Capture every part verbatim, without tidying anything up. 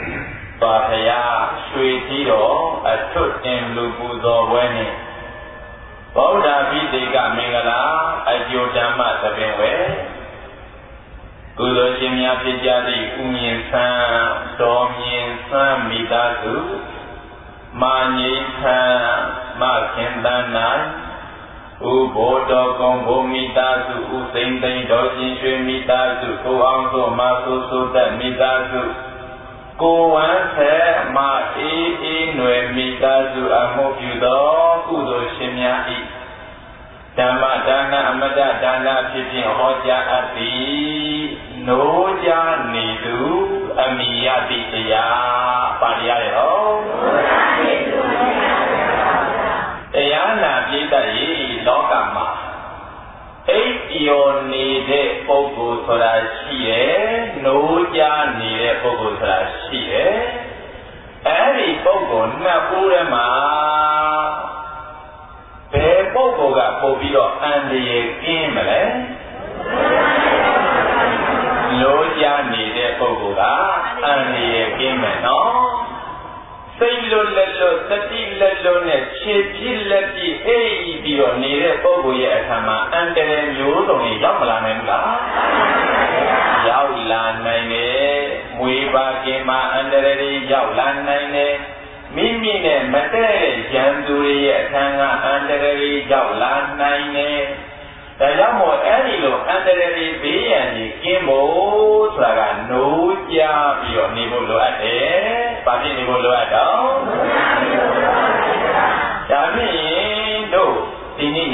ပါဖရာရွှေကြီးတော်အထွတ်တင်လူပူဇော်ပွဲနှင့်ဗုဒ္ဓဘိသိကမင်္ဂလာအကျိုးဓမ္မသဘင်ဝဲကုသိုလ်ရှင်များဖြစ်ကြသည့်ဥမြင့်ဆန်းတော်မြင့်ဆန်းမိသားစုမာငိခန်းမခင်တန်းနိုင်ဥဘောတော်ကုံဘုံမိသားစုဥသိမ့်သိမ့်တော်ရှင်ရွှေမိသားစုကိုအောင်သို့မဆိုးဆိုးသက်မိသားစုကိုဝမ်းဆဲမအေးအေးຫນွယ်မိသားစုအမှုပြုသောကုသိုလ်ရှင်များ၏ဓမ္မဒါနအမတဒါနဖြစ်ဖြင့်ဟောကြားအပ်သည်နိုးကြနေသူအမိယတိတရားပါရရရောတရားနာပြိတ္တရေလောကမှာအိပ်ပျော်နေတဲ့ပုဂ္ဂိုလ်ဆိုတာရှိတယ်နိုးကြနေတဲ့ပုဂ္ဂိုလ်ဆိုတာရှိတယ်အဲ့ဒီပုဂ္ဂိုလ်နှစ်ဦးထဲမှာဘယ်ပုဂ္ဂိုလ်ကပို့ပြီးတော့အန္တရာယ်ကင်းမလဲနိုးကြနေတဲ့ပုဂ္ဂိုလ်ကအန္တရာယ်ကင်းမယ်နော်စိတ်လွတ်လက်လွတ်တတိလက်လွတ်နဲ့ခြေပြစ်လက်ပြစ်အိပ်ပြီးတော့နေတဲ့ပုဂ္ဂိုလ်ရဲ့အခါမှာအန္တရာယ်မျိုးစုံတွေရောက်မလာနိုင်ဘူးလားရောက်လာနိုင်တယ်မွေးပါခင်မှာအန္တရာယ်တွေရောက်လာနိုင်တယ်မိမိနဲ့မတည့်တဲ့ရန်သူတွေရဲ့အခန်းကအန္တရာယ်တွေရောက်လာနိုင်တယ်ဒါကြောင့်မို့အဲ့ဒီလိုအန္တရာယ်တွေဘေးရန်ကြီးကင်းဖို့ဆိုတာကနိုးကြပြီးတော့နေဖို့လိုအပ်တယ်။ဘာဖြစ်နေဖို့လိုအပ်တော့ဒါဖြင့်တို့ဒီနေ့ည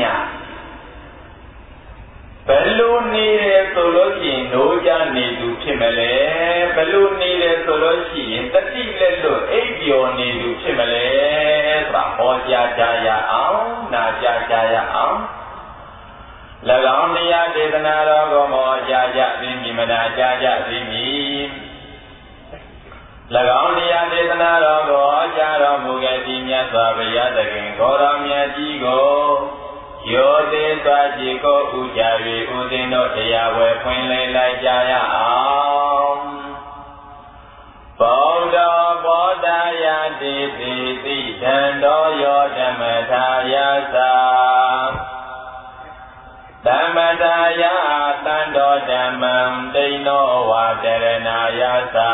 ဘယ်လိုနေတယ်ဆိုလို့ရှိရင်နိုးကြနေသူဖြစ်မလဲဘယ်လိုနေတယ်ဆိုလို့ရှိရင်တတိလက်လွတ်အိပ်ပျော်နေသူဖြစ်မလဲဆိုတာဟောကြားကြရအောင်နာကြားကြရအောင်၎င်းတရားဒေသနာတော်ကိုမောကြားကြသည်မြင်မနာကြားကြသည်မြည်၎င်းတရားဒေသနာတော်ကိုကြားတော်မူခဲ့သည့်မြတ်စွာဘုရားသခင်ကိုယ်တော်မြတ်ကြီးကိုယောသေးစွာကြည်ကိုဥကြ၍ဥစဉ်တို့တရားဝယ်ဖွင့်လှစ်လိုက်ကြရအောင်ဗုဒ္ဓဘောဓယာတိတိတိတံတော်ယောဓမ္မထာယသာဓမ္မတာယသံတော်ဓမ္မံတိဏောဝါတရဏာယသာ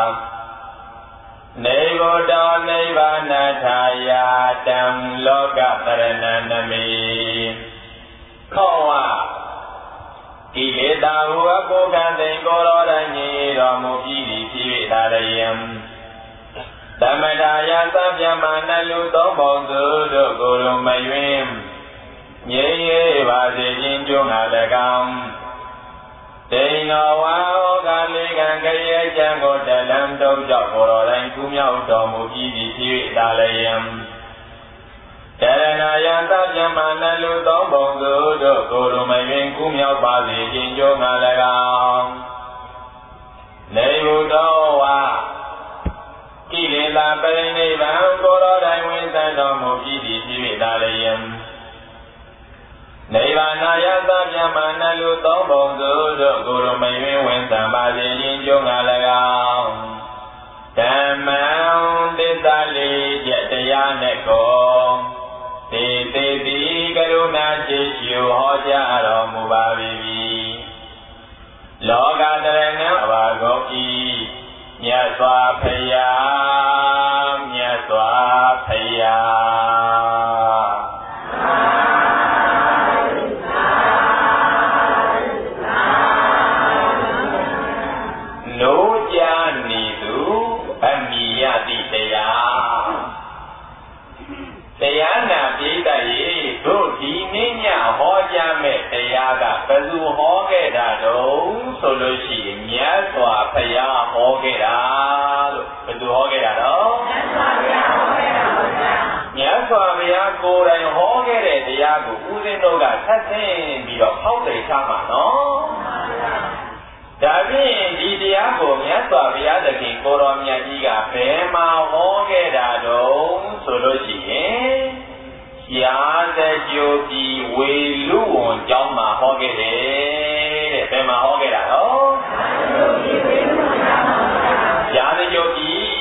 နေဘုဒ္ဓနိဗ္ဗာနထာယတံလောကပရဏနမိခောဝကိလေသာဟုအပုခန္တိကိုရောတိုင်းညေတော်မူပြီးသည်ဖြစ်၍သာလျံဓမ္မတာယသဗျမနလူသောဘုံသူတို့ကိုယ်လုံးမယွင်းငြိမ်းရေးပါစေခြင်းကြုံငါ၎င်းတိဏ္ဍဝါဟောကလေးကံကြရဲ့ချမ်းကိုတလံတုံးကြောင့်ကိုယ်တော်တိုင်းကူးမြောက်တော်မူပြီးသည်ဖြစ်၍သာလျံတရဏယသဗျမနလူသောဘုံသူတို့ကိုယ်လုံးမယွင်ကူးမြောက်ပါစေခြင်းကြုံငါ၎င်းနေဘုဒ္ဓဝါကိလေသာပရိနိဗ္ဗာန်ကိုယ်တော်တိုင်းဝင်သတော်မူပြီးသည်ဖြစ်၍သာလျံနိဗ္ဗာန်ယသဗျမနလူသောဘုံသူတို့ကိုယ်တော်မယွင်ဝင်သံပါစေခြင်းကြုံငါ၎င်းဓမ္မံသစ္စာလေးချက်တရားနဲ့ကိုသေသေးတိကရုဏာရှိရှိဟောကြားတော်မူပါ၏လောကတရဏအဘာဂောဤမြတ်စွာဘုရားမြတ်စွာဘုရားနိုးကြနေသူအမိယတိတရားတရားနာပြိတ္တရေတို့ဒီနေ့ညဟောကြားမဲ့တရားကဘယ်သူဟောခဲ့တာတုံးဆိုလို့ရှိရင်မြတ်စွာဘုရားဟောခဲ့တာလို့ဘယ်သူဟောခဲ့တာတော့မြတ်စွာဘုရားဟောခဲ့တာပါဗျာမြတ်စွာဘုရားကိုယ်တိုင်ဟောခဲ့တဲ့တရားကိုဦးဇင်းတို့ကသတ်သိပြီးတော့ဖောက်သိချမှာနော်ဒါဖြင့်ဒီတရားကိုမြတ်စွာဘုရားသခင်ကိုယ်တော်မြတ်ကြီးကဘယ်မှာဟောခဲ့တာတုံးဆိုလို့ရှိရင်ရာဇကြိုပြည်ဝေလူဝန်ကျောင်းမှာဟောခဲ့တယ်တဲ့ဘယ်မှာဟောခဲ့တာတော့ရာဇကြိုပြည်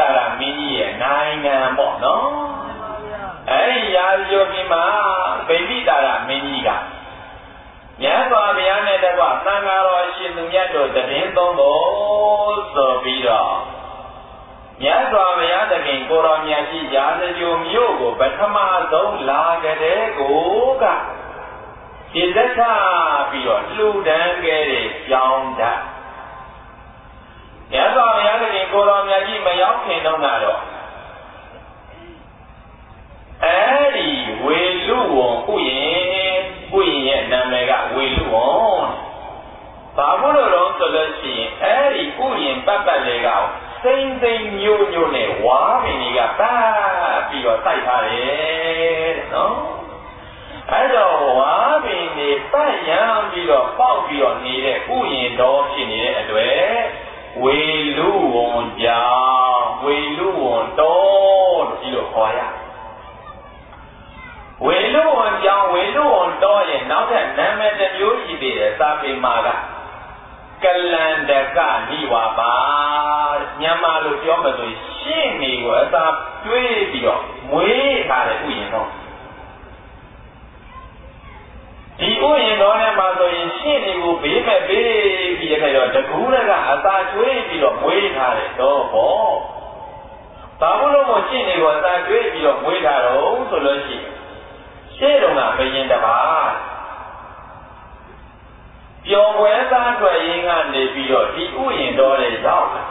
ရာမင်းကြီးရဲ့နိုင်ငံပေါ့နော်အဲဒီရာဇဂိုပြည်မှာဗိမိတာရမင်းကြီးကမြတ်စွာဘုရားနဲ့တကွသံဃာတော်ရှင်သူမြတ်တို့တည်င်းသုံးဖို့ဆိုပြီးတော့မြတ်စွာဘုရားသခင်ကိုတော်မြတ်ကြီးရာဇဂိုမြို့ကိုပထမဆုံးလာကြတဲ့ကိုကဒီသက်သာပြီးတော့လှူဒန်းခဲ့တဲ့ကြောင်းဓာတ်မြတ်စွာဘုရားသခင်ကိုတော်မြတ်ကြီးမရောက်ခင်တုန်းကတော့အဲဒီဝေလူဝံဥယျင်ဥယျင်ရဲ့နာမည်ကဝေလူဝံဘာလို့လဲဆိုလို့ရှိရင်အဲဒီဥယျင်ပတ်ပတ်လေးကစိမ့်စိမ့်ညို့ညို့နဲ့ဝါးပင်တွေကပတ်ပြီးတော့တိုက်ထားတယ်တဲ့နော်အဲတော့ဝါးပင်တွေပတ်ရမ်းပြီးတော့ပေါက်ပြီးတော့နေတဲ့ဥယျင်တော်ဖြစ်နေတဲ့အတွက်ဝေလူဝံကြောင့်ဝေလူဝံတော်လို့ဒီလိုခေါ်ရဝေလူဝံကြောင့်ဝေလူဝံတော်ရဲ့နောက်ထပ်နာမည်တစ်မျိုးရှိသေးတယ်စာပေမှာကကလန္တကနိဝါပါမြန်မာလိုပြောမှဆိုရှင်းနေကိုအသာတွေးပြီးတော့မွေးထားတဲ့ဥယျာဉ်တော်ဒီဥယျာဉ်တော်နဲ့မှာဆိုရင်ရှင်းနေကိုဘေးမဲ့ဘေးပြီးရခဲ့တော့တကူးလည်းကအသာတွေးပြီးတော့မွေးထားတဲ့တော့ပေါ့ဘာလို့လို့ရှင်းနေကိုအသာတွေးပြီးတော့မွေးထားတော့ဆိုလို့ရှိရင်ရှင်းတော့ကဘယင်တပါးပျော်ပွဲသားထွက်ရင်းကနေပြီးတော့ဒီဥယျာဉ်တော်လေးရောက်လာ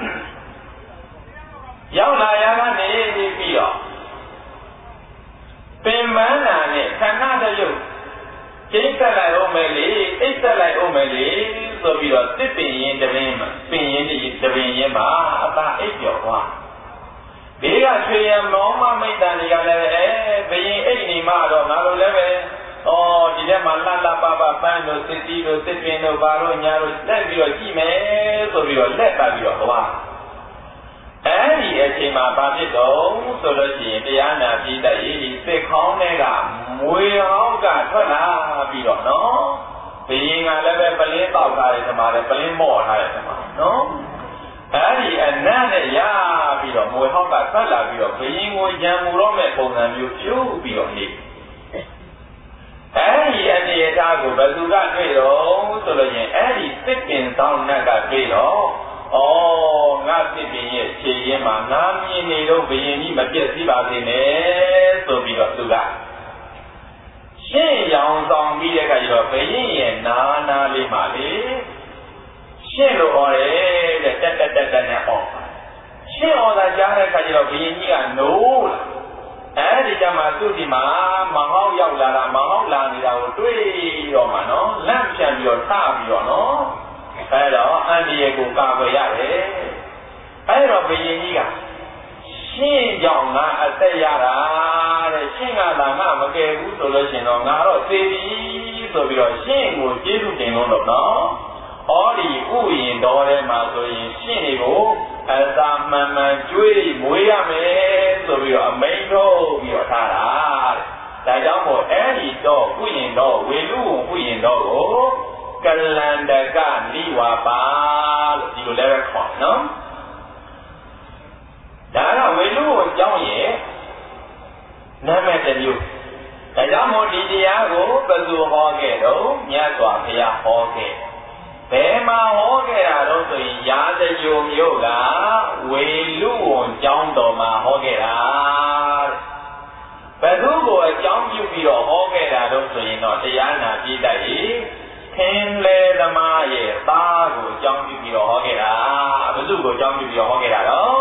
ရောက်လာရကနေပြီးတော့ပင်ပန်းနာနဲ့ခန္ဓာတရုပ်ကျိတ်ဆက်လိုက်အောင်မယ်လေအိတ်ဆက်လိုက်အောင်မယ်လေဆိုပြီးတော့တစ်ပင်ရင်တပင်မှာပင်ရင်တပင်ရင်မှာအသာအိတ်ပြော်သွားဒီကချွေရမောင်းမမိတ်တန်တွေကလည်းအဲဘယင်အိတ်နေမှတော့ငါတို့လည်းပဲဩဒီထဲမှာလှလှပပပန်းတို့စစ်တီးတို့စစ်ပင်တို့ဘာတို့ညာတို့တက်ပြီးတော့ကြည့်မယ်ဆိုပြီးတော့လက်ပတ်ပြီးတော့သွားအဲဒီအချိန်မှာဘာဖြစ်တော့ဆိုလို့ရှိရင်တရားနာပြီးတဲ့ဒီစစ်ခေါင်းတွေကမွေဟောင်းကထွက်လာပြီးတော့နော်ဘယင်ကလည်းပဲပလင်းတောက်ထားတယ်ဒီမှာလည်းပလင်းမော့ထားတယ်ဒီမှာနော်အဲဒီအနတ်နဲ့ရပြီးတော့မွေဟောင်းကထွက်လာပြီးတော့ဘယင်ကိုကြံမှုတော့မဲ့ပုံစံမျိုးပြုပြီးတော့နေအဲဒီအနေအထားကိုဘယ်သူကတွေ့တော့ဆိုလို့ရင်အဲဒီစစ်ပင်ဆောင်နတ်ကတွေ့တော့ဩငါစစ်ပင်ရဲ့ခြေရင်းမှာငါမြင်နေတော့ဘယင်ကြီးမပြည့်စည်ပါစေနဲ့ဆိုပြီးတော့သူကရှင်းရောင်ဆောင်ပြီးတဲ့အခါကျတော့ဘယင်ရဲ့နာနာလေးမှာလေရှင်းလို့ဟောတယ်တဲ့တက်တက်တက်တက်နဲ့ဟောရှင်းဟောတာကြားတဲ့အခါကျတော့ဘယင်ကြီးကနိုးလာအဲဒီကြမှာသူ့ဒီမှာမဟောက်ရောက်လာတာမဟောက်လာနေတာကိုတွေးတော့မှနော်လန့်ပြန်ပြီးတော့ထပြီးတော့နော်အဲတော့အန္တရာယ်ကိုကာကွယ်ရတယ်အဲတော့ဘုရင်ကြီးကရှင်းကြောင့်ငါအသက်ရတာတဲ့ရှင်းကသာငါမကယ်ဘူးဆိုလို့ရှိရင်တော့ငါတော့သေပြီဆိုပြီးတော့ရှင်းကိုကျေးဇူးတင်လို့တော့နော်ဩဒီဥယျင်တော်ထဲမှာဆိုရင်ရှင်းတွေကိုအသာမှန်မှန်ကျွေးမွေးရမယ်ဆိုပြီးတော့အမိန်ထုတ်ပြီးတော့ထားတာတဲ့ဒါကြောင့်မို့အဲဒီတော့ဥယျင်တော်ဝေလူဥယျင်တော်ကိုကလန္တကနိဝါပါလို့ဒီလိုလည်းခေါ်နော်ဒါကဝေလူကိုအကြောင်းရဲ့နာမည်တစ်မျိုးဒါကြောင့်မို့ဒီတရားကိုဘယ်သူဟောခဲ့တော့မြတ်စွာဘုရားဟောခဲ့ဘယ်မှာဟောခဲ့တာတော့ဆိုရင်ရာဇဂိုမြို့ကဝေလူဝံကျောင်းတော်မှာဟောခဲ့တာဘယ်သူကိုအကြောင်းပြုပြီးတော့ဟောခဲ့တာတော့ဆိုရင်တော့တရားနာပြီးတတ်ရင်သင်လေသမားရဲ့သားကိုအကြောင်းပြုပြီးတော့ဟောခဲ့တာဘယ်သူကိုအကြောင်းပြုပြီးတော့ဟောခဲ့တာတော့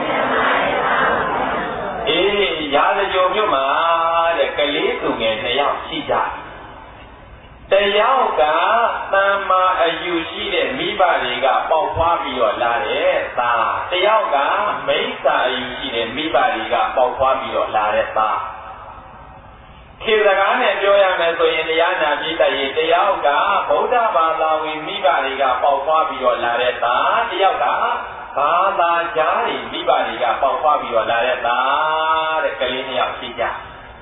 အေးရာဇဂိုမြို့မှာတဲ့ကလေးသူငယ်နှစ်ယောက်ရှိကြတယောက်ကသမ္မာအယူရှိတဲ့မိဘတွေကပေါက်ဖွားပြီးတော့လာတဲ့သားတယောက်ကမိစ္ဆာအယူရှိတဲ့မိဘတွေကပေါက်ဖွားပြီးတော့လာတဲ့သားခေတ္တကားနဲ့ပြောရမယ်ဆိုရင်တရားနာပြီးတတ်ရင်တယောက်ကဗုဒ္ဓဘာသာဝင်မိဘတွေကပေါက်ဖွားပြီးတော့လာတဲ့သားတယောက်ကဘာသာကြားတွေမိဘတွေကပေါက်ဖွားပြီးတော့လာတဲ့သားတဲ့ကလေးနှစ်ယောက်ရှိကြ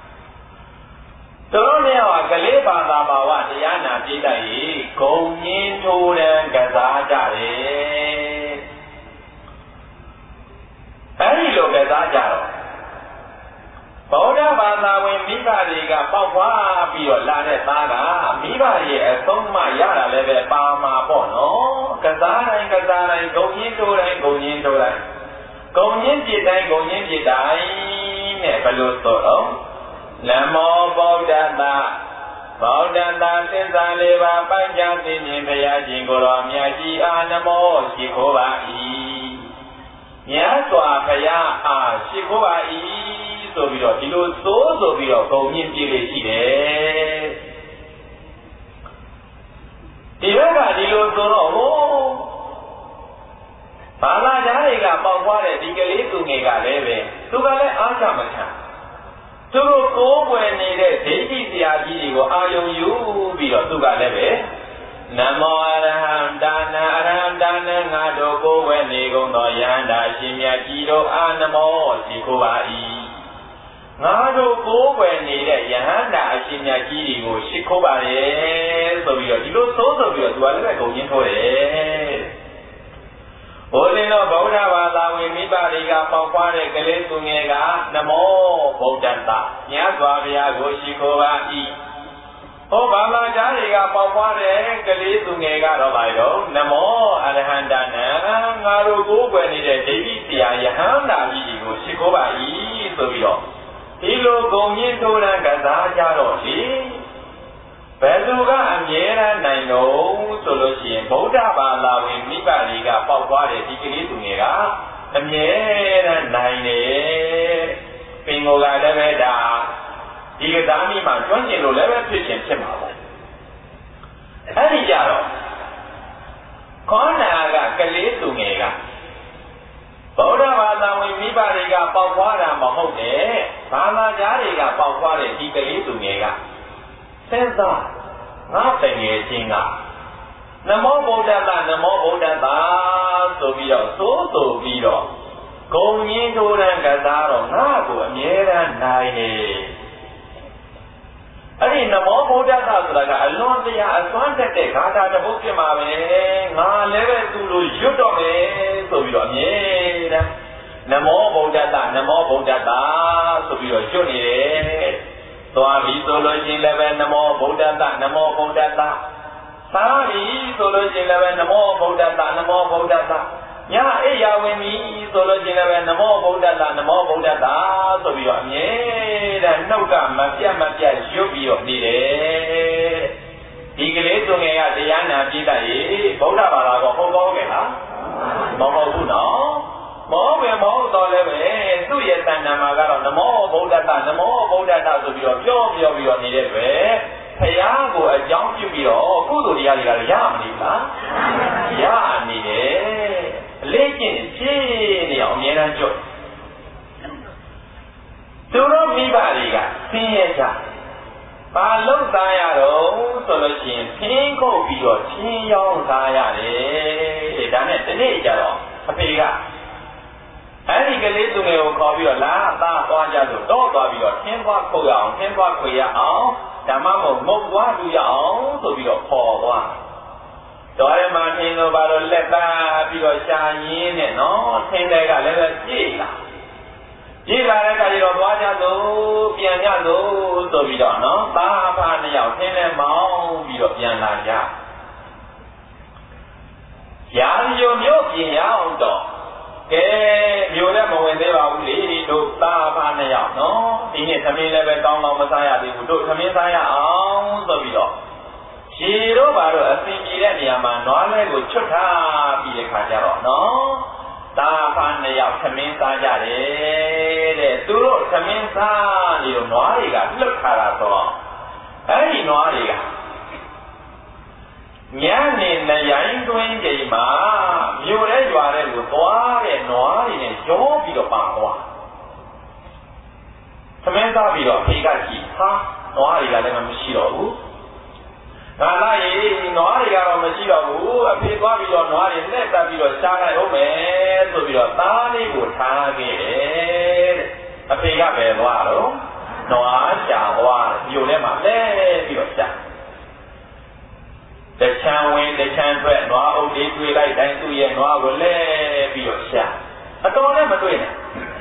သူတို့เนี่ยကလေးဘာသာဘာဝတရားနာပြိတ္တရေဂုံညင်းထိုးတန်းကစားကြတယ်အဲတိုင်းကစားတိုင်းဂုံညင်းတိုးတိုင်းဂုံညင်းတိုးတိုင်းဂုံညင်းပြတိုင်းဂုံညင်းပြတိုင်းနဲ့ဘယ်လိုဆိုတော့နမောဗုဒ္ဓတာဗုဒ္ဓတာသစ္စာလေးပါးပัญจသိဉ္ဇဘုရားရှင်ကိုယ်တော်မြတ်ကြီးအားနမောရှိခိုးပါ၏မြတ်စွာဘုရားအားရှိခိုးပါ၏ဆိုပြီးတော့ဒီလိုသိုးဆိုပြီးတော့ဂုံညင်းပြလေးရှိတယ်ဒီဘက်ကဒီလိုဆိုတော့ဟိုဘာသာကြားတွေကပေါက်ပွားတဲ့ဒီကလေးသူငယ်ကလည်းပဲသူကလည်းအားချမခံသူတို့ကိုးကွယ်နေတဲ့ဒိဋ္ဌိဆရာကြီးတွေကိုအာယုံယူပြီးတော့သူကလည်းပဲနမောအရဟံဒါနအရဟံဒါနငါတို့ကိုးကွယ်နေကုန်သောယန္တာရှင်မြတ်ကြီးတို့အာနမောရှိခိုးပါ၏ငါတို့ကိုးကွယ်နေတဲ့ယဟန္တာအရှင်မြတ်ကြီးတွေကိုရှိခိုးပါရဲ့ဆိုပြီးတော့ဒီလိုသိုးဆိုပြီးတော့သူကလည်းပဲဂုံညင်းထိုးတယ်ဘုရင်တော်ဗုဒ္ဓဘာသာဝင်မိဘတွေကပေါက်ပွားတဲ့ကလေးသူငယ်ကနမောဗုဒ္ဓတာမြတ်စွာဘုရားကိုရှိခိုးပါ၏ဟောဘာသာကြားတွေကပေါက်ပွားတဲ့ကလေးသူငယ်ကတော့ဘာလို့နမောအရဟံတနံငါတို့ကိုးကွယ်နေတဲ့ဒိဋ္ဌိဆရာယဟန္တာကြီးကိုရှိခိုးပါ၏ဆိုပြီးတော့ဒီလိုဂုံညင်းထိုးတဲ့ကစားကြတော့လေဘယ်သူကအမြဲတမ်းနိုင်လို့ဆိုလို့ရှိရင်ဗုဒ္ဓဘာသာဝင်မိဘတွေကပေါက်သွားတဲ့ဒီကလေးသူငယ်ကအမြဲတမ်းနိုင်တယ်ပင်ကိုယ်ကလည်းပဲဒါဒီကစားမိမှာကျွမ်းကျင်လို့လည်းပဲဖြစ်ခြင်းဖြစ်မှာပေါ့အဲ့ဒီကြတော့ခေါန္ဓာကကလေးသူငယ်ကဗုဒ္ဓဘာသာဝင်မိဘတွေကပေါက်ပွားတာမဟုတ်တဲ့ဘာသာကြားတွေကပေါက်ပွားတဲ့ဒီကလေးသူငယ်ကစဉ်းစားငါတငယ်ချင်းကနမောဗုဒ္ဓတာနမောဗုဒ္ဓတာဆိုပြီးတော့သိုးဆိုပြီးတော့ဂုံညင်းထိုးတဲ့ကစားတော့ငါ့ကိုအမြဲတမ်းနိုင်နေအဲ့ဒီနမောဗုဒ္ဓတာဆိုတာကအလွန်တရာအစွမ်းတက်တဲ့ဂါထာတစ်ပုဒ်ဖြစ်မှာပဲငါလည်းပဲသူ့လိုရွတ်တော့မယ်ဆိုပြီးတော့အမြဲတမ်းနမောဗုဒ္ဓတာနမောဗုဒ္ဓတာဆိုပြီးတော့ရွတ်နေတယ်သွားပြီဆိုလို့ရှိရင်လည်းပဲနမောဗုဒ္ဓတာနမောဗုဒ္ဓတာသာပြီဆိုလို့ရှိရင်လည်းပဲနမောဗုဒ္ဓတာနမောဗုဒ္ဓတာညအိယာဝင်ပြီဆိုလို့ရှိရင်လည်းပဲနမောဗုဒ္ဓတာနမောဗုဒ္ဓတာဆိုပြီးတော့အမြဲတမ်းနှုတ်ကမပြတ်မပြတ်ရွတ်ပြီးတော့နေတယ်ဒီကလေးသူငယ်ကတရားနာပြတတ်ရေဗုဒ္ဓဘာသာကဟုတ်ကောင်းကြလားမဟုတ်ဘူးနော်မောပဲမောတော့လည်းပဲသူ့ရဲ့တဏ္ဍာမှာကတော့နမောဗုဒ္ဓတာနမောဗုဒ္ဓတာဆိုပြီးတော့ပြောပြောပြီးတော့နေတဲ့ပဲဘုရားကိုအကြောင်းပြုပြီးတော့ကုသိုလ်တရားတွေကလည်းရမနေဘူးလားရနေတယ်အလေးကျင့်ရှင်းနေအောင်အမြဲတမ်းကြွသူတို့မိဘတွေကဆင်းရဲကြဘာလို့သားရတော့ဆိုလို့ရှိရင်ဖင်းခုတ်ပြီးတော့ချင်းရောင်းသားရတယ်ဒါနဲ့ဒီနေ့ကျတော့အဖေကအဲ့ဒီကလေးသူငယ်ကိုခေါ်ပြီးတော့လာသားသွားကြဆိုတော့သွားပြီးတော့ထင်းသွားခုတ်ရအောင်ထင်းသွားခွေရအောင်ဓမ္မမို့မုတ်သွားလူရအောင်ဆိုပြီးတော့ခေါ်သွားတော်ရမထင်းတို့ဘာလို့လက်သားပြီးတော့ရှာရင်းနဲ့နော်ထင်းတွေကလည်းပဲပြည့်လာပြည့်လာတဲ့အခါကျတော့သွားကြသို့ပြန်ကြသို့ဆိုပြီးတော့နော်သားအဖနှစ်ယောက်ထင်းနဲ့မောင်းပြီးတော့ပြန်လာကြရာဇုံမျိုးပြင်ရအောင်တော့ကဲမျိုးလည်းမဝင်သေးပါဘူးလေတို့သားအဖနှစ်ယောက်နော်ဒီနေ့သမင်းလည်းပဲကောင်းကောင်းမစားရသေးဘူးတို့သမင်းစားရအောင်ဆိုပြီးတော့ရေတို့ဘာလို့အစင်ပြေတဲ့နေရာမှာနွားလဲကိုချွတ်ထားပြီးတဲ့ခါကျတော့နော်သားအဖနှစ်ယောက်သမင်းစားကြတယ်တဲ့သူတို့သမင်းစားနေတော့နွားတွေကလှုပ်ခါတာဆိုတော့အဲ့ဒီနွားတွေကညနေနှစ်ရိုင်းတွင်းချိန်မှာမြို့ထဲရွာထဲကိုသွားတဲ့နွားတွေနဲ့ရောပြီးတော့ပါသွားသမင်းစားပြီးတော့ဖေးကကြည့်ဟာနွားတွေကလည်းမရှိတော့ဘူးငါလာရေနွားတွေကတော့မရှိတော့ဘူးအဖေသွားပြီးတော့နွားတွေနဲ့တက်ပြီးတော့ရှားလိုက်အောင်မယ်ဆိုပြီးတော့သားလေးကိုထားခဲ့တယ်တဲ့အဖေကပဲသွားတော့နွားရှာသွားမြို့ထဲမှာလဲပြီးတော့ရှာတချမ်းဝင်တချမ်းထွက်နွားအုပ်လေးတွေ့လိုက်တိုင်းသူ့ရဲ့နွားကိုလဲပြီးတော့ရှာအတော်နဲ့မတွေ့နဲ့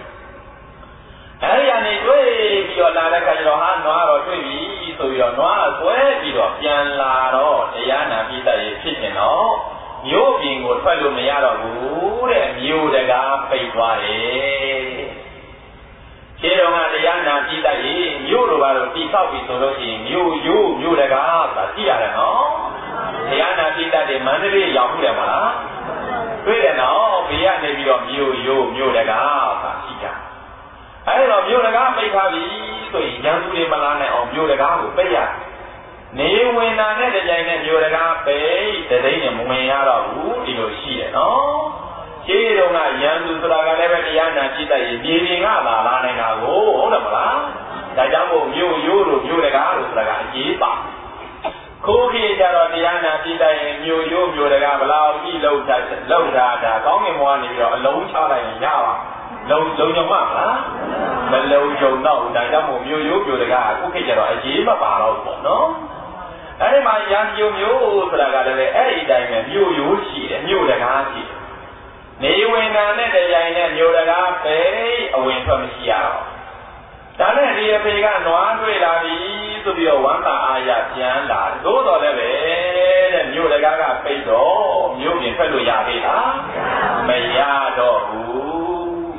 အဲဒီကနေတွေ့ပြီးတော့လာတဲ့ခါကျတော့ဟာနွားတော့တွေ့ပြီဆိုပြီးတော့နွားဆွဲပြီးတော့ပြန်လာတော့တရားနာပိဋကရေဖြစ်နေတော့ညမြို့ပြင်ကိုထွက်လို့မရတော့ဘူးတဲ့မြို့တကားပိတ်သွားတယ်ခြေတော်ကတရားနာပြီးတတ်ရင်မြို့လိုပါလို့တိဆောက်ပြီးဆိုလို့ရှိရင်မြို့ရိုးမြို့တကားဆိုတာသိရတယ်နော်တရားနာပြီးတတ်တယ်မန္တလေးရောက်ဘူးတယ်မလားတွေ့တယ်နော်ဘေးကနေပြီးတော့မြို့ရိုးမြို့တကားဆိုတာရှိကြအဲ့တော့မြို့တကားပိတ်ထားပြီဆိုရင်ရန်သူတွေမလာနိုင်အောင်မြို့တကားကိုပိတ်ရတယ်နေဝင်တာနဲ့တကြိမ်နဲ့မြို့တကားပိတ်တဲ့သိနေမဝင်ရတော့ဘူးဒီလိုရှိတယ်နော်ခြေတော်ကရန်သူဆိုတာကလည်းပဲတရားနာကြည့်တတ်ရင်ပြည်ပြင်ကလာလာနိုင်တာကိုဟုတ်တယ်မလားဒါကြောင့်မို့မြို့ရိုးတို့မြို့တကားတို့ဆိုတာကအရေးပါခိုးကြီးကြတော့တရားနာကြည့်တတ်ရင်မြို့ရိုးမြို့တကားဘလောက်ကြီးလှုပ်တာလှုပ်တာဒါကောင်းကင်ဘဝနေပြီးတော့အလုံးချလိုက်ရင်ရပါလုံလုံကြုံမှာလားမလုံကြုံတော့ဒါကြောင့်မို့မြို့ရိုးမြို့တကားအခုခေတ်ကျတော့အရေးမပါတော့ဘူးပေါ့နော်အဲ့ဒီမှာရန်မြို့မြို့ဆိုတာကလည်းအဲ့ဒီတိုင်းပဲမြို့ရိုးရှိတယ်မြို့တကားရှိတယ်နေဝင်တာနဲ့တကြိမ်နဲ့မြို့တကားပဲအဝင်ထွက်မရှိရတော့ဒါနဲ့ဒီအဖေကနွားတွေ့လာပြီဆိုပြီးတော့ဝမ်းသာအားရပြန်လာသို့တော်လည်းပဲတဲ့မြို့တကားကပိတ်တော့မြို့ပြင်ထွက်လို့ရသေးလားမရတော့ဘူး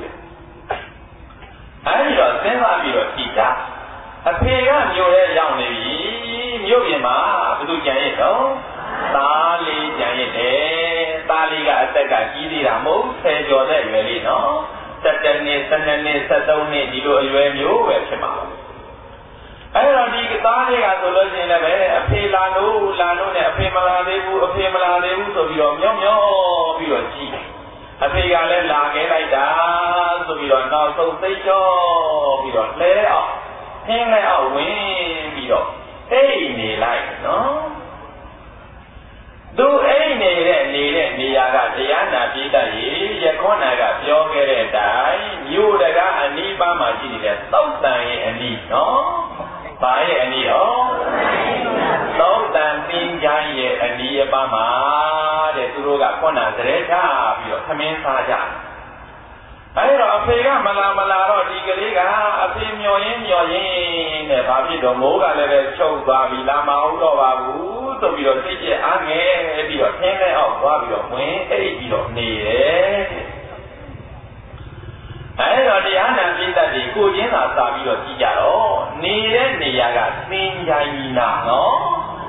အဲဒီတော့စဉ်းစားပြီးတော့ကြည့်တာအဖေကမြို့ထဲရောက်နေပြီမြို့ပြင်မှာဘယ်သူကြံရတော့သားလေးကြံရတဲ့သားလေးကအသက်ကကြီးသေးတာမဟုတ်ဆယ်ကျော်တဲ့အရွယ်လေးနော်တစ်တနှစ်တစ်နှစ်နှစ်တစ်သုံးနှစ်ဒီလိုအရွယ်မျိုးပဲဖြစ်မှာအဲ့တော့ဒီသားလေးကဆိုလို့ရှိရင်လည်းအဖေလာလို့လာလို့နဲ့အဖေမလာသေးဘူးအဖေမလာသေးဘူးဆိုပြီးတော့မျောမျောပြီးတော့ကြည့်အဖေကလည်းလာခဲ့လိုက်တာဆိုပြီးတော့နောက်ဆုံးသိချောပြီးတော့လဲအောင်သင်လဲအောင်ဝင်ပြီးတော့အိတ်နေလိုက်နော်သူအိတ်နေတဲ့နေတဲ့နေရာကတရားနာပြီးတတ်ရေရခွန်နာကပြောခဲ့တဲ့အတိုင်းမြို့တကားအနီးပါးမှာရှိနေတဲ့သုတ်တန်ရဲ့အနီးနော်။ဘာရဲ့အနီးတော့သုတ်တန်ပင်ချိုင်းရဲ့အနီးအပါးမှာတဲ့သူတို့ကခွန်နာစရဲချပြီးတော့ခမင်းစားကြတယ်။အဲဒါအဖေကမလာမလာတော့ဒီကလေးကအဖေမျော်ရင်းမျော်ရင်းနဲ့ဘာဖြစ်တော့မိုးကလည်းပဲချုပ်သွားပြီလာမအောင်တော့ပါဘူးဆိုပြီးတော့စိတ်ကြအားငယ်ပြီးတော့သင်းလဲအောင်သွားပြီးတော့ဝင်အိတ်ပြီးတော့နေတယ်အဲဒါတရားနာပိဋကတ်တွေကိုချင်းသာစာပြီးတော့ကြည့်ကြတော့နေတဲ့နေရာကသင်္ကြန်ကြီးနာနော်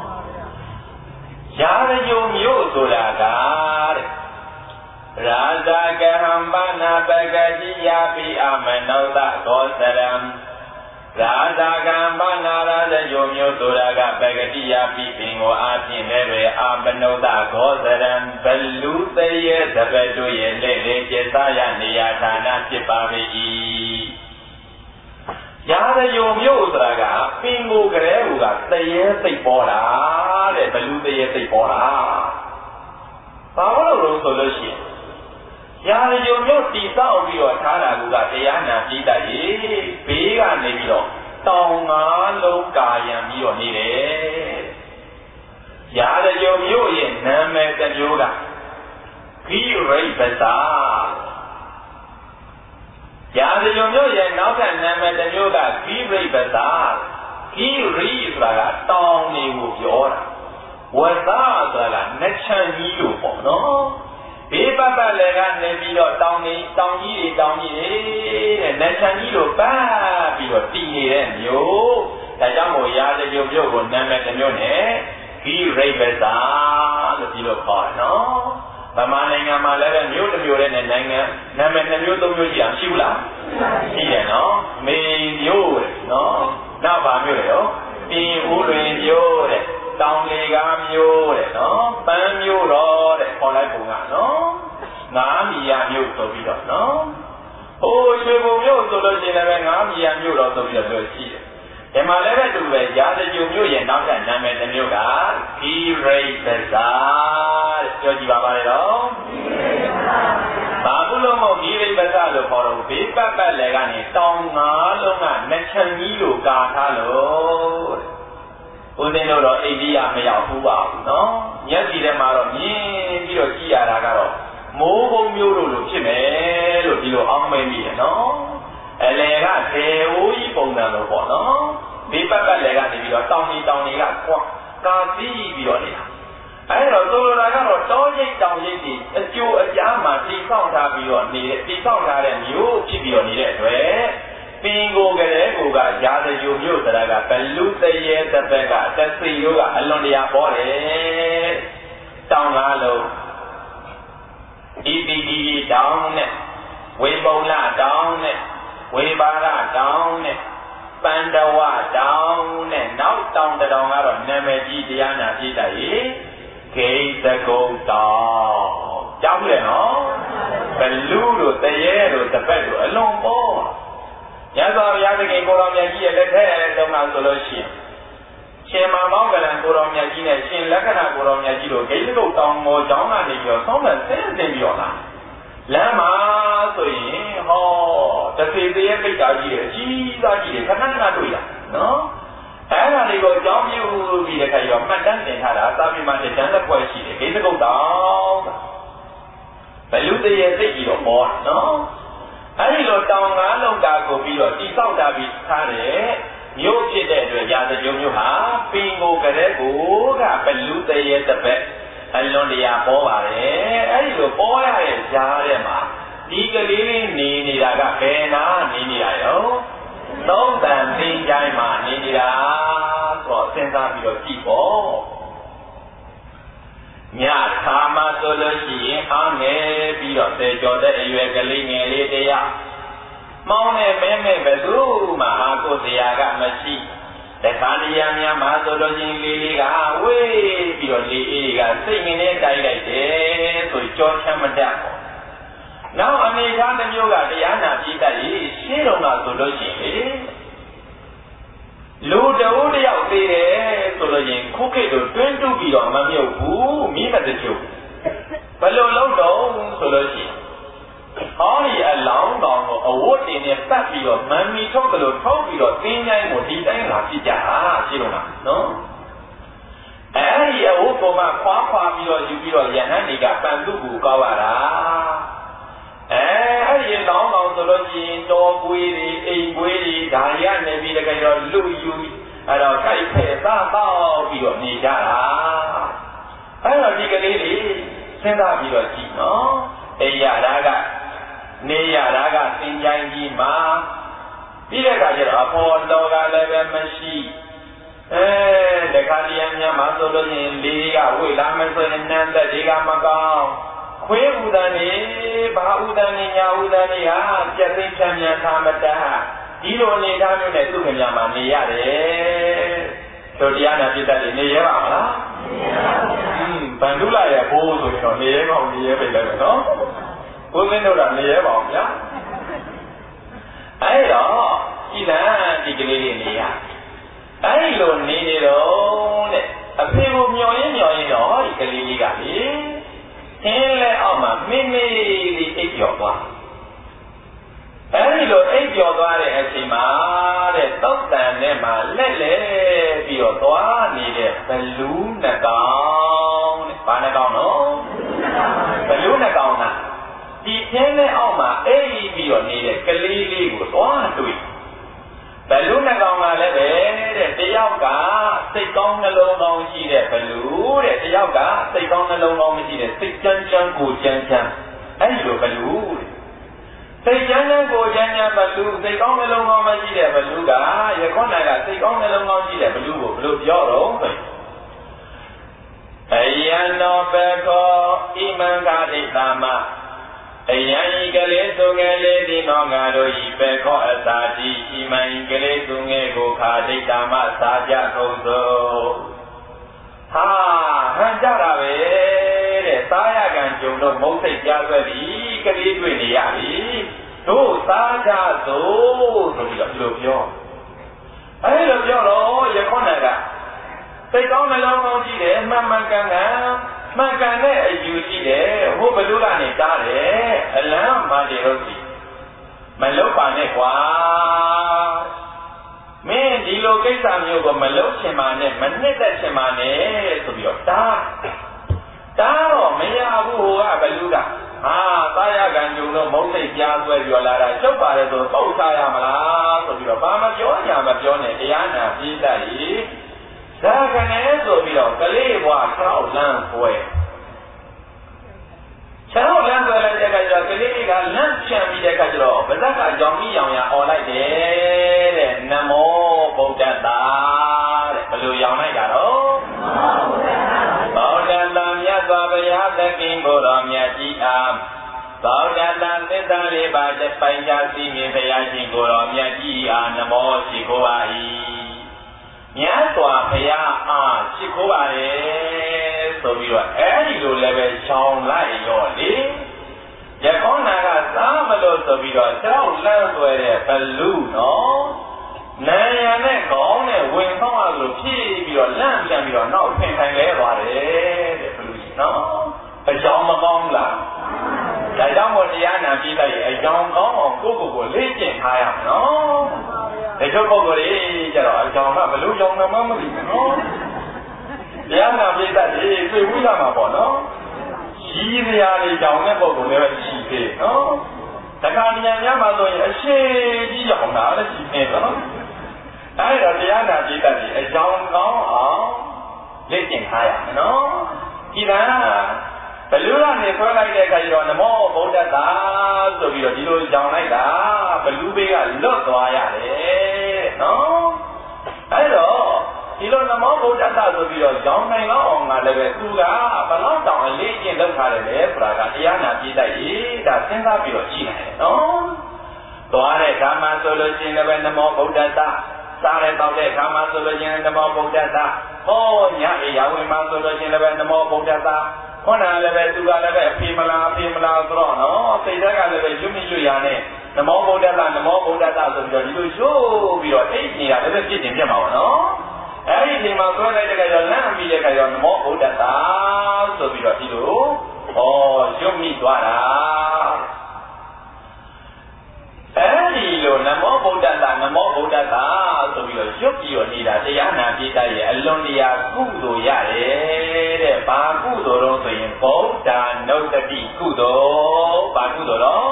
ရာဇယုံမြို့ဆိုတာကတဲ့ရာဇကဟံပနာပကတိယပိအမနောတသောစရံရာဇကံပနာရာဇယုံမြို့ဆိုတာကပကတိယပိပင်ကိုအားဖြင့်လည်းပဲအာပနုတဂောစရံဘလူတရေသဘတို့ရဲ့လက်လေကျစားရနေရာဌာနဖြစ်ပါ၏ရာဇယုံမြို့ဆိုတာကပင်ကိုကလေးကတရေသိပ်ပေါ်တာတဲ့ဘလူတရေသိပ်ပေါ်တာဘာလို့လို့ဆိုလို့ရှိရင်ရာဇယုံမြို့တည်ဆောက်ပြီးတော့ထားတာကတရားနာပြီးတတ်ရေဘေးကနေပြီးတော့တောင်ငါးလုံးကာယံပြီးတော့နေတယ်ရာဇယုံမြို့ရဲ့နာမည်တစ်မျိုးကဂိရိပသာရာဇယုံမြို့ရဲ့နောက်ထပ်နာမည်တစ်မျိုးကဂိရိပသာဂိရိဆိုတာကတောင်တွေကိုပြောတာဝဇာဆိုတာကနှချမ်းကြီးလို့ပေါ့နော်ဘေးပတ်ပတ်လည်းကနေပြီးတော့တောင်ကြီးတောင်ကြီးတွေတောင်ကြီးတွေတဲ့နှချမ်းကြီးလိုပတ်ပြီးတော့တည်နေတဲ့မျိုးဒါကြောင့်မို့ရာဇယုံမြို့ကိုနာမည်တစ်မျိုးနဲ့ဂိရိပသာလို့ဒီလိုခေါ်တယ်နော်ဗမာနိုင်ငံမှာလည်းပဲမြို့တစ်မျိုးနဲ့နိုင်ငံနာမည်နှစ်မျိုးသုံးမျိုးရှိအောင်ရှိဘူးလားရှိတယ်နော်မေမျိုးတဲ့နော်နောက်ပါမျိုးလေရောပင်ဦးလွင်မျိုးတဲ့တောင်လေကားမျိုးတဲ့နော်ပန်းမျိုးတော့တဲ့ခေါ်လိုက်ပုံကနော်ငါးမီယာမျိုးဆိုပြီးတော့နော်ဟိုရွှေဘုံမျိုးဆိုလို့ရှိရင်လည်းငါးမီယာမျိုးတော့ဆိုပြီးတော့ပြောရှိတယ်ဒီမှာလည်းပဲသူပဲရာဇယုံမျိုးရဲ့နောက်ထပ်နာမည်တစ်မျိုးကဂိရိပသာတဲ့ပြောကြည့်ပါပါလေတော့ဘာဘူးလို့မို့ဂိရိပသာလို့ခေါ်တော့ဘေးပတ်ပတ်လည်းကနေတောင်ငါးလုံးကနှစ်ချမ်းကြီးလိုကာထားလို့ဦးဇင်းတို့တော့အိန္ဒိယမရောက်ဘူးပါဘူးနော်မျက်စိထဲမှာတော့မြင်ပြီးတော့ကြည့်ရတာကတော့မိုးကုန်းမျိုးတို့လိုဖြစ်မယ်လို့ဒီလိုအောင်းမိမိတယ်နော်အလေကဒေဝကြီးပုံစံလို့ပေါ့နော်ဒီပတ်ပတ်လေကနေပြီးတော့တောင်ကြီးတောင်ကြီးကကွာကာစီးပြီးတော့နေတာအဲ့တော့ဆိုလိုတာကတော့တောရိပ်တောင်ရိပ်ဒီအကျိုးအကြားမှာတည်ဆောက်ထားပြီးတော့နေတဲ့တည်ဆောက်ထားတဲ့မျိုးဖြစ်ပြီးတော့နေတဲ့အတွက်ပင်ကိုယ်ကလေးကိုကရာဇယုမျိုးဆိုတာကဘလူတရေတပက်ကတသိယောကအလွန်တရာပေါ်တယ်တောင်ကားလုံးဤတိဒီတောင်နဲ့ဝေပုံလတောင်နဲ့ဝေပါရတောင်နဲ့ပန္တဝတောင်နဲ့နောက်တောင်တောင်ကတော့နာမည်ကြီးတရားနာပြတတ်ရေဂိတကုတ်တောင်ကြောက်တယ်နော်ဘလူတို့တရေတို့တပက်တို့အလွန်ပေါ်ရသော်ဘုရားသခင်ကိုတော်မြတ်ကြီးရဲ့လက်ထက်တုန်းကဆိုလို့ရှိရင်ရှင်မောင်မောင်ကလန်ကိုတော်မြတ်ကြီးနဲ့ရှင်လက္ခဏာကိုတော်မြတ်ကြီးတို့ဂိတကုတ်တောင်ပေါ်ကျောင်းကနေပြီးတော့ဆုံးမဆင်းဆင်းပြီးတော့လာလမ်းမှာဆိုရင်ဟောတသေသေးရဲ့ပိတ်တာကြီးရဲ့အကြီးသားကြီးတွေခဏခဏတွေ့ရနော်အဲ့ဒါတွေကိုအကြောင်းပြုပြီးတဲ့ခါကျတော့မှတ်တမ်းတင်ထားတာသာပြမတဲ့တန်းလက်ပွဲရှိတယ်ဂိတကုတ်တောင်ဘလူတရေသိကြီးတော့ပေါ်နော်အဲ့ဒီလိုတောင်ကားလုံးတာကိုပြီးတော့တိဆောက်တာပြီးထားတယ်မျိုးဖြစ်တဲ့အတွက်ရာဇဂုံမျိုးဟာပင်ကိုကလေးကိုကဘလူတရေတစ်ပတ်အလွန်တရာပေါ်ပါတယ်အဲ့ဒီလိုပေါ်ရတဲ့ကြားထဲမှာဒီကလေးလေးနေနေတာကဘယ်နာနေနေတာရောသုံးတန်သင်္ချိုင်းမှာနေနေတာဆိုတော့စဉ်းစားပြီးတော့ကြည့်ပေါ့ညသာမဆိုလို့ရှိရင်အားငယ်ပြီးတော့သေကြော်တဲ့အရွယ်ကလေးငယ်လေးတရားမောင်းနဲ့မဲမဲဘယ်သူမှအာကိုစရာကမရှိတခါတရံများမှာဆိုလို့ရှိရင်လေးလေးကဝေးပြီးတော့လေးအေးကစိတ်ငင်းနဲ့တိုက်လိုက်တယ်ဆိုကြောချမ်းမတတ်ဘူးနောက်အနေထားတစ်မျိုးကတရားနာပြတတ်ရေးရှင်းတော်ကဆိုလို့ရှိရင်လူတဦးတယောက်သေးတယ်ဆိုလို့ရင်ခုခေတ်တို့တွင်းတူးပြီးတော့မမြုပ်ဘူးမိမတချို့ဘယ်လိုလုပ်တော့ဆိုလို့ရှိရင်ဟောဒီအလောင်းတော်ကိုအဝတ်တင်နဲ့ပတ်ပြီးတော့မမီထုတ်တယ်လို့ထုတ်ပြီးတော့သင်းချိုင်းကိုဒီတိုင်းလာပြကြတာရှင်းတော့နော်အဲဒီအဝတ်ပေါ်မှာခွာခွာပြီးတော့ယူပြီးတော့ယဟန်တွေကပန်သူ့ကိုကောက်ရတာအဲအဲ့ဒီလောင်းတော်ဆိုလို့ရှိရင်တော်ကွေးတွေအိမ်ကွေးတွေဒါရနေပြီးတကယ်တော့လူယူအဲ့တော့ကြိုက်ဖယ်သားတော့ပြီးတော့နေကြတာအဲ့တော့ဒီကလေးလေးစဉ်းစားပြီးတော့ကြည့်နော်အိရတာကနေရတာကသင်္ချိုင်းကြီးမှာပြီးတဲ့အခါကျတော့အဖော်တော်ကလည်းပဲမရှိအဲတခါတည်းများမှာဆိုလို့ရှိရင်လေးကဝိလာမဆိုရင်နန်းသက်တွေကမကောင်းခွေးဥဒန်နေဘာဥဒန်နေညာဥဒန်နေဟာပြက်သိမ်းချမ်းမြန်သာမတတ်ဒီလိုအနေထားမျိုးနဲ့သူ့ခင်ဗျာမှာနေရတယ်တို့တရားနာပြတတ်နေရပါမလားနေရပါဘူးဟင်းဗန္ဓုလာရဲ့ဘိုးဆိုရင်တော့နေရကောင်းနေရပဲလေနော်ဘုန်းကြီးတို့ကနေရပါအောင်ဗျာအဲ့တော့ဤတန်ဒီကလေးလေးနေရအဲ့လိုနေနေတော့တဲ့အဖေကိုမျော်ရင်းမျော်ရင်းတော့ဒီကလေးလေးကလေသင်လဲအောက်မှာမိမိလေးအိပ်ပျော်သွားအဲဒီလိုအိပ်ပျော်သွားတဲ့အချိန်မှာတဲ့သုတ်တန်နဲ့မှာလက်လဲပြီးတော့သွားနေတဲ့ဘလူးနှကောင်တဲ့ဘာနှကောင်နော်ဘလူးနှကောင်ကဒီသင်လဲအောက်မှာအိပ်ပြီးတော့နေတဲ့ကလေးလေးကိုသွားတွေ့ဘလူးနှကောင်ကလည်းပဲတဲ့တယောက်ကစိတ်ကောင်းနှလုံးကောင်းရှိတဲ့ဘလူးတဲ့တယောက်ကစိတ်ကောင်းနှလုံးကောင်းမရှိတဲ့စိတ်ကြမ်းကြမ်းကိုကြမ်းကြမ်းအဲ့ဒီလိုဘလူးတဲ့စိတ်ကြမ်းကြမ်းကိုကြမ်းကြမ်းဘလူးစိတ်ကောင်းနှလုံးကောင်းမရှိတဲ့ဘလူးကရခွန်နာကစိတ်ကောင်းနှလုံးကောင်းရှိတဲ့ဘလူးကိုဘယ်လိုပြောတော့အယံနောဘေကောဣမံကာတိတာမအယံဤကလေးသူငယ်လေးဒီနောငါတို့ဤဘေခောအစာတိဣမံဤကလေးသူငယ်ကိုခါဒိဋ္ဌာမစာကြကုန်သောဟာဟန်ကြတာပဲတဲ့သားရကံကြုံတော့မုတ်စိတ်ကြားဆွဲပြီးကလေးတွေ့နေရပြီတို့သားကြသို့ဆိုပြီးတော့ဒီလိုပြောအဲဒီလိုပြောတော့ရခွန်နာကစိတ်ကောင်းနှလုံးကောင်းရှိတယ်မှန်မှန်ကန်ကန်မှန်ကန်တဲ့အယူရှိတယ်ဟိုဘလူကနေတားတယ်အလံမတေလို့ရှိမလုပ်ပါနဲ့ကွာမင်းဒီလိုကိစ္စမျိုးကိုမလုပ်ချင်ပါနဲ့မနှစ်သက်ချင်ပါနဲ့ဆိုပြီးတော့တားတားတော့မရဘူးဟိုကဘလူကဟာသာယကံကြုံတော့မုတ်စိတ်ကြားဆွဲပြောလာတာချုပ်ပါတယ်ဆိုပုတ်စားရမလားဆိုပြီးတော့ဘာမပြောညာမပြောနဲ့တရားနာပြည့်တတ်ရည်ဒါကနေဆိုပြီးတော့ကလေးဘွား၆လမ်းပွဲ၆လမ်းပွဲလိုက်တဲ့အခါကျတော့ကလေးကလမ်းဖြန့်ပြီးတဲ့အခါကျတော့ဗဇက်ကကြောင်ကြီးရောင်ရអော်လိုက်တယ်တဲ့နမောဗုဒ္ဓတာတဲ့ဘယ်လိုရောင်လိုက်တာတော့ဗုဒ္ဓတာမြတ်စွာဘုရားသခင်ကိုယ်တော်မြတ်ကြီးအားဗုဒ္ဓတာသစ္စာလေးပါးတဲ့ပိုင်ခြားသိမြင်ဘုရားရှင်ကိုယ်တော်မြတ်ကြီးအားနမောရှိခိုးပါ၏မြတ်စွာဘုရားအားရှိခိုးပါလေဆိုပြီးတော့အဲဒီလိုလည်းပဲရှောင်လိုက်ရောလေရခေါနာကစားမလို့ဆိုပြီးတော့ကြောက်လန့်သွဲတဲ့ဘလူနော်နာယံနဲ့ခေါင်းနဲ့ဝင်ဆောင်ရလို့ဖြည့်ပြီးတော့လန့်ပြန်ပြီးတော့နောက်ဖင်ထိုင်လဲသွားတယ်တဲ့ဘလူကြီးနော်အကြောင်းမကောင်းလားဒါကြောင့်မို့တရားနာပြီးလိုက်အကြောင်းကောင်းအောင်ကိုယ့်ကိုယ်ကိုလေ့ကျင့်ထားရမယ်နော်ဒီလိုပုဂ္ဂိုလ်ကြီးကျတော့အကြောင်းကဘလို့ကြောင်းမှမသိဘူးနော်တရားနာပြီးတတ်ဒီတွေ့ဝိလာမှာပေါ့နော်ကြီးစရာတွေကြောင်းတဲ့ပုဂ္ဂိုလ်လည်းရှိသေးနော်တခါတည်းများမှာဆိုရင်အရှိကြီးကြောင်းတာလည်းရှိနေတော့အဲဒါတရားနာပြီးတတ်ဒီအကြောင်းကောင်းအောင်လေ့ကျင့်ထားရမယ်နော်ဒီကဘလူကနေဆွဲလိုက်တဲ့အခါကျတော့နမောဗုဒ္ဓတာဆိုပြီးတော့ဒီလိုကြောင်လိုက်တာဘလူဘေးကလွတ်သွားရတယ်နော်အဲတော့ဒီလိုနမောဗုဒ္ဓတာဆိုပြီးတော့ကြောင်နိုင်တော့အောင်ကလည်းပဲသူကဘလောက်တောင်အလေးကျင့်လုပ်ထားတယ်လေဆိုတာကတရားနာပြတတ်ရေးဒါစဉ်းစားပြီးတော့ရှိနိုင်တယ်နော်သွားတဲ့ဓမ္မဆိုလို့ရှိရင်လည်းနမောဗုဒ္ဓတာစားတဲ့တောက်တဲ့ခါမှာဆိုလို့ရှိရင်နမောဗုဒ္ဓတာဟောညအေရဝင်မှာဆိုလို့ရှိရင်လည်းနမောဗုဒ္ဓတာခေါင်းနာလည်းပဲသူကလည်းပဲအဖေမလားအဖေမလားဆိုတော့နော်စိတ်ဓာတ်ကလည်းပဲရွတ်မြရွတ်ရနဲ့နမောဗုဒ္ဓတာနမောဗုဒ္ဓတာဆိုပြီးတော့ဒီလိုရှိုးပြီးတော့အိတ်နေတာလည်းပဲပြည့်တင်ပြမှာပါနော်အဲ့ဒီချိန်မှာဆွဲလိုက်တဲ့ခါကျတော့လမ်းပြီးတဲ့ခါကျတော့နမောဗုဒ္ဓတာဆိုပြီးတော့ဒီလိုဟောရွတ်မြသွားတာအဲဒီလိုနမောဗုဒ္ဓတာနမောဗုဒ္ဓတာဆိုပြီးတော့ရွတ်ပြီးတော့နေတာတရားနာပြတတ်ရဲ့အလွန်တရာကုသိုလ်ရတယ်တဲ့ဘာကုသိုလ်တော့ဆိုရင်ဗုဒ္ဓနုတ္တိကုသိုလ်ဘာကုသိုလ်တော့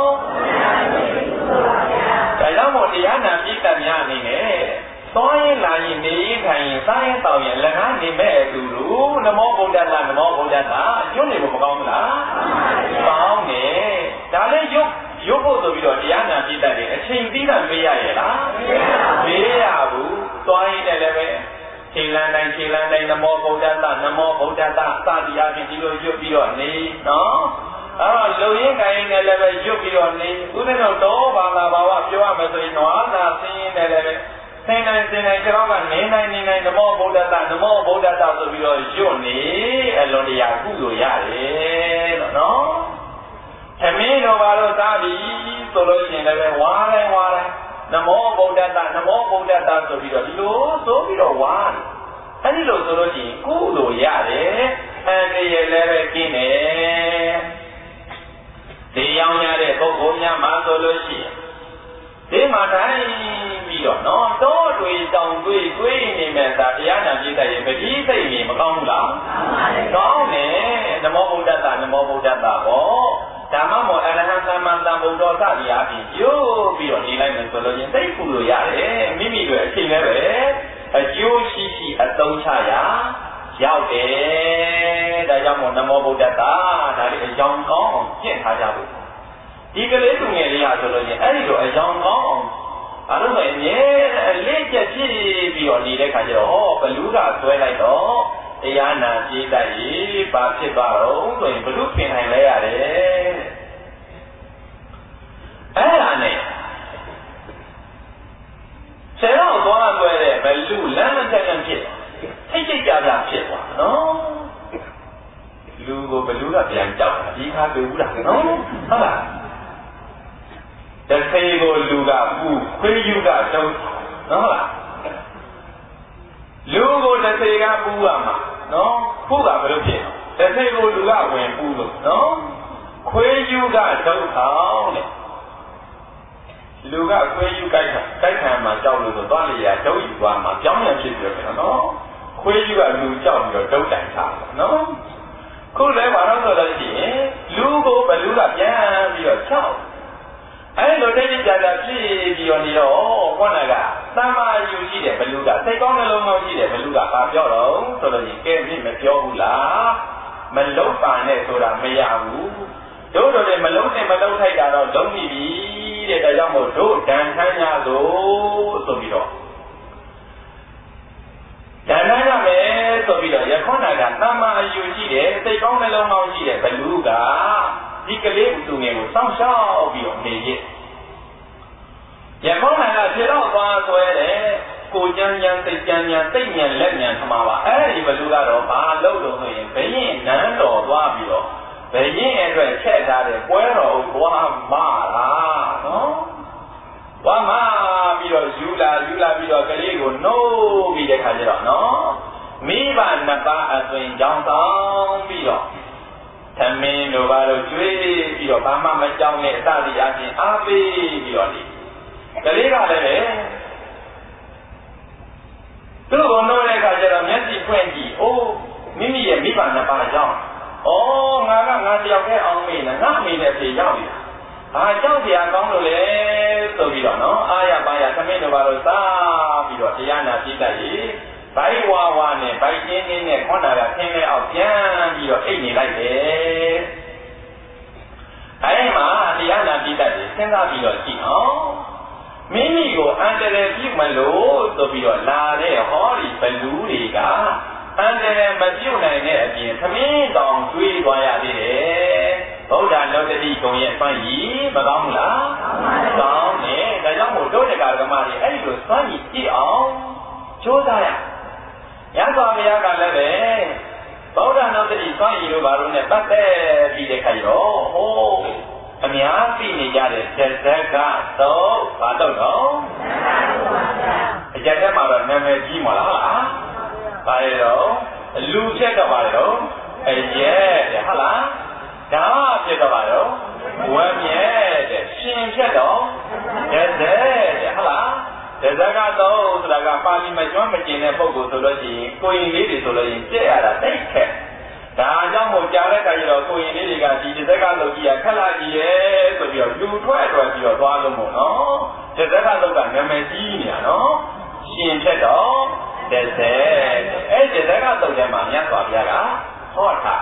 ဒါကြောင့်မို့တရားနာပြတတ်များအနေနဲ့သွားရင်လာရင်နေရင်ထိုင်ရင်စားရင်တောင်းရင်လက်ကားနေမဲ့အတူတူနမောဗုဒ္ဓတာနမောဗုဒ္ဓတာကျွတ်နေဖို့မကောင်းဘူးလားကောင်းတယ်ဒါလည်းရွတ်ရုပ်ဖို့ဆိုပြီးတော့တရားနာပြတတ်တယ်အချိန်သီးတာမေးရရဲ့လားမေးရဘူးသွားရင်လည်းပဲချိန်လန်းတိုင်းချိန်လန်းတိုင်းနမောဗုဒ္ဓတာနမောဗုဒ္ဓတာစသည်အပြင်ဒီလိုရွတ်ပြီးတော့နေနော်အဲ့တော့လုံရင်းကိုင်းနေလည်းပဲရွတ်ပြီးတော့နေဦးဇင်းတို့တော့ဘာသာဘာဝပြောရမယ်ဆိုရင်နွားနာဆင်းရင်လည်းပဲဆင်းတိုင်းဆင်းတိုင်းကြောက်ကနေတိုင်းနေတိုင်းနမောဗုဒ္ဓတာနမောဗုဒ္ဓတာဆိုပြီးတော့ရွတ်နေအလွန်တရာကုသိုလ်ရတယ်လို့နော်သမီးတော်ဘာလို့သားပြီဆိုလို့ရှိရင်လည်းဝါတိုင်းဝါတိုင်းနမောဗုဒ္ဓတာနမောဗုဒ္ဓတာဆိုပြီးတော့ဒီလိုဆိုပြီးတော့ဝါတယ်အဲဒီလိုဆိုလို့ရှိရင်ကုသိုလ်ရတယ်အန္တရာယ်လည်းပဲကျင်းတယ်ဒီရောက်ရတဲ့ပုဂ္ဂိုလ်များမှာဆိုလို့ရှိရင်ဒီမှာတိုင်းပြီးတော့နော်တော့တွေတောင်တွေးတွေးနေမဲ့သာတရားနာပြတတ်ရဲ့ပတိစိတ်ကြီးမကောင်းဘူးလားကောင်းတယ်နမောဗုဒ္ဓတာနမောဗုဒ္ဓတာပေါ့ဓမ္မမောအရဟံသမ္မာသမ္ဗုဒ္ဓောသတိအပြင်ရုပ်ပြီးတော့နေလိုက်မယ်ဆိုလို့ချင်းသိကုလို့ရတယ်မိမိတို့အချိန်လည်းပဲအကျိုးရှိရှိအသုံးချရာရောက်တယ်ဒါကြောင့်မို့နမောဗုဒ္ဓတာဒါလေးအကြောင်းကောင်းအောင်ကျင့်ထားကြဖို့ဒီကလေးသူငယ်လေးဟာဆိုလို့ချင်းအဲ့ဒီလိုအကြောင်းကောင်းအောင်အဲ့လိုဆိုရင်အလေးချက်ဖြစ်ပြီးတော့နေတဲ့ခါကျတော့ဟောဘလူးကဆွဲလိုက်တော့တရားနာပြတတ်ရေးဘာဖြစ်သွားတော့ဆိုရင်ဘလူးပြင်နိုင်လဲရတယ်အဲ့ဒါနဲ့ဆယ်တော့သွားဆွဲတဲ့ဘလူးလမ်းမတက်လမ်းဖြစ်ထိတ်ထိတ်ကြကြဖြစ်သွားနော်လူကိုဘလူးကပြန်ကြောက်တာဒီခါတွေ့ဘူးလားနော်ဟုတ်လားတထေကိုလူကပူခွေးယူကတုံးနော်ဟုတ်လားလူကိုတထေကပူရမှာနော်ပူကဘယ်လိုဖြစ်တထေကိုလူကဝင်ပူလို့နော်ခွေးယူကဒုက္ခတဲ့လူကခွေးယူကြိုက်တာကြိုက်ခံမှာကြောက်လို့ဆိုသွားလေရဒုက္ခယူသွားမှာကြောင်းရဖြစ်ပြီးတော့နော်ခွေးယူကလူကြောက်ပြီးတော့ဒုက္ခတိုင်ထားတယ်နော်ခုလည်းဘာလို့ဆိုလို့ရှိရင်လူကိုဘလူကပြန်ပြီးတော့ကြောက်အဲ့လိုတိကြတာဖြစ်ပြီးတော့နေတော့ခေါနာကသမ္မာယူရှိတယ်ဘလူကစိတ်ကောင်းနှလုံးကောင်းရှိတယ်ဘလူကဘာပြောတော့ဆိုလို့ရင်ကဲမင်းမပြောဘူးလားမလုံပါနဲ့ဆိုတာမရဘူးတို့တို့လည်းမလုံနဲ့မလုံထိုက်တာတော့လုံးပြီတဲ့ဒါကြောင့်မို့တို့ဒဏ်ထမ်းရလို့ဆိုပြီးတော့ဒဏ်ထမ်းရမယ်ဆိုပြီးတော့ယခုနာကသမ္မာယူရှိတယ်စိတ်ကောင်းနှလုံးကောင်းရှိတယ်ဘလူကဒီကလေးဥသူငယ်ကိုစောင့်ရှောက်ပြီးတော့နေရဲ့ယခုနာကခြေတော့သွားဆွဲတယ်ကိုကြမ်းကြမ်းစိတ်ကြမ်းကြမ်းစိတ်ညံလက်ညံထမှာပါအဲ့ဒီဘလူကတော့ဘာလို့လို့ဆိုရင်ဘယင်းနန်းတော်သွားပြီးတော့ဘယင်းအတွက်ချက်ထားတဲ့ပွဲတော်ကိုသွားမလားနော်သွားမပြီးတော့ယူလာယူလာပြီးတော့ကလေးကိုနှိုးပြီးတဲ့ခါကျတော့နော်မိဘနှစ်ပါးအသွင်ကြောင်းဆောင်ပြီးတော့သမင်းတို့ဘာလို့ကျွေးပြီးတော့ဘာမှမကြောက်နဲ့အစသည်အချင်းအားပေးပြီးတော့ဒီကလေးကလည်းပဲသူ့ကိုနှိုးတဲ့အခါကျတော့မျက်စိဖွင့်ကြည့်အိုးမိမိရဲ့မိဘနှစ်ပါးကြောင့်ဩငါကငါတယောက်တည်းအောင်မေးနဲ့ငါအမေနဲ့ပြေရောက်နေတာဘာကြောက်စရာကောင်းလို့လဲဆိုပြီးတော့နော်အာရပါရသမင်းတို့ဘာလို့စားပြီးတော့တရားနာပြတတ်ရေဘိုက်ဝါဝါနဲ့ဘိုက်ချင်းချင်းနဲ့ခွန်တာကခင်းလဲအောင်ပြန်ပြီးတော့အိတ်နေလိုက်တယ်အဲဒီမှာတရားနာပြတတ်ရေစဉ်းစားပြီးတော့ကြည့်အောင်မိမိကိုအန္တရာယ်ပြုမလို့ဆိုပြီးတော့လာတဲ့ဟောဒီဘလူးတွေကအန္တရာယ်မပြုတ်နိုင်တဲ့အပြင်သမင်းတောင်တွေးသွားရသေးတယ်ဗုဒ္ဓလောကတိကုံရဲ့စွမ်းရည်မကောင်းဘူးလားကောင်းတယ်ဒါကြောင့်မို့တို့တရားဓမ္မတွေအဲ့ဒီလိုစွမ်းရည်ကြည့်အောင်ကြိုးစားရရသော်ဘုရားကလည်းပဲဗုဒ္ဓလောကတိစွမ်းရည်တို့ဘာလို့ ਨੇ ပတ်သက်ပြီးတဲ့ခါကျတော့ဟိုးအများသိနေကြတဲ့ဇက်ဇက်ကတော့ဘာတော့တော့အကြက်ထဲမှာတော့နာမည်ကြီးမလားဘာလဲတော့လူဖြစ်တော့ပါလေတော့အရဲ့တဲ့ဟုတ်လားဒါဖြစ်တော့ပါတော့ဝမ်းမြဲတဲ့ရှင်ဖြစ်တော့ဇက်ဇက်တဲ့ဟုတ်လားဇက်ဇက်ကတော့ဆိုတာကပါဠိမကျွမ်းမကျင်တဲ့ပုဂ္ဂိုလ်ဆိုလို့ရှိရင်ကိုရင်လေးတွေဆိုလို့ရင်ကြက်ရတာတိတ်ခက်ဒါကြောင့်မို့ကြားတဲ့ခါကျတော့ကိုရင်လေးတွေကဒီဇက်ကတော့ကြီးရခက်လာကြီးရဲ့ဆိုပြီးတော့လူထွက်ထွက်ပြီးတော့သွားလို့မို့နော်ဇက်ဇက်ကတော့ကနာမည်ကြီးနေရနော်ရှင်ဖြစ်တော့ဇက်ဇက်အဲ့ဒီဇက်ကတော့ထဲမှာမြတ်စွာဘုရားကဟောတာ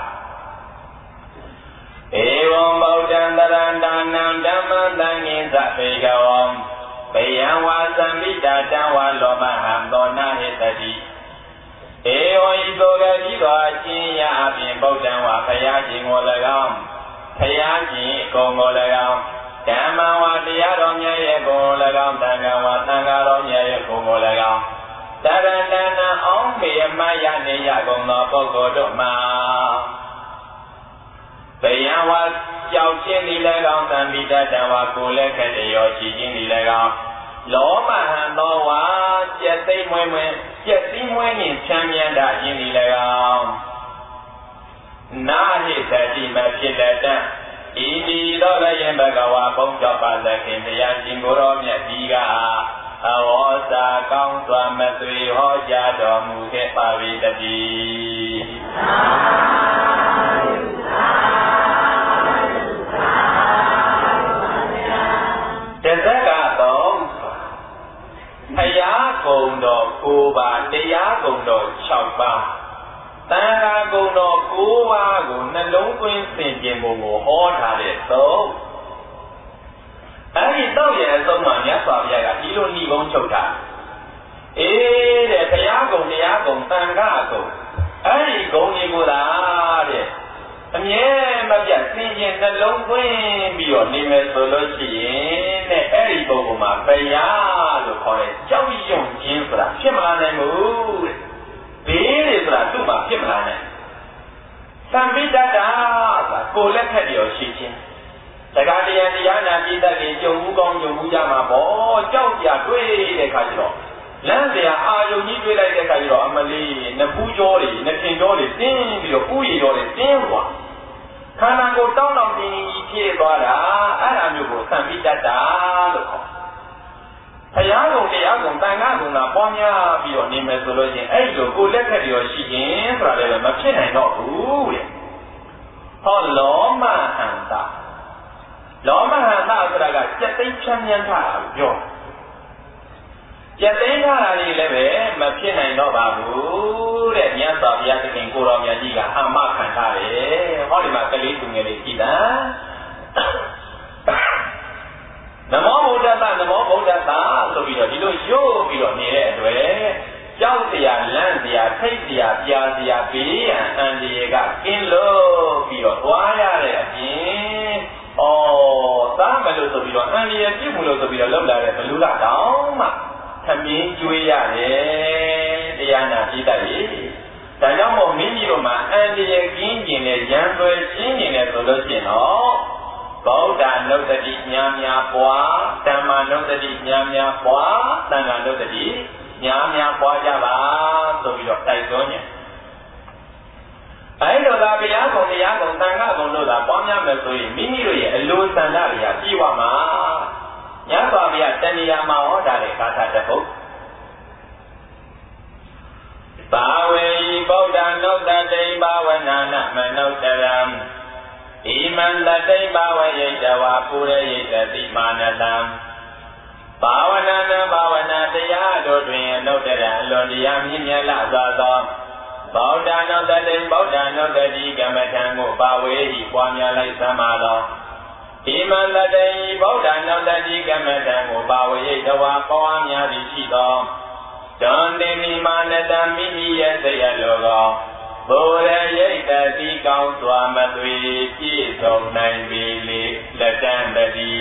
ဧဝံဗုဒ္ဓံတရန္တနံဓမ္မံသံဃိသဗေကဝံဘယံဝါသံမိတာတံဝါလောမဟံသောနာဟိတတိဧဝံဤသို့ကကြီးသောအချင်းရအပြင်ဗုဒ္ဓံဝါဘုရားရှင်ကို၎င်းဘုရားရှင်အကုန်ကို၎င်းဓမ္မဝါတရားတော်မြတ်ရဲ့ကို၎င်းသံဃာဝါသံဃာတော်မြတ်ရဲ့ကိုကို၎င်းတရန္တနံအောင်မေမယနေရကုန်သောပုဂ္ဂိုလ်တို့မှာဘယံဝါကြောက်ခြင်းဒီ၎င်းသံမိတတံဝါကိုလည်းခက်တရောရှိခြင်းဒီ၎င်းလောမဟံသောဝါကျက်သိမ့်မွဲမွဲကျက်သိမ့်မွဲနှင့်ချမ်းမြတ်တာခြင်းဒီ၎င်းနာဟိတတိမဖြစ်လက်တံဤဒီသောလည်းယံဘဂဝါဘုံကြောင့်ပါသခင်တရားရှင်ကိုယ်တော်မြတ်ဒီကအဝေါစာကောင်းစွာမသွေဟောကြားတော်မူခဲ့ပါ၏တည်းတဇက်ကတော့ဘုရားကုံတော်ကိုးပါးတရားကုံတော်၆ပါးသံဃာကုံတော်ကိုးပါးကိုနှလုံးသွင်းသင်ခြင်းကိုဟောထားတဲ့သုံးအဲ့ဒီတော့ရဲ့အဆုံးမှာမြတ်စွာဘုရားကဒီလိုဏိဂုံးချုပ်တာအေးတဲ့ဘုရားကုံတရားကုံသံဃာကုံအဲ့ဒီဂုံတွေကိုသာတဲ့အမြဲမပြတ်သင်ခြင်းနှလုံးသွင်းပြီးတော့နေမယ်ဆိုလို့ရှိရင်တဲ့အဲ့ဒီပုဂ္ဂိုလ်မှာဘုရားလို့ခေါ်တဲ့ကြောက်ရွံ့ခြင်းဆိုတာဖြစ်မလာနိုင်ဘူးတဲ့ဘေးတွေဆိုတာသူ့မှာဖြစ်မလာနိုင်သံပိတ္တတာဆိုတာကိုယ်လက်ထက်ရောရှိခြင်းတက္ကတရားတရားနာပြည်သက်တွေကြုံမှုကောင်းကြုံမှုကြမှာပေါ့ကြောက်ကြတွေ့တဲ့ခါကျတော့လမ်းစရာအာယုန်ကြီးတွေ့လိုက်တဲ့ခါကျတော့အမလေးနဖူးကြောတွေနခင်ကြောတွေတင်းပြီးတော့ဥယျာဉ်ကြောတွေတင်းသွားခန္ဓာကိုယ်တောင်းတောင်းတင်းကြီးဖြစ်သွားတာအဲ့ဒါမျိုးကိုသံပိတ္တတာလို့ခေါ်ဘုရားကုံတရားကုံတန်ခါကုံကပွားများပြီးတော့နေမယ်ဆိုလို့ချင်းအဲ့လိုကိုယ်လက်ထက်ရောရှိရင်ဆိုတာလည်းမဖြစ်နိုင်တော့ဘူးတဲ့ဟောလောမဟန္တာလောမဟန္တာဆိုတာကစက်သိမ်းချမ်းမြန်းထားတာပြောစက်သိမ်းထားတာလေးလည်းပဲမဖြစ်နိုင်တော့ပါဘူးတဲ့မြတ်စွာဘုရားသခင်ကိုတော်မြတ်ကြီးကအာမခံထားတယ်ဟောဒီမှာကလေးသူငယ်လေးကြည်တာနမောဗုဒ္ဓတနမောဗုဒ္ဓတဆိုပြီးတော့ဒီလိုရိုးပြီးတော့နေတဲ့အတွက်ကြောက်တရားလန့်တရားထိတ်တရားပြားတရားဘေးရန်အန္တရာယ်ကကင်းလို့ပြီးတော့သွားရတဲ့အပြင်ဩသားမလို့ဆိုပြီးတော့အန္တရာယ်ပြုတ်မလို့ဆိုပြီးတော့လောက်လာတဲ့ဘလူကတောင်းမှသမင်းကျွေးရတယ်တရားနာပြတတ်ရေဒါကြောင့်မို့မိမိတို့မှာအန္တရာယ်ကင်းကျင်တဲ့ရန်သွဲရှင်းကျင်တဲ့ဆိုလို့ရှိရင်တော့ဗုဒ္ဓနုတ္တိများများပွားဓမ္မနုတ္တိများများပွားသံဃာနုတ္တိများများပွားကြပါဆိုပြီးတော့တိုက်တွန်းနေအဲဒီလိုသာဘုရားကုံတရားကုံသံဃာကုံတို့သာပွားများမယ်ဆိုရင်မိမိတို့ရဲ့အလိုဆန္ဒတွေကပြည့်ဝမှာညစွာဘုရားတဏှာမှာဟောတာတဲ့ကာသတပုတ်ဘာဝေဗုဒ္ဓနုတ္တိဘာဝနာနမနုတရံဣမံတတိဘာဝယိတဝါပုရိယိတတိမာနတံဘာဝနာနဘာဝနာတရားတို့တွင်အနုတ္တရအလွန်တရားမြင့်မြတ်လာစွာသောဗုဒ္ဓနုတ္တိဗုဒ္ဓနုတ္တိကမ္မထံကိုပါဝေဤပွားများလိုက်သမှာသောဣမံတတိဗုဒ္ဓနုတ္တိကမ္မထံကိုပါဝေယိတဝါပွားများသည်ရှိသောတန်တိမိမာနတံမိမိရဲ့စိတ်အလိုသောဘုရယိတတိကောင်းစွာမသွေပြည့်စုံနိုင်ပေလေလက်တံတတိ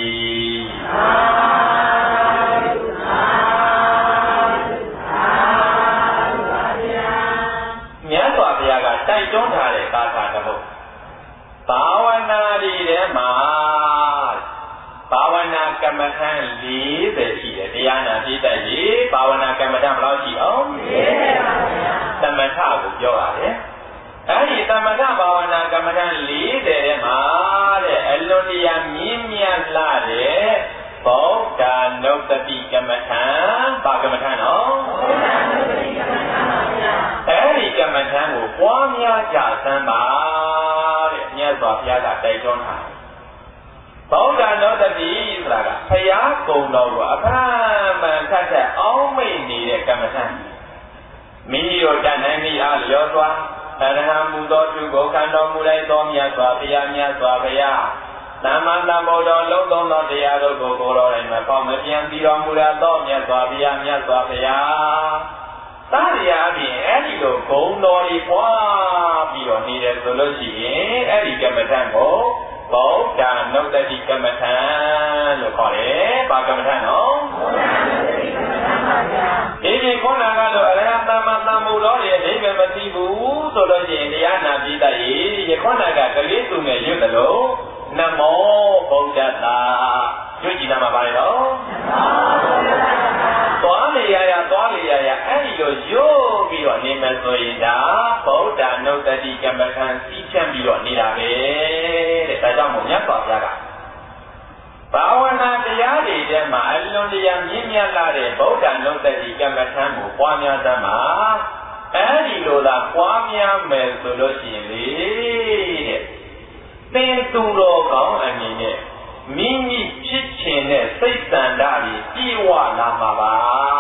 မြတ်စွာဘုရားကတိုက်တွန်းထားတဲ့ကာထာတစ်ပုဒ်ဘာဝနာဒီထဲမှာဘာဝနာကမ္မထံ၄၀ရှိတယ်တရားနာပြည့်တတ်ရေးဘာဝနာကမ္မထံဘယ်လောက်ရှိအောင်၄၀ပါဗျာသမထကိုပြောရတယ်အဲဒီသမထဘာဝနာကမ္မထံ၄၀ထဲမှာတဲ့အလွန်တရာမြင့်မြတ်လာတဲ့ဗုဒ္ဓနုတ္တိကမ္မထံဘာကမ္မထံနော်ဗုဒ္ဓနုတ္တိကမ္မထံပါဗျာအဲဒီကမ္မထံကိုပွားများကြစမ်းပါတဲ့မြတ်စွာဘုရားကတိုက်တွန်းထားဗုဒ္ဓနုတ္တိဆိုတာကဘုရားကုံတော်ကိုအဖမ်းမှန်ခတ်တဲ့အောင်းမိတ်နေတဲ့ကမ္မထံမိမိတို့တန်နိုင်မိအားလျော်စွာအရဟံမူသောသူကိုခံတော်မူလိုက်သောမြတ်စွာဘုရားမြတ်စွာဘုရားသမ္မာသမ္ဗုဒ္ဓလုံးသုံးသောတရားတို့ကိုကိုယ်တော်တိုင်မပေါမပြန်ပြီးတော်မူရသောမြတ်စွာဘုရားမြတ်စွာဘုရားသာရိယာအပြင်အဲ့ဒီလိုဂုဏ်တော်ကြီးပွားပြီးတော့နေတယ်ဆိုလို့ရှိရင်အဲ့ဒီကမ္မထံကိုဗုဒ္ဓနုတ္တိကမ္မထံလို့ခေါ်တယ်။ဘာကမ္မထံနော်ဗုဒ္ဓနုတ္တိကမ္မထံပါဗျာ။ဒီဒီခုနကတော့အရဟံသမ္မာသမ္ဗုဒ္ဓရဲ့အိဗေမသိဘူးဆိုလို့ရှိရင်တရားနာပြီးတတ်ရေယခုနကကလေးသူငယ်ရွတ်တယ်လို့နမောဗုဒ္ဓတာရွတ်ကြည့်တာမှာပါလေနော်နမောဗုဒ္ဓတာသွားလေရရသွားလေရရအဲ့ဒီလိုရွတ်ပြီးတော့နေမယ်ဆိုရင်ဒါဗုဒ္ဓနုတ္တိကမ္မထံစီးဖြန့်ပြီးတော့နေတာပဲတဲ့ဒါကြောင့်မို့မြတ်စွာဘုရားကဘာဝနာတရားတွေထဲမှာအလွန်တရာမြင့်မြတ်လာတဲ့ဗုဒ္ဓနုတ္တိကမ္မထံကိုပွားများသမှာအဲဒီလိုသာပွားများမယ်ဆိုလို့ရှိရင်လေတဲ့သင်သူတော်ကောင်းအနေနဲ့မိမိဖြစ်ချင်တဲ့စိတ်တန်တာတွေပြေဝလာမှာပါ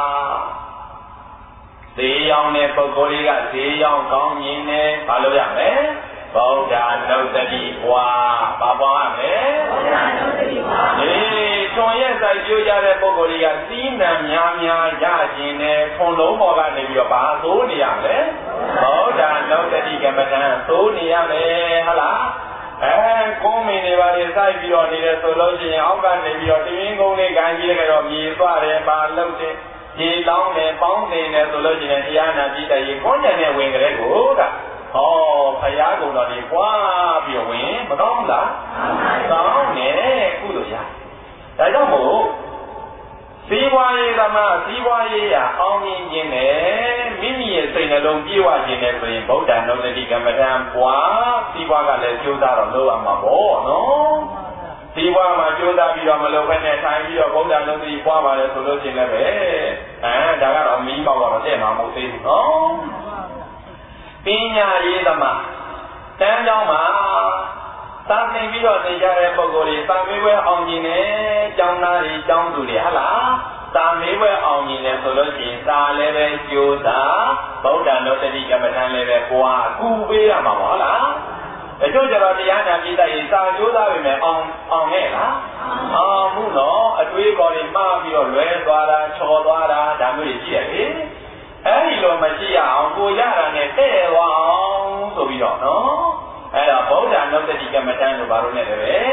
ဈေးရောက်တဲ့ပုဂ္ဂိုလ်တွေကဈေးရောက်ကောင်းမြင်တယ်ဘာလို့ရမလဲဗုဒ္ဓနုတ္တိပွားဘာပွားရမလဲဗုဒ္ဓနုတ္တိပွားအေးထွန်ရဲ့စိုက်ပြိုးကြတဲ့ပုဂ္ဂိုလ်တွေကစီးနံများများရခြင်းနဲ့ထွန်လုံးပေါ်ကနေပြီးတော့ဘာသိုးနေရမလဲဗုဒ္ဓနုတ္တိကမ္မထံသိုးနေရမယ်ဟုတ်လားအဲကုန်းမင်းတွေပါလေစိုက်ပြီးတော့နေတယ်ဆိုလို့ရှိရင်အောက်ကနေပြီးတော့တင်းင်းကုန်းလေးကန်ကြီးလိုက်တော့မြေသွားတယ်ပါလှုပ်တယ်ရေလောင်းတယ်ပေါင်းတယ်နဲ့ဆိုလို့ရှိရင်တရားနာကြည့်တယ်ရေကောညံနဲ့ဝင်ကြတဲ့ကိုကဟောဖရာကုံတော်ဒီပွားပြီးတော့ဝင်မကောင်းဘူးလားကောင်းတယ်ကုလို့ရဒါကြောင့်မို့စီးပွားရေးသမားစီးပွားရေးရအောင်မြင်ခြင်းနဲ့မိမိရဲ့စိတ်နှလုံးပြေဝခြင်းနဲ့ဆိုရင်ဗုဒ္ဓနုတ္တိကမ္မထံပွားစီးပွားကလည်းကြိုးစားတော့လုပ်ရမှာပေါ့နော်စီးပွားမှာကြိုးစားပြီးတော့မလုပ်ဘဲနဲ့ထိုင်ပြီးတော့ဗုဒ္ဓနုတ္တိပွားပါလေဆိုလို့ရှိရင်လည်းပဲအဲဒါကတော့မီးမောက်တော့တဲ့မှာမဟုတ်သေးဘူးနော်ပညာရေးသမားတန်းကြောင်းမှာသာသင်ပြီးတော့နေကြတဲ့ပုဂ္ဂိုလ်တွေသာမေးပွဲအောင်ကျင်တယ်ကျောင်းသားတွေကျောင်းသူတွေဟုတ်လားသာမေးပွဲအောင်ကျင်တယ်ဆိုလို့ရှိရင်သာလည်းပဲကြိုးစားဗုဒ္ဓနုတ္တိကမ္မထံလည်းပဲပွားကူပေးရမှာပေါ့ဟုတ်လားအကျိုးကျတော့တရားနာပြည်တည်စာကြိုးစားပြီမဲ့အောင်အောင်ရဲ့လားအောင်မှုတော့အတွေးခေါ်တွေမှားပြီးတော့လွဲသွားတာချော်သွားတာဒါမျိုးတွေရှိရလေအဲ့ဒီလိုမရှိရအောင်ကိုရတာနဲ့တဲ့သွားအောင်ဆိုပြီးတော့နော်အဲ့ဒါဗုဒ္ဓနုတ္တိကမ္မထံလို့ဘာလို့လဲပဲဩ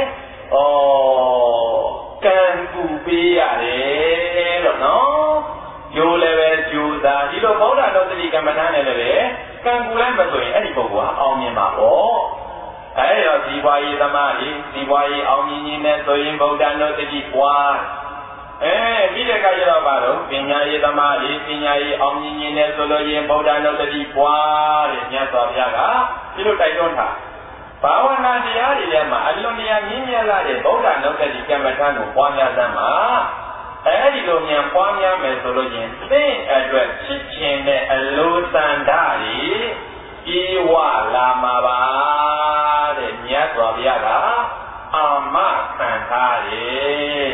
ကံကူပေးရတယ်လို့နော်ကျိုးလည်းပဲကျိုးစားဒီလိုဗုဒ္ဓနုတ္တိကမ္မထံနဲ့လည်းပဲကံကူလိုက်မဆိုရင်အဲ့ဒီပုဂ္ဂိုလ်ကအောင်မြင်မှာပေါ့အဲ့တော့ဒီဘွားရေးသမားကြီးဒီဘွားရေးအောင်မြင်ခြင်းနဲ့ဆိုရင်ဗုဒ္ဓနုတ္တိပွားအဲပြီးတဲ့အခါကျတော့ဘာလို့ပညာရေးသမားကြီးပညာရေးအောင်မြင်ခြင်းနဲ့ဆိုလို့ရင်ဗုဒ္ဓနုတ္တိပွားတဲ့မြတ်စွာဘုရားကဒီလိုတိုက်တွန်းထားဘာဝနာတရားတွေထဲမှာအလွန်တရာမြင့်မြတ်လာတဲ့ဗုဒ္ဓနုတ္တိကမ္မထံကိုပွားများသမ်းမှာအဲဒီလိုမြန်ပွားများမယ်ဆိုလို့ရင်သိအတွက်ချစ်ခြင်းနဲ့အလိုတန်တာတွေပြေဝလာမှာပါတဲ့မြတ်စွာဘုရားကအာမခံထားတယ်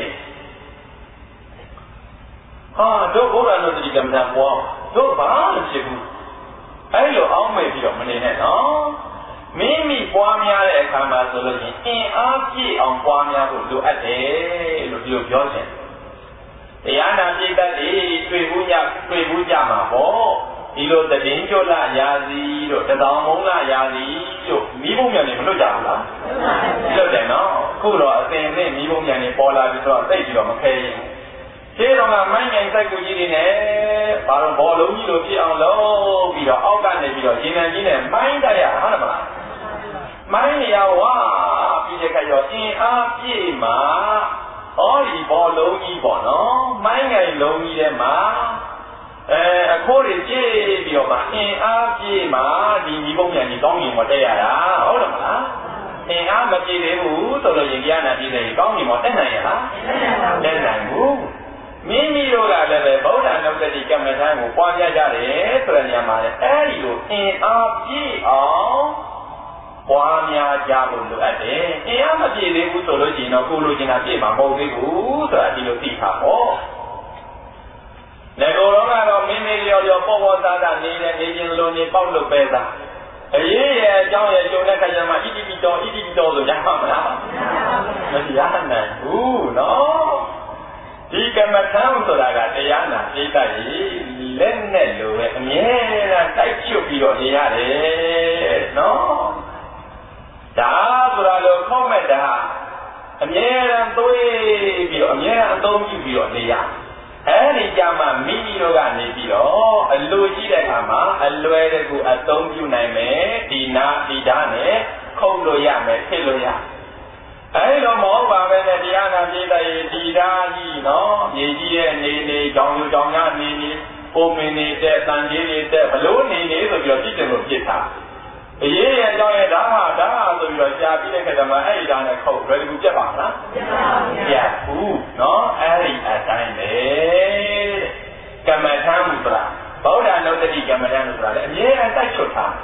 ဟာတို့ဘုရားနုတ္တိကမ္မထံပွားတို့ဘာမှဖြစ်ဘူးအဲ့လိုအောင်းမဲ့ပြီးတော့မနေနဲ့နော်မိမိပွားများတဲ့အခါမှာဆိုလို့ရှိရင်အင်အားပြည့်အောင်ပွားများဖို့လိုအပ်တယ်လို့ဒီလိုပြောချင်တရားနာပြိတ္တတွေတွေ့ဘူးညတွေ့ဘူးကြမှာပေါ့ဒီလိုတည်င်းကျွတ်လာရာစီတို့တတောင်မုံလာရာစီတို့မိဘုံမြန်နေမလွတ်ကြဘူးလားလွတ်တယ်နော်အခုတော့အစဉ်အသင့်မိဘုံမြန်နေပေါ်လာပြီးတော့သိပြီးတော့မခဲရင်ခြေတော်ကမိုင်းငိုင်စိုက်ကူကြီးတွေနဲ့ဘာလို့ဘောလုံးကြီးလိုဖြစ်အောင်လုပ်ပြီးတော့အောက်ကနေပြီးတော့ရှင်နန်းကြီးနဲ့မိုင်းတိုက်ရဟုတ်တယ်မလားမိုင်းနေရဝါပြီးတဲ့ခါရောအင်အားပြည့်မှာဩဒီဘောလုံးကြီးပေါ့နော်မိုင်းငိုင်လုံးကြီးထဲမှာအဲအခိုးတွေပြည့်ပြီးတော့မှအင်အားပြည့်မှာဒီမိဘုံမြန်ကြီးကောင်းကြီးမတက်ရတာဟုတ်တယ်မလားအင်အားမပြည့်သေးဘူးဆိုလို့ရင်တရားနာပြည့်တယ်ကောင်းကြီးမတက်နိုင်ရလားတက်နိုင်ဘူးမိမိတို့ကလည်းပဲဗုဒ္ဓနုတ္တိကမ္မထံကိုပွားများကြတယ်ဆိုတဲ့နေရာမှာလည်းအဲဒီလိုအင်အားပြည့်အောင်ပွားများကြဖို့လိုအပ်တယ်အင်အားမပြည့်သေးဘူးဆိုလို့ရှိရင်တော့ကိုလိုချင်တာပြည့်မှာမဟုတ်သေးဘူးဆိုတာဒီလိုသိထားပေါ့လေကိုယ်တော်ကတော့မိမိလျော်လျော်ပေါ့ပေါ့သားသားနေတဲ့နေခြင်းလိုနေပေါက်လို့ပဲသားအရေးရဲ့အကြောင်းရဲ့ကျုံတဲ့ခါကျမှဣတိပိတောဣတိပိတောဆိုရမှာမလားမရနိုင်ဘူးနော်ဒီကမ္မထံဆိုတာကတရားနာပြိတ္တကြီးလက်နဲ့လိုပဲအမြဲတမ်းတိုက်ချုပ်ပြီးတော့နေရတယ်နော်ဒါဆိုတာလို့ခေါက်မဲ့တာအမြဲတမ်းသွေးပြီးတော့အမြဲတမ်းအသုံးပြုပြီးတော့နေရအဲဒီကြမှာမိမိတို့ကနေပြီးတော့အလိုရှိတဲ့အခါမှာအလွယ်တကူအသုံးပြုနိုင်မယ်ဒီနာဒီဓာတ်နဲ့ခုတ်လို့ရမယ်ဖြစ်လို့ရအဲဒီတော့မဟုတ်ပါပဲနဲ့တရားနာပြိတ္တရေဒီဓာတ်ကြီးနော်မြေကြီးရဲ့နေနေကြောင်ကြောင်များနေနေပုံမင်းနေတဲ့တန်ကြီးနေတဲ့ဘလို့နေနေဆိုပြီးတော့ပြစ်တယ်လို့ပြစ်တာအရေးရဲ့အကြောင်းရဲ့ဓာတ်ဟာဓာတ်ဟာဆိုပြီးတော့ကြာပြီးတဲ့ခါကျမှအဲ့ဒီဓာတ်နဲ့ခုတ်ဘယ်လိုပြတ်ပါမလားပြတ်ပါဘူးပြတ်ဘူးနော်အဲ့ဒီအတိုင်းပဲကမ္မထံမူဆိုတာဗုဒ္ဓနုတ္တိကမ္မထံလို့ဆိုတာလေအမြဲတမ်းတိုက်ချုပ်ထား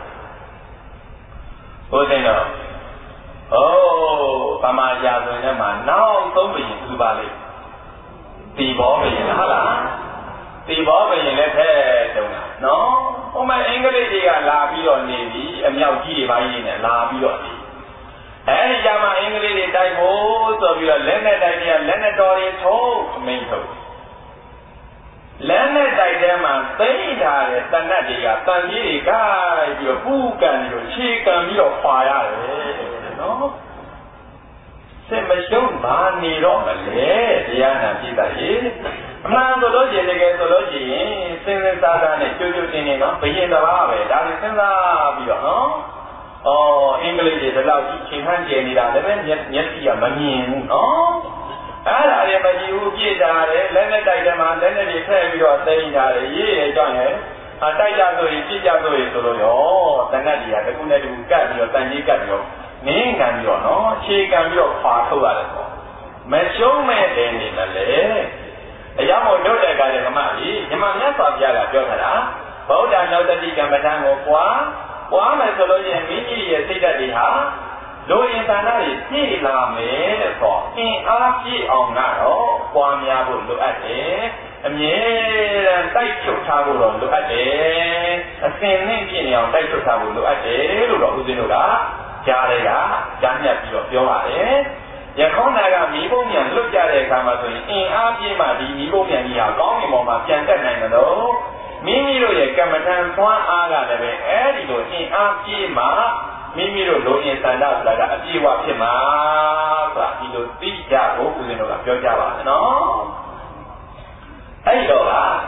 ဟုတ်တယ်နော်ဩဗမာရာဇဝင်ထဲမှာနောက်သုံးဘုရင်သူပါလေတီဘောဘုရင်ဟုတ်လားတီဘောဘုရင်လည်းထဲတုံးတာနော်ဟိုမှာအင်္ဂလိပ်တွေကလာပြီးတော့နေပြီအမြောက်ကြီးတွေပါကြီးနဲ့လာပြီးတော့နေအဲဒီကြမှာအင်္ဂလိပ်တွေတိုက်ဖို့ဆိုပြီးတော့လက်နဲ့တိုက်တွေကလက်နဲ့တော်တွေထုတ်အမိန်ထုတ်လက်နဲ့တိုက်ထဲမှာသိမ့်ထားတဲ့တဏှတ်တွေကတန်ကြီးတွေကပြီးတော့ပူကန်ပြီးတော့ခြေကန်ပြီးတော့ခွာရတယ်နော်စစ်မရှုံးဘာနေတော့မလဲတရားနာပြိတ္တရေအမှန်ဆိုလို့ရှိရင်တကယ်ဆိုလို့ရှိရင်စဉ်းစဉ်းစားစားနဲ့ကြိုးကြိုးတင်နေနော်ဘယင်တစ်ပါးပဲဒါကိုစဉ်းစားပြီးတော့နော်ဩအင်္ဂလိပ်တွေဒီလောက်ကြီးချိန်ဟန်ကျင်နေတာလည်းပဲမျက်စိကမမြင်ဘူးနော်အဲ့ဒါတွေမကြည့်ဘူးပြည့်တာတယ်လက်နဲ့တိုက်တယ်မှာလက်နဲ့တွေဖက်ပြီးတော့သိမ်းကြတယ်ရေးရကြောင်းရဲ့အတိုက်ကြဆိုရင်ပြည့်ကြဆိုရင်ဆိုလို့ရောတဏှတ်တွေကတစ်ခုနဲ့တစ်ခုကပ်ပြီးတော့တန်ကြီးကပ်ပြီးတော့နင်းကန်ပြီးတော့နော်ခြေကန်ပြီးတော့ခွာထုတ်ရတယ်ပေါ့မရှုံးမဲ့တယ်နေမလဲအရာမို့တို့တဲ့ကလည်းဓမ္မကြီးဓမ္မမြတ်စွာဘုရားကပြောထားတာဗုဒ္ဓနုတ္တိကမ္မထံကိုပွားပွားမယ်ဆိုလို့ရှိရင်မိမိရဲ့စိတ်ဓာတ်တွေဟာလိုရင်တန်တာတွေပြည့်လာမယ်တဲ့ဆိုအင်အားပြည့်အောင်ကတော့ပွားများဖို့လိုအပ်တယ်အမြဲတမ်းတိုက်ချုပ်ထားဖို့တော့လိုအပ်တယ်အစဉ်နဲ့ပြည့်နေအောင်တိုက်ချုပ်ထားဖို့လိုအပ်တယ်လို့တော့ဦးဇင်းတို့ကကြားရတာကြားညက်ပြီးတော့ပြောပါတယ်ရခေါင်းနာကမိဘုံမြန်လွတ်ကြတဲ့အခါမှာဆိုရင်အင်အားပြည့်မှဒီမိဘုံမြန်ကြီးဟာကောင်းကင်ဘုံမှာပြန်တက်နိုင်တယ်လို့မိမိတို့ရဲ့ကမ္မထံသွမ်းအားကလည်းပဲအဲဒီလိုအင်အားပြည့်မှမိမိတို့လိုအင်ဆန္ဒဆိုတာကအပြည့်အဝဖြစ်မှာဆိုတာဒီလိုသိကြဖို့ဦးဇင်းတို့ကပြောကြပါမယ်နော်အဲ့တော့က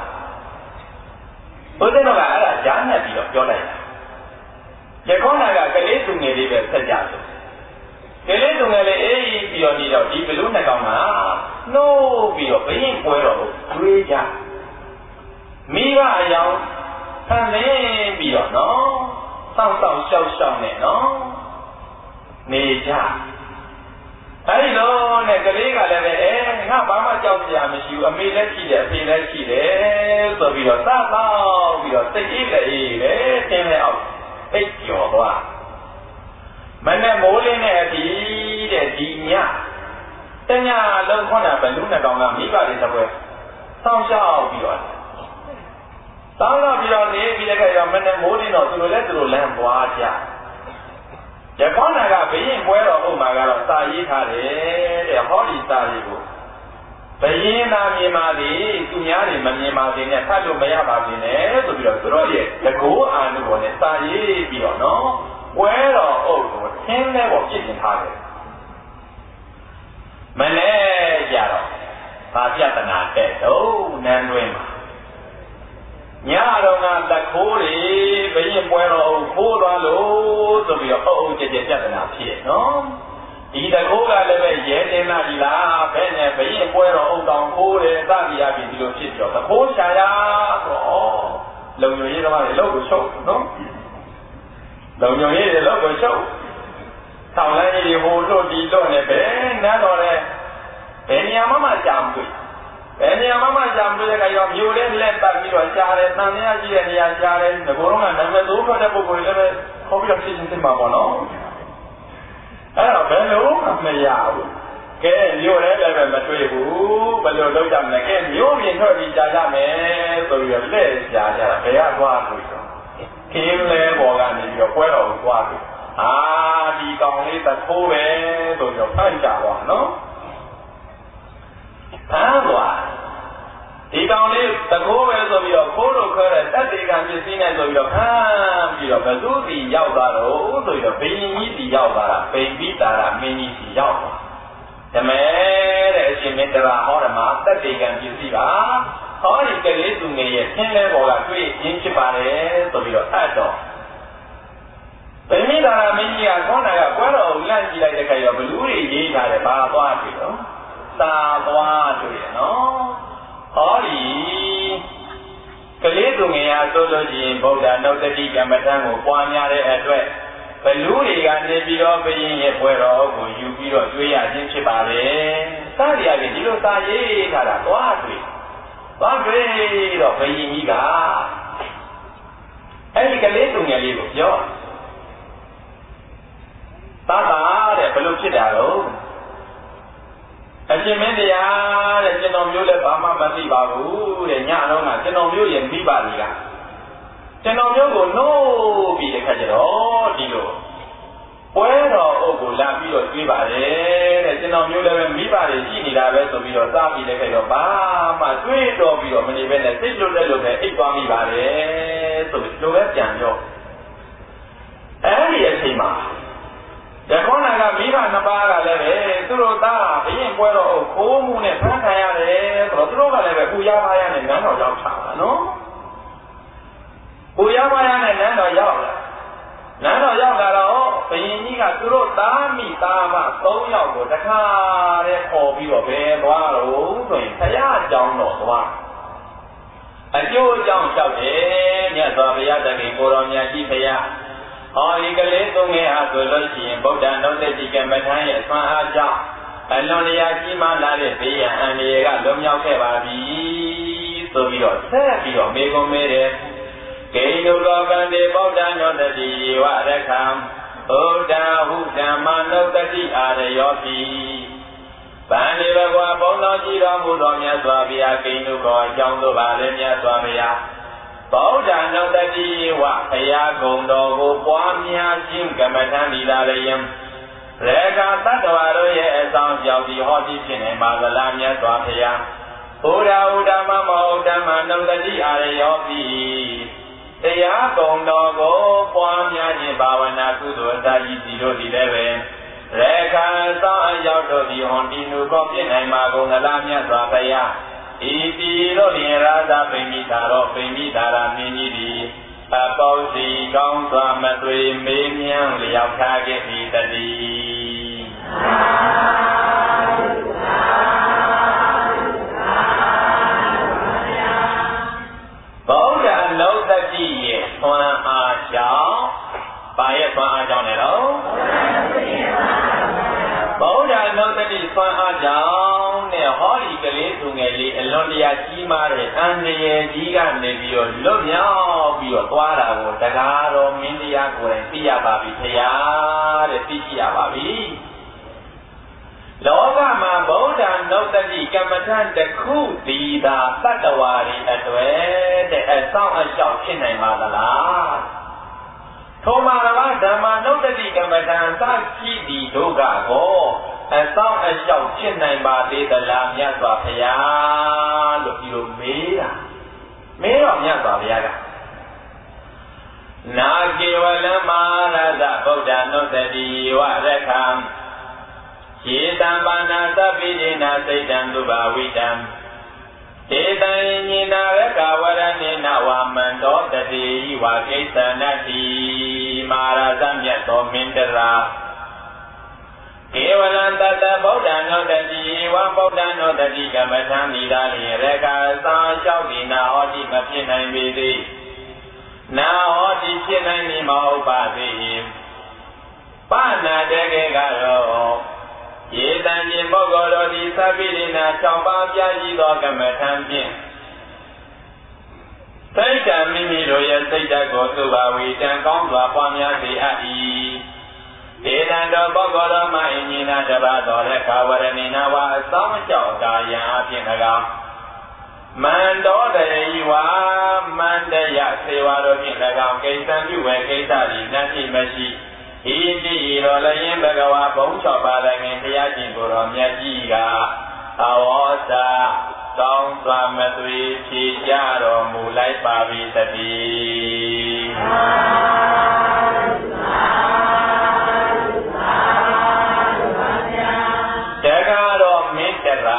ဦးဇင်းတို့ကအဲ့ဒါကြားနဲ့ပြီးတော့ပြောလိုက်တာရခေါင်းနာကကလေးသူငယ်လေးပဲဆက်ကြဆိုကလေးသူငယ်လေးအေးပြီးတော့နေတော့ဒီဘလူးနှစ်ကောင်ကနှိုးပြီးတော့ဘယင်းပွဲတော်ကိုတွေးကြမိဘအယောင်ဆန်းနေပြီးတော့နော်စောင့်စောင့်ရှောက်ရှောက်နဲ့နော်နေကြအဲဒီလိုနဲ့ကလေးကလည်းပဲအဲငါဘာမှကြောက်ကြမရှိဘူးအမေလည်းရှိတယ်အဖေလည်းရှိတယ်ဆိုပြီးတော့စတော့ပြီးတော့စိတ်အေးလည်းအေးပဲတင်းလဲအောင်အိတ်ကျော်သွားမနဲ့မိုးလင်းတဲ့အဒီတဲ့ဒီညတညလုံးခွန်းတာဘလူးနှစ်ကောင်ကမိဘတွေတစ်ပွဲစောင့်ရှောက်ပြီးတော့တောင်းတော့ပြီးတော့နေပြီးတဲ့ခါကျတော့မနဲ့မိုးလင်းတော့သူတို့လည်းသူတို့လမ်းသွားကြရခေါင်းနာကဘယင်းပွဲတော်ဥမာကတော့စာရေးထားတယ်တဲ့ဟောဒီစာရေးကိုဘယင်းသားမြင်ပါသည်သူများတွေမမြင်ပါသေးနဲ့ဖတ်လို့မရပါသေးနဲ့ဆိုပြီးတော့သူတို့ရဲ့တကူအာနုဘောနဲ့စာရေးပြီးတော့နော်ပွဲတော်အုပ်ကိုသင်းလဲပေါ်ပြစ်တင်ထားတယ်မနဲ့ကြတော့ဘာပြဿနာတဲ့တော့နန်းတွင်းမှာညတော့ကတခိုးတွေဘယင်းပွဲတော်ခိုးသွားလို့ဆိုပြီးတော့အုပ်အုပ်ကြကြပြဿနာဖြစ်နော်ဒီတခိုးကလည်းပဲရဲတင်လာပြီလားဘယ်နဲ့ဘယင်းပွဲတော်အုပ်တောင်ခိုးတယ်သတိရပြီဒီလိုဖြစ်ပြီးတော့တခိုးရှာရဆိုတော့လုံညိုရေးသမားတွေလောက်ကိုချုပ်နော်လုံညိုရေးတွေလောက်ကိုချုပ်ဆောင်းလန်းကြီးဟိုလွတ်ဒီလွတ်နေပဲနန်းတော်နဲ့ဘယ်နေရာမှမကြာဘူးဘယ်နေရာမှမကြာဘူးတဲ့ကရောမြို့လေးလက်ပတ်ပြီးတော့ရှားတယ်တန်မြားကြီးတဲ့နေရာရှားတယ်ငကိုယ်တော့ကနာမည်သိုးထွက်တဲ့ပုဂ္ဂိုလ်တွေလည်းပဲခေါ်ပြီးတော့ဖြစ်ချင်းသိမှာပေါ့နော်အဲ့တော့ဘယ်လိုမှမရဘူးကဲမြို့လေးလည်းပဲမတွေ့ဘူးဘယ်လိုလုပ်ကြမလဲကဲမြို့ပြင်ထွက်ပြီးရှားကြမယ်ဆိုပြီးတော့လက်ရှားကြတာဘယ်ကသွားလို့တော့ခင်းလဲပေါ်ကနေပြီးတော့ပွဲတော်ကိုသွားပြီးအာဒီကောင်လေးသထိုးပဲဆိုပြီးတော့ဖတ်ကြပါနော်ဖမ်းသွားဒီကောင်လေးသခိုးပဲဆိုပြီးတော့ခိုးလို့ခဲတဲ့တက်တေကံပစ္စည်းနဲ့ဆိုပြီးတော့ဖမ်းပြီးတော့ဘသူစီရောက်သွားတော့ဆိုပြီးတော့ဘိရင်ကြီးစီရောက်သွားတာပိန်ပြီးတာမင်းကြီးစီရောက်သွားဓမဲတဲ့အရှင်မင်းတရာဟောဓမ္မတက်တေကံပစ္စည်းပါဟောဒီကလေးသူငယ်ရဲ့ဆင်းလဲပေါ်ကတွေ့ရင်းဖြစ်ပါတယ်ဆိုပြီးတော့အပ်တော့ဗိမိတာမင်းကြီးကခေါင်းနာကကွဲတော်ကိုလန့်ကြည့်လိုက်တဲ့ခါကျတော့ဘလူးတွေရေးထားတယ်ဘာသွားပြီတော့သာသွားတွေ့ရနော်ဟောဒီကလေးသူငယ်အားဆိုလို့ရှိရင်ဗုဒ္ဓနုတ္တိကမ္မထံကိုပွားများတဲ့အတွက်ဘလူးတွေကနေပြီးတော့ဘယင်းရဲ့ပွဲတော်ကိုယူပြီးတော့ကျွေးရခြင်းဖြစ်ပါလေစသည်အပြင်ဒီလိုသာရေးထားတာသွားတွေ့သွားတွေ့တော့ဘယင်းကြီးကအဲ့ဒီကလေးသူငယ်လေးကိုပြောသာသာတဲ့ဘလို့ဖြစ်တာတော့အရှင်မင်းတရားတဲ့ကျွန်တော်မျိုးလည်းဘာမှမသိပါဘူးတဲ့ညတော့ကကျွန်တော်မျိုးရဲ့မိဘတွေကကျွန်တော်မျိုးကိုနှိုးပြီးတဲ့ခါကျတော့ဒီလိုပွဲတော်အုပ်ကိုလာပြီးတော့ကျွေးပါတယ်တဲ့ကျွန်တော်မျိုးလည်းပဲမိဘတွေရှိနေတာပဲဆိုပြီးတော့စားပြီးတဲ့ခါကျတော့ဘာမှတွေးတော်ပြီးတော့မနေဘဲနဲ့စိတ်လွတ်လက်လွတ်ပဲအိပ်သွားမိပါတယ်ဆိုပြီးလိုပဲပြန်ပြောအဲ့ဒီအချိန်မှာရခေါနာကမိဘနှစ်ပါးကလည်းပဲသူတို့သားဘယင်းပွဲတော်အုပ်ခိုးမှုနဲ့ဖမ်းခံရတယ်ဆိုတော့သူတို့ကလည်းပဲကိုရပါရနဲ့နန်းတော်ရောက်ချတာနော်ကိုရပါရနဲ့နန်းတော်ရောက်လာနန်းတော်ရောက်လာတော့ဘယင်းကြီးကသူတို့သားမိသားမသုံးယောက်ကိုတခါတည်းခေါ်ပြီးတော့ဘယ်သွားတော့ဆိုရင်ဆရာအကြောင်းတော်သွားအကျိုးအကြောင်းလျှောက်တယ်မြတ်စွာဘုရားတခင်ကိုတော်မြတ်ကြီးဖရာဟောဒီကလေးသုံးငယ်ဟာဆိုလို့ရှိရင်ဗုဒ္ဓနုတ္တိကမ္မထံရဲ့ဆွမ်းအားကြောင့်အလွန်တရာကြီးမားလာတဲ့ဘေးရန်အန္တရာယ်ကလွန်မြောက်ခဲ့ပါပြီဆိုပြီးတော့ဆက်ပြီးတော့မေကွန်မဲတယ်ဂိဏုလောကံတေဗုဒ္ဓနုတ္တိဝရခံဒာဟုဓမ္မနုတ္တိအာရယောပိဗန္ဒီဘဂဝါဘုံတော်ကြည်တော်မူသောမြတ်စွာဘုရားကိဏုကောအကြောင်းတို့ပါလေမြတ်စွာဘုရားဗုဒ္ဓနုတ္တိဝဘုရားဂုဏ်တော်ကိုပွားများခြင်းကမ္မထံဤသာလျင်ရေခာတတ္တဝါတို့ရဲ့အဆောင်ကြောင့်ဒီဟောတိဖြစ်နေပါသလားမြတ်စွာဘုရားဘုရားဥဒ္ဓမမဟုတ်ဓမ္မနုတ္တိအာရယောပိတရားဂုဏ်တော်ကိုပွားများခြင်းဘာဝနာကုသိုလ်အစာကြီးဒီတို့ဒီလည်းပဲရေခာသောအရောက်တို့ဒီဟွန်ဒီနုကောပြည့်နိုင်မှာကုန်သလားမြတ်စွာဘုရားဤတိတို့လျင်ရာဇပိမိတာတော့ပိမိတာရာမင်းကြီးသည်အပေါင်းစီကောင်းစွာမသွေမေးမြန်းလျောက်ထားခဲ့သည်တည်းဗုဒ္ဓနုတ္တိရဲ့သွန်အားကြောင့်ဘာရဲ့သွန်အားကြောင့်လဲတော့ဗုဒ္ဓနုတ္တိသွန်အားကြောင့်နဲ့ဟောဒီကလေးသူငယ်လေးအလွန်တရာကြီးမားတဲ့အန္တရာယ်ကြီးကနေပြီးတော့လွတ်မြောက်ပြီးတော့သွားတာကိုတရားတော်မင်းတရားကိုယ်တိုင်သိရပါပြီဖရာတဲ့သိကြည့်ရပါပြီလောကမှာဗုဒ္ဓနုတ္တိကမ္မထံတစ်ခုဒီသာတတ္တဝါတွေအတွေ့တဲ့အဆောင်အရှောက်ဖြစ်နိုင်ပါသလားထိုမှာကဓမ္မနုတ္တိကမ္မထံသရှိဒီဒုက္ခကိုအဆောင်အရှောက်ဖြစ်နိုင်ပါသေးသလားမြတ်စွာဘုရားလို့ဒီလိုမေးတာမေးတော့မြတ်စွာဘုရားကနာကေဝလမဟာရသဗုဒ္ဓနုတ္တိဝရခံယေတံပါဏာသဗ္ဗိဒေနာစိတ်တံသူဘာဝိတံဧတံညိနာရကဝရဏေနဝမန္တောတတိဝါကိစ္စနတိမာရသမြတ်သောမင်းတရာကေဝလံတတဗုဒ္ဓနုတ္တိဝဗုဒ္ဓနုတ္တိကမ္မထံဤသာလျင်ရကသာလျှောက်ဒီနာဟောတိမဖြစ်နိုင်ပေသေးနာဟောတိဖြစ်နိုင်မည်မဟုတ်ပါသေးပနာတကေကတော့ယေတံခြင်းပုဂ္ဂိုလ်တို့သည်သဗ္ဗိရိနာ၆ပါးပြည့်စုံသောကမ္မထံဖြင့်စိတ်တံမိမိတို့ရဲ့စိတ်ဓာတ်ကိုသူဘာဝေတံကောင်းစွာပွားများစေအပ်၏ဒေတံတော်ပုဂ္ဂိုလ်တို့မှအင်ကြီးနာတပါတော်လက်ခဝရဏိနာဝအစောင်းကြောက်ကာယံအဖြစ်၎င်းမန္တောတရေဝမန္တယစေဝါတို့ဖြင့်၎င်းကိစ္စံပြုဝေကိစ္စသည်နတ်ရှိမရှိဤတိရောလယင်ဘဂဝါဘုံ၆ပါးလည်းငင်တရားကျင့်ကိုယ်တော်မြတ်ကြီးကအဝေါစာကောင်းစွာမသွေဖြေကြတော်မူလိုက်ပါပြီတည်းတကားတော်မင်းတရာ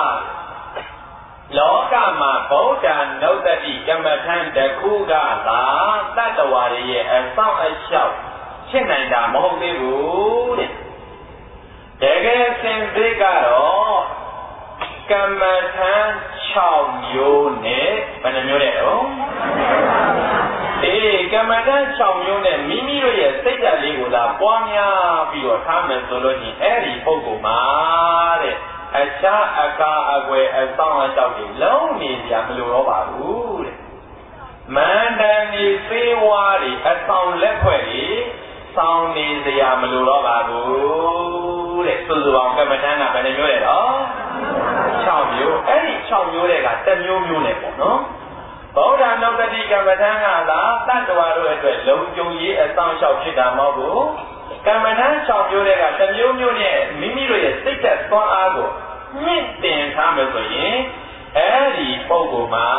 လောကမှာဗုဒ္ဓနုတ္တိကမ္မထံတစ်ခုကသာတတ္တဝါတွေရဲ့အဆောင်အရှောက်ဖြစ်နိုင်တာမဟုတ်သေးဘူးတဲ့တကယ်စင်စစ်ကတော့ကမ္မထံ၆မျိုးနဲ့ဘယ်နှမျိုးလဲတော့အေးကမ္မထံ၆မျိုးနဲ့မိမိတို့ရဲ့စိတ်ဓာတ်လေးကိုသာပွားများပြီးတော့ထားမယ်ဆိုလို့ချင်းအဲ့ဒီပုဂ္ဂိုလ်မှာတဲ့အခြားအကာအကွယ်အဆောင်အကြောက်တွေလုံးနေကြမလို့တော့ပါဘူးတဲ့မန္တန်ဒီသေဝါးတွေအဆောင်လက်ဖွဲ့တွေဆောင်းနေစရာမလိုတော့ပါဘူးတဲ့စုစုပေါင်းကမ္မထံကဘယ်နှမျိုးလဲတော့၆မျိုးအဲ့ဒီ၆မျိုးတွေကတစ်မျိုးမျိုးနဲ့ပေါ့နော်ဗုဒ္ဓနုတ္တိကမ္မထံကသာတတ္တဝါတို့အတွက်လုံခြုံရေးအဆောင်လျှောက်ဖြစ်တာမဟုတ်ဘူးကမ္မထံ၆မျိုးတွေကတစ်မျိုးမျိုးနဲ့မိမိတို့ရဲ့စိတ်သက်သွမ်းအားကိုမြင့်တင်ထားမယ်ဆိုရင်အဲ့ဒီပုဂ္ဂိုလ်မှာ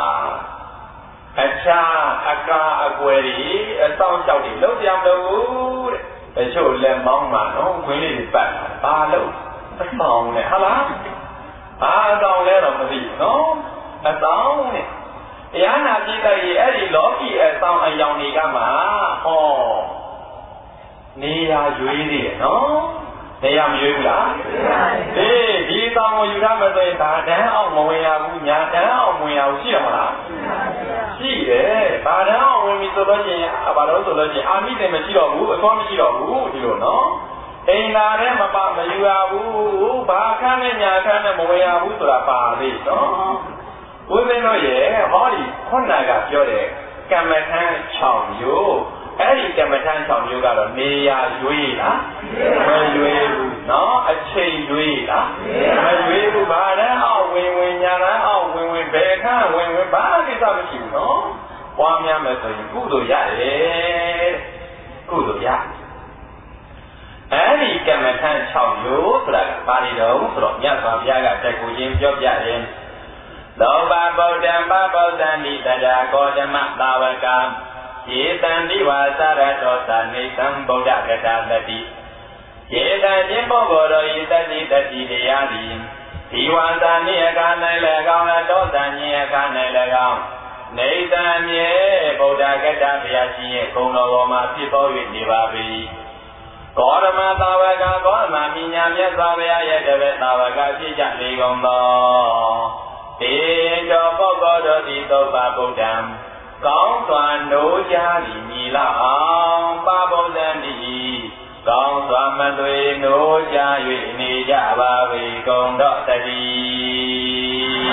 အခြားအကာအကွယ်တွေအဆောင်လျှောက်တွေလုံးကြမလို့တဲ့တချို့လက်မောင်းမှာနော်ခွင်းလေးတွေပတ်တာဘာလို့အဆောင်နဲ့ဟာလားဘာအဆောင်လဲတော့မသိဘူးနော်အဆောင်နဲ့တရားနာပြည့်တဲ့အဲ့ဒီလောကီအဆောင်အယောင်တွေကမှဟောနေရာရွေးနေတယ်နော်နေရာမရွေးဘူးလားအေးဒီဆောင်ကိုယူထားမှဆိုရင်ဒါတန်းအောင်မဝင်ရဘူးညာတန်းအောင်ဝင်ရဘူးရှိရမလားရှိတယ်ဘာတန်းအောင်ဝင်ပြီဆိုလို့ရှိရင်ဘာလို့ဆိုလို့ရှိရင်အာမိတယ်မရှိတော့ဘူးအစွမ်းမရှိတော့ဘူးဒီလိုနော်အိမ်လာတဲ့မပါမယူရဘူးဘာခန်းနဲ့ညာခန်းနဲ့မဝင်ရဘူးဆိုတာပါသေးနော်ဦးဇင်းတို့ရဲ့ဟောဒီခုနကပြောတဲ့ကမ္မထံ၆မျိုးအဲ့ဒီကမ္မထမ်း၆မျိုးကတော့နေရာရွေးလားမရွေးဘူးနော်အချိန်ရွေးလားမရွေးဘူးဘာလဲအောက်ဝင်ဝင်ညာလားအောက်ဝင်ဝင်ဘယ်ခါဝင်ဝင်ဘာကိစ္စမရှိဘူးနော်ပွားများမယ်ဆိုရင်ကုသိုလ်ရတယ်ကုသိုလ်ရအဲ့ဒီကမ္မထမ်း၆မျိုးဆိုတာကပါဠိတော်ဆိုတော့မြတ်စွာဘုရားကတကူချင်းပြောပြတယ်လောဘဗုဒ္ဓံပဗုဒ္ဓံဒီတရာကောဓမသာဝကံယေတံဒီဝါသရတောသနေသံဗုဒ္ဓဂတသတိယေတံခြင်းပုဂ္ဂိုလ်တို့ဤတတိတတိတရားသည်ဒီဝါသနိအခါ၌၎င်းတောသညင်အခါ၌၎င်းနေတံမြေဗုဒ္ဓဂတဘုရားရှင်ရဲ့ဂုဏ်တော်ပေါ်မှာဖြစ်ပေါ်၍နေပါပြီကောဓမသာဝကကောဓမမြညာမြတ်စွာဘုရားရဲ့တပည့်သာဝကဖြစ်ကြလေကုန်သောတေတောပုဂ္ဂိုလ်တို့သည်သုဘဗုဒ္ဓံကောင်းစွာနိုးကြသည်မြည်လောက်အောင်ပဗုဒ္ဓံတိကောင်းစွာမသွေနိုးကြ၍နေကြပါပေကုန်တော့တည်း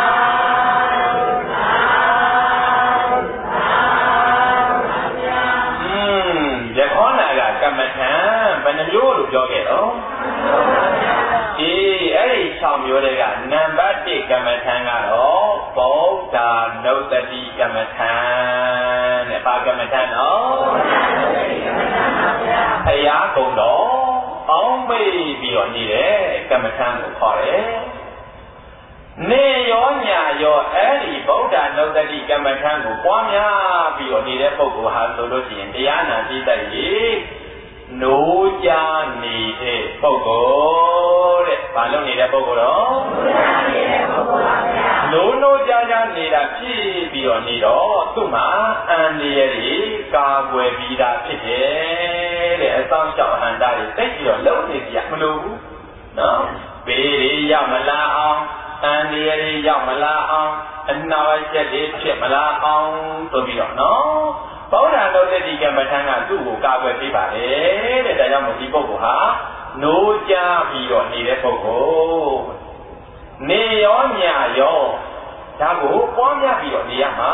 อืมယခောနာကကမ္မထံဘယ်နှမျိုးလို့ပြောခဲ့တော့အေးအဲ့ဒီ၆မျိုးတွေကနံပါတ်၁ကမ္မထံကတော့ဗုဒ္ဓနုတ္တိကမ္မထံတဲ့ဘာကမ္မထံနော်ဘုရားကုံတော်အောင်းမေးပြီးတော့နေတဲ့ကမ္မထံကိုခေါ်တယ်နေရောညာရောအဲ့ဒီဗုဒ္ဓနုတ္တိကမ္မထံကိုပွားများပြီးတော့နေတဲ့ပုဂ္ဂိုလ်ဟာဆိုလို့ရှိရင်တရားနာပြီးတတ်ရေးနိုးကြနေတဲ့ပုဂ္ဂိုလ်တဲ့ဘာလို့နေတဲ့ပုဂ္ဂိုလ်တော့နိုးနိုးကြကြနေတာဖြစ်ပြီးတော့နေတော့သူ့မှာအန္တရာယ်ကြီးကာကွယ်ပြီးသားဖြစ်တယ်တဲ့အဆောင်ရှောက်အန္တရာယ်သိပြီးတော့လုံးနေကြမလို့ဘူးနော်ဘေးတွေရောက်မလာအောင်အန္တရာယ်ကြီးရောက်မလာအောင်အနာဝချက်တွေဖြစ်မလာအောင်ဆိုပြီးတော့နော်ဗုဒ္ဓနုတ္တိကမ္မထံကသူ့ကိုကာကွယ်ပေးပါလေတဲ့ဒါကြောင့်မို့ဒီပုဂ္ဂိုလ်ဟာနိုးကြပြီးတော့နေတဲ့ပုဂ္ဂိုလ်နေရောညာရောဒါကိုပွားများပြီးတော့နေရမှာ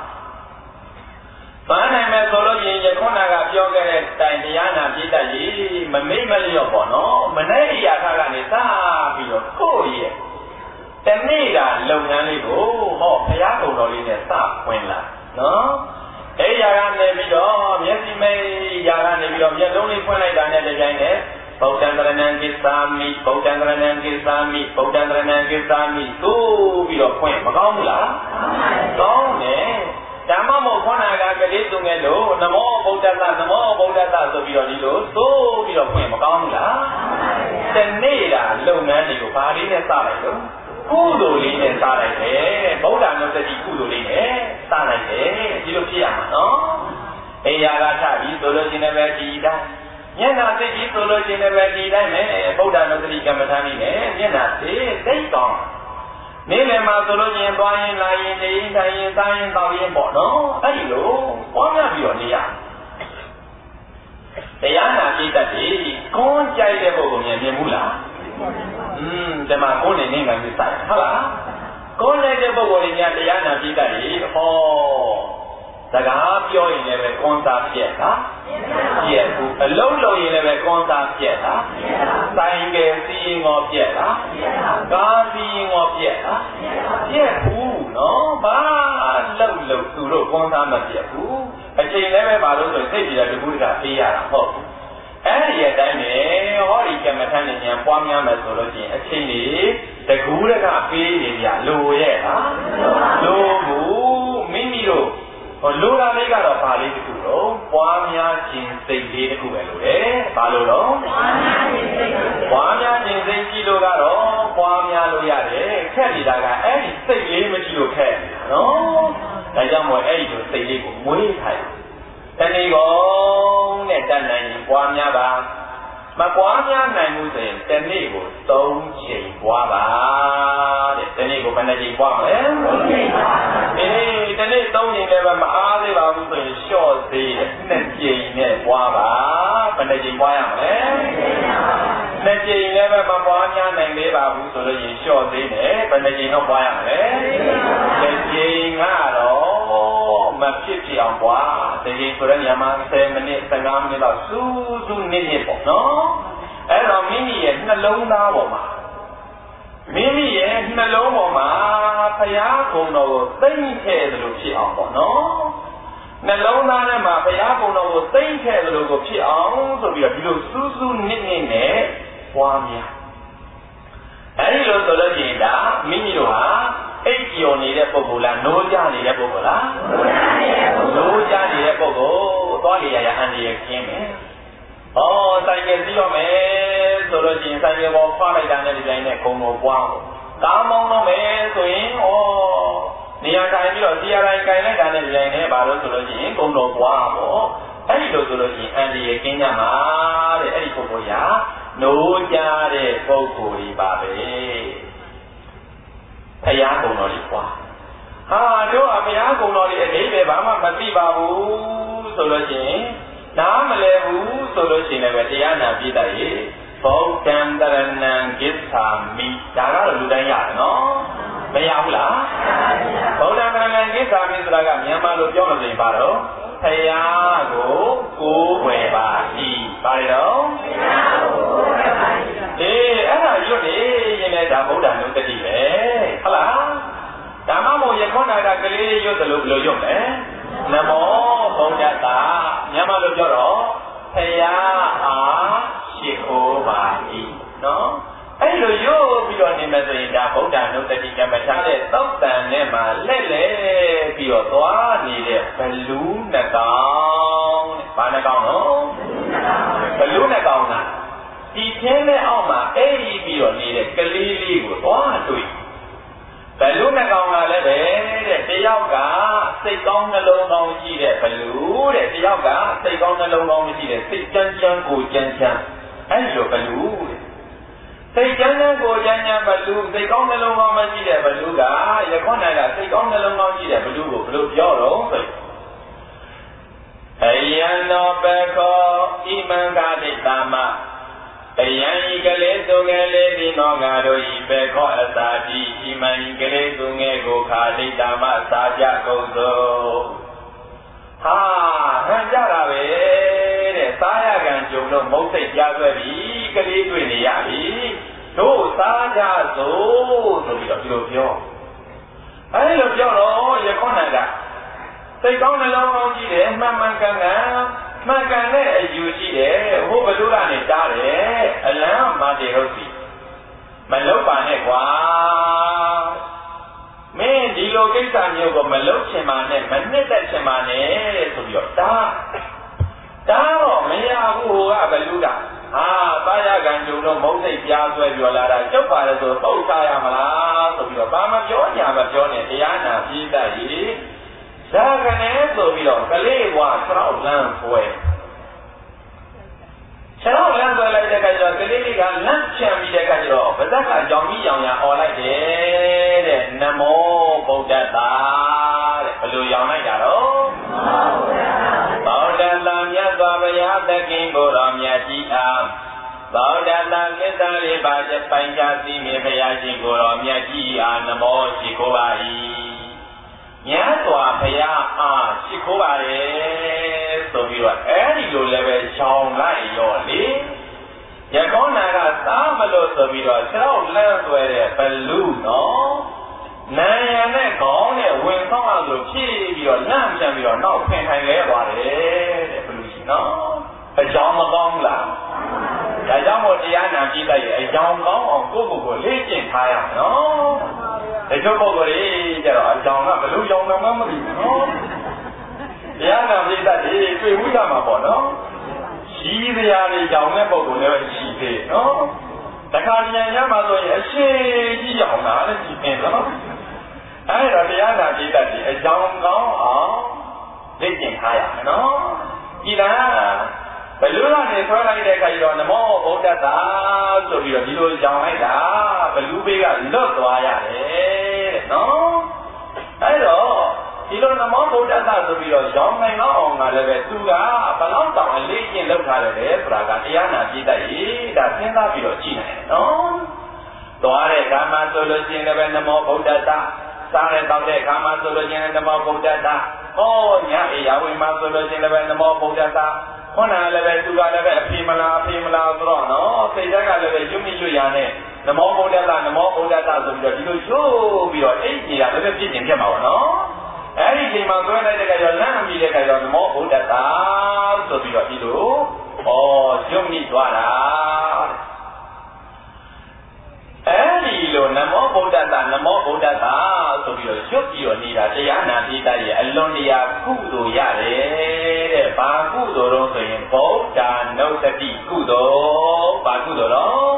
ဘာနိုင်မဲ့ဆိုလို့ရင်ယခုနကပြောခဲ့တဲ့တိုင်တရားနာပြည့်တတ်ရည်မမေ့မလျော့ပေါ့နော်မနေ့အရာခါကနေစပြီးတော့ကိုယ့်ရဲ့တနေ့ကလုပ်ငန်းလေးကိုဟောဘုရားကုံတော်လေးနဲ့စဝင်လာနော်အဲ့ရာကနေပြီးတော့မျက်စိမိတ်ရာကနေပြီးတော့မျက်လုံးလေးဖွင့်လိုက်တာနဲ့တကြိုင်နဲ့ဗုဒ္ဓံကရဏံကိသာမိဗုဒ္ဓံကရဏံကိသာမိဗုဒ္ဓံကရဏံကိသာမိသို့ပြီးတော့ဖွင့်မကောင်းဘူးလားကောင်းတယ်ဓမ္မမို့ခေါနာကကလေးသူငယ်လို့နမောဗုဒ္ဓတနမောဗုဒ္ဓတဆိုပြီးတော့ဒီလိုသို့ပြီးတော့ဖွင့်မကောင်းဘူးလားတနေ့တာလုပ်ငန်းတွေကိုဘာလေးနဲ့စလိုက်လို့ကုသိုလ်လေးနဲ့စားလိုက်တယ်ဗုဒ္ဓနုတ္တိကုသိုလ်လေးနဲ့စားလိုက်တယ်ဒီလိုဖြစ်ရမှာနော်အေယာကထပြီးဆိုလို့ချင်းလည်းပဲဒီတိုင်းမျက်နှာသိကြီးဆိုလို့ချင်းလည်းပဲဒီတိုင်းပဲဗုဒ္ဓနုတ္တိကမ္မထာနည်းနဲ့မျက်နှာသိသိကောင်းနေ့လယ်မှာဆိုလို့ချင်းသွားရင်လာရင်နေရင်ထိုင်ရင်စားရင်တောက်ရင်ပေါ့နော်အဲ့ဒီလိုပွားများပြီးတော့နေရတရားနာပြည့်တတ်ပြီကွန်းကြိုက်တဲ့ပုဂ္ဂိုလ်မြင်မှုလားอืมဒီမှာကိုယ်နေနေမှမစိုက်ဟုတ်လားကိုယ်နေတဲ့ပုဂ္ဂိုလ်ညာတရားနာပြီးတတ်ပြီဟောစကားပြောရင်လည်းပဲကွန်စာပြက်တာပြက်ဘူးအလုံးလုံးရင်လည်းပဲကွန်စာပြက်တာဆိုင်ကယ်စီးရင်ရောပြက်တာကားစီးရင်ရောပြက်တာပြက်ဘူးနော်ဘာလုံးလုံးသူတို့ကွန်စာမပြက်ဘူးအချိန်လည်းပဲဘာလို့ဆိုစိတ်ကြည်တဲ့ဒီကုသကပေးရတာဟုတ်အဲ့ဒီအတိုင်းပဲဟောဒီကမ္မထန်ဉာဏ်ပွားများမယ်ဆိုလို့ရှိရင်အချိန်ကြီးတကူးတကပေးနေကြလိုရဲ့ဟာလိုဘူးမိမိတို့ဟောလိုတာလေးကတော့ဘာလေးတခုတော့ပွားများခြင်းစိတ်လေးတခုပဲလို့လေဘာလို့တော့ပွားများခြင်းစိတ်ပွားများခြင်းစိတ်ကြည့်လို့ကတော့ပွားများလို့ရတယ်ခက်နေတာကအဲ့ဒီစိတ်လေးမကြည့်လို့ခက်နေတာနော်ဒါကြောင့်မို့အဲ့ဒီလိုစိတ်လေးကိုမွေးထိုင်တဏှိကောင်နဲ့တတ်နိုင်ရင်ပွားများပါမပွားများနိုင်ဘူးဆိုရင်တနေ့ကိုသုံးချိန်ပွားပါတဲ့တနေ့ကိုဘယ်နှချိန်ပွားမလဲသုံးချိန်ပါအေးတနေ့သုံးချိန်လည်းမအားသေးပါဘူးဆိုရင်လျှော့သေးတယ်နှစ်ချိန်နဲ့ပွားပါဘယ်နှချိန်ပွားရမလဲနှစ်ချိန်လည်းမပွားများနိုင်သေးပါဘူးဆိုလို့ရင်လျှော့သေးတယ်ဘယ်နှချိန်တော့ပွားရမလဲနှစ်ချိန်ကတော့မမှဖြစ်ဖြစ်အောင်ကွာတကယ်ဆိုတဲ့ညမှာဆယ်မိနစ်ဆယ်ငါးမိနစ်တော့စူးစူးနစ်နစ်ပေါ့နော်အဲ့တော့မိမိရဲ့နှလုံးသားပေါ်မှာမိမိရဲ့နှလုံးပေါ်မှာဘုရားကုံတော်ကိုသိမ့်ထည့်သလိုဖြစ်အောင်ပေါ့နော်နှလုံးသားထဲမှာဘုရားကုံတော်ကိုသိမ့်ထည့်သလိုကိုဖြစ်အောင်ဆိုပြီးတော့ဒီလိုစူးစူးနစ်နစ်နဲ့ပွားများအဲဒီလိုဆိုလို့ရှိရင်ဒါမိမိတို့ဟာအိပ်ကျော်နေတဲ့ပုဂ္ဂိုလ်လားနိုးကြနေတဲ့ပုဂ္ဂိုလ်လားနိုးကြနေတဲ့ပုဂ္ဂိုလ်သွားလေရရအန္တရာယ်ခင်းမယ်။ဩဆိုင်ကယ်စီးတော့မယ်ဆိုလို့ရှိရင်ဆိုင်ကယ်ပေါ်ဖွာလိုက်တာနဲ့ဒီတိုင်းနဲ့ခုံတော်ပွားဖို့ကားမောင်းတော့မယ်ဆိုရင်ဩနေရာထိုင်ပြီးတော့စီရတိုင်းခြင်လိုက်တာနဲ့ဒီတိုင်းနဲ့ဘာလို့ဆိုလို့ရှိရင်ခုံတော်ပွားပေါ့အဲဒီလိုဆိုလို့ရှိရင်အန္တရာယ်ခင်းကြမှာတဲ့အဲဒီပုဂ္ဂိုလ်ရာနိုးကြတဲ့ပုဂ္ဂိုလ်ကြီးပါပဲဘုရားကုံတော်ကြီးကွာဟာတို့အဘုရားကုံတော်ကြီးအလေးပဲဘာမှမသိပါဘူးဆိုလို့ရှိရင်နားမလဲဘူးဆိုလို့ရှိရင်လည်းတရားနာပြည့်တတ်ရေဗုဒ္ဓံတရဏံကိသာမိဒါကတော့လူတိုင်းရတယ်နော်မရဘူးလားဗုဒ္ဓံတရဏံကိသာမိဆိုတာကမြန်မာလိုပြောလို့ဆိုရင်ဘာတော့ဘုရားကိုကိုးကွယ်ပါ၏ဘာလဲတော့ဘုရားကိုကိုးကွယ်ပါ၏အေးအဲ့ဒါရွတ်နေရင်လည်းဒါဗုဒ္ဓံနုတ္တိပဲဟုတ်လားဓမ္မမို့ရခွန်နာကကလေးရွတ်တယ်လို့ဘယ်လိုရွတ်လဲနမောဗုဒ္ဓတာမြန်မာလိုပြောတော့ဘုရားအားရှိခိုးပါ၏နော်အဲ့လိုရွတ်ပြီးတော့နေမယ်ဆိုရင်ဒါဗုဒ္ဓံနုတ္တိကမ္မထာတဲ့သောက်တန်နဲ့မှလက်လဲပြီးတော့သွားနေတဲ့ဘလူးနှကောင်တဲ့ဘာနှကောင်နော်ဘလူးနှကောင်ကဒီသင်းနဲ့အောက်မှာအဲ့ဒီပြီးတော့နေတဲ့ကလေးလေးကိုသွားတွေ့ဘလူးနှကောင်ကလည်းပဲတဲ့တယောက်ကစိတ်ကောင်းနှလုံးကောင်းရှိတဲ့ဘလူးတဲ့တယောက်ကစိတ်ကောင်းနှလုံးကောင်းမရှိတဲ့စိတ်ကြမ်းကြမ်းကိုကြမ်းကြမ်းအဲ့လိုဘလူးတဲ့စိတ်ကြမ်းကြမ်းကိုကြမ်းကြမ်းဘလူးစိတ်ကောင်းနှလုံးကောင်းမရှိတဲ့ဘလူးကယခုနကစိတ်ကောင်းနှလုံးကောင်းရှိတဲ့ဘလူးကိုဘယ်လိုပြောတော့ဆိုအယံနောပခောဣမံကာတိတမအယံဤကလေးသူငယ်လေးဒီနောငါတို့ဤပေခောအသာတိဣမံဤကလေးသူငယ်ကိုခာတိတမသာကြကုန်သောဟာဟန်ကြတာပဲတဲ့စားရကံကြုံလို့မုတ်စိတ်ကြားဆွဲပြီကလေးတွေ့နေရပြီတို့စားကြစို့ဆိုပြီးတော့ဒီလိုပြောအဲဒီလိုပြောတော့ယခုနကစိတ်ကောင်းနှလုံးကောင်းရှိတယ်မှန်မှန်ကန်ကန်မှန်ကန်တဲ့အယူရှိတယ်ဟိုဘလူကနေတားတယ်အလံမာတေဟုတ်စီမလုပ်ပါနဲ့ကွာမင်းဒီလိုကိစ္စမျိုးကိုမလုပ်ချင်ပါနဲ့မနှစ်သက်ချင်ပါနဲ့ဆိုပြီးတော့တားတားတော့မရဘူးဟိုကဘလူကဟာတာရကံကြုံတော့မုတ်စိတ်ပြားဆွဲပြောလာတာကျုပ်ပါလေဆိုပုတ်စားရမလားဆိုပြီးတော့ဘာမပြောညာမပြောနဲ့တရားနာပြီးတတ်ရည်ဇာကနေဆိုပြီးတော့ကလေးကခြေောက်လမ်းဆွဲခြေောက်လမ်းဆွဲလိုက်တဲ့အခါကျတော့ကလေးလေးကလမ်းချမ်းပြီးတဲ့အခါကျတော့ဗဇက်ကကြောင်ကြီးရောင်ရអော်လိုက်တယ်တဲ့နမောဗုဒ္ဓတာတဲ့ဘယ်လိုရောင်လိုက်တာတော့ဗုဒ္ဓတာမြတ်စွာဘုရားသခင်ကိုယ်တော်မြတ်ကြီးအားဗုဒ္ဓတာကိစ္စလေးပါးချက်ပိုင်ခြားသိမြင်ဘုရားရှင်ကိုယ်တော်မြတ်ကြီးအားနမောရှိခိုးပါ၏မြတ်စွာဘုရားအားရှိခိုးပါလေဆိုပြီးတော့အဲဒီလိုလည်းပဲရှောင်လိုက်ရောလေယကောနာကသားမလို့ဆိုပြီးတော့ခြေောက်လမ်းဆွဲတဲ့ဘလူးနော်နာယံနဲ့ခေါင်းနဲ့ဝင်ဆောင်အောင်ဆိုဖြည့်ပြီးတော့လမ်းပြန်ပြီးတော့နောက်ဖင်ထိုင်လဲသွားတယ်တဲ့ဘလူးရှိနော်အကြောင်းမကောင်းလားဒါကြောင့်မို့တရားနာကြည့်လိုက်ရင်အကြောင်းကောင်းအောင်ကိုယ့်ကိုယ်ကိုလေ့ကျင့်ထားရမယ်နော်ဒီလိုပုံကိုယ်ကြီးကြတော့အကြောင်းကဘလို့ကြောင်းမှမသိဘူးနော်တရားနာပြိတ္တတွေတွေ့ဝိရမှာပေါ့နော်ရှိတရားတွေကြောင်းတဲ့ပုံကိုယ်လည်းရှိသေးနော်တခါဉာဏ်ရမှာဆိုရင်အရှိကြီးကြောင်တာလည်းရှိသေးနော်အဲ့တော့တရားနာပြိတ္တတွေအကြောင်းကောင်းအောင်လေ့ကျင့်ထားရမယ်နော်ဒီလားဘလူကနေဆွဲလိုက်တဲ့အခါကျတော့နမောဗုဒ္ဓတာဆိုပြီးတော့ဒီလိုကြောင်လိုက်တာဘလူဘေးကလွတ်သွားရတယ်တဲ့နော်အဲ့တော့ဒီလိုနမောဗုဒ္ဓတာဆိုပြီးတော့ကြောင်နိုင်တော့အောင်ကလည်းပဲသူကဘလောက်တောင်အလေးကျင့်လုပ်ထားတယ်လေဆိုတာကတရားနာပြည့်တတ်ရည်ဒါစဉ်းစားပြီးတော့ကြည့်နိုင်တယ်နော်သွားတဲ့အခါမှာဆိုလို့ရှိရင်လည်းနမောဗုဒ္ဓတာစားတဲ့တောက်တဲ့အခါမှာဆိုလို့ရှိရင်နမောဗုဒ္ဓတာဩညအေယာဝိမာဆိုလို့ရှင်လည်းပဲနမောဗုဒ္ဓတာခေါနာလည်းပဲသူကလည်းပဲအဖေမလားအဖေမလားဆိုတော့နော်စိတ်ဓာတ်ကလည်းပဲရွတ်မိရွတ်ရနဲ့နမောဗုဒ္ဓတာနမောဗုဒ္ဓတာဆိုပြီးတော့ဒီလိုရွတ်ပြီးတော့အိတ်နေတာလည်းပဲပြည့်ကျင်ပြတ်မှာပါနော်အဲ့ဒီချိန်မှာသွဲလိုက်တဲ့ကရောလမ်းအမိတဲ့ကရောနမောဗုဒ္ဓတာဆိုပြီးတော့ဒီလိုဩရွတ်မိသွားတာအဲ့ဒီလိုနမောဗုဒ္ဓတာနမောဗုဒ္ဓတာဆိုပြီးတော့ရွတ်ပြီးတော့နေတာတရားနာပိဋကရဲ့အလွန်တရာကုသိုလ်ရတယ်တဲ့။ဘာကုသိုလ်တော့ဆိုရင်ဗုဒ္ဓနုတ္တိကုသိုလ်ဘာကုသိုလ်တော့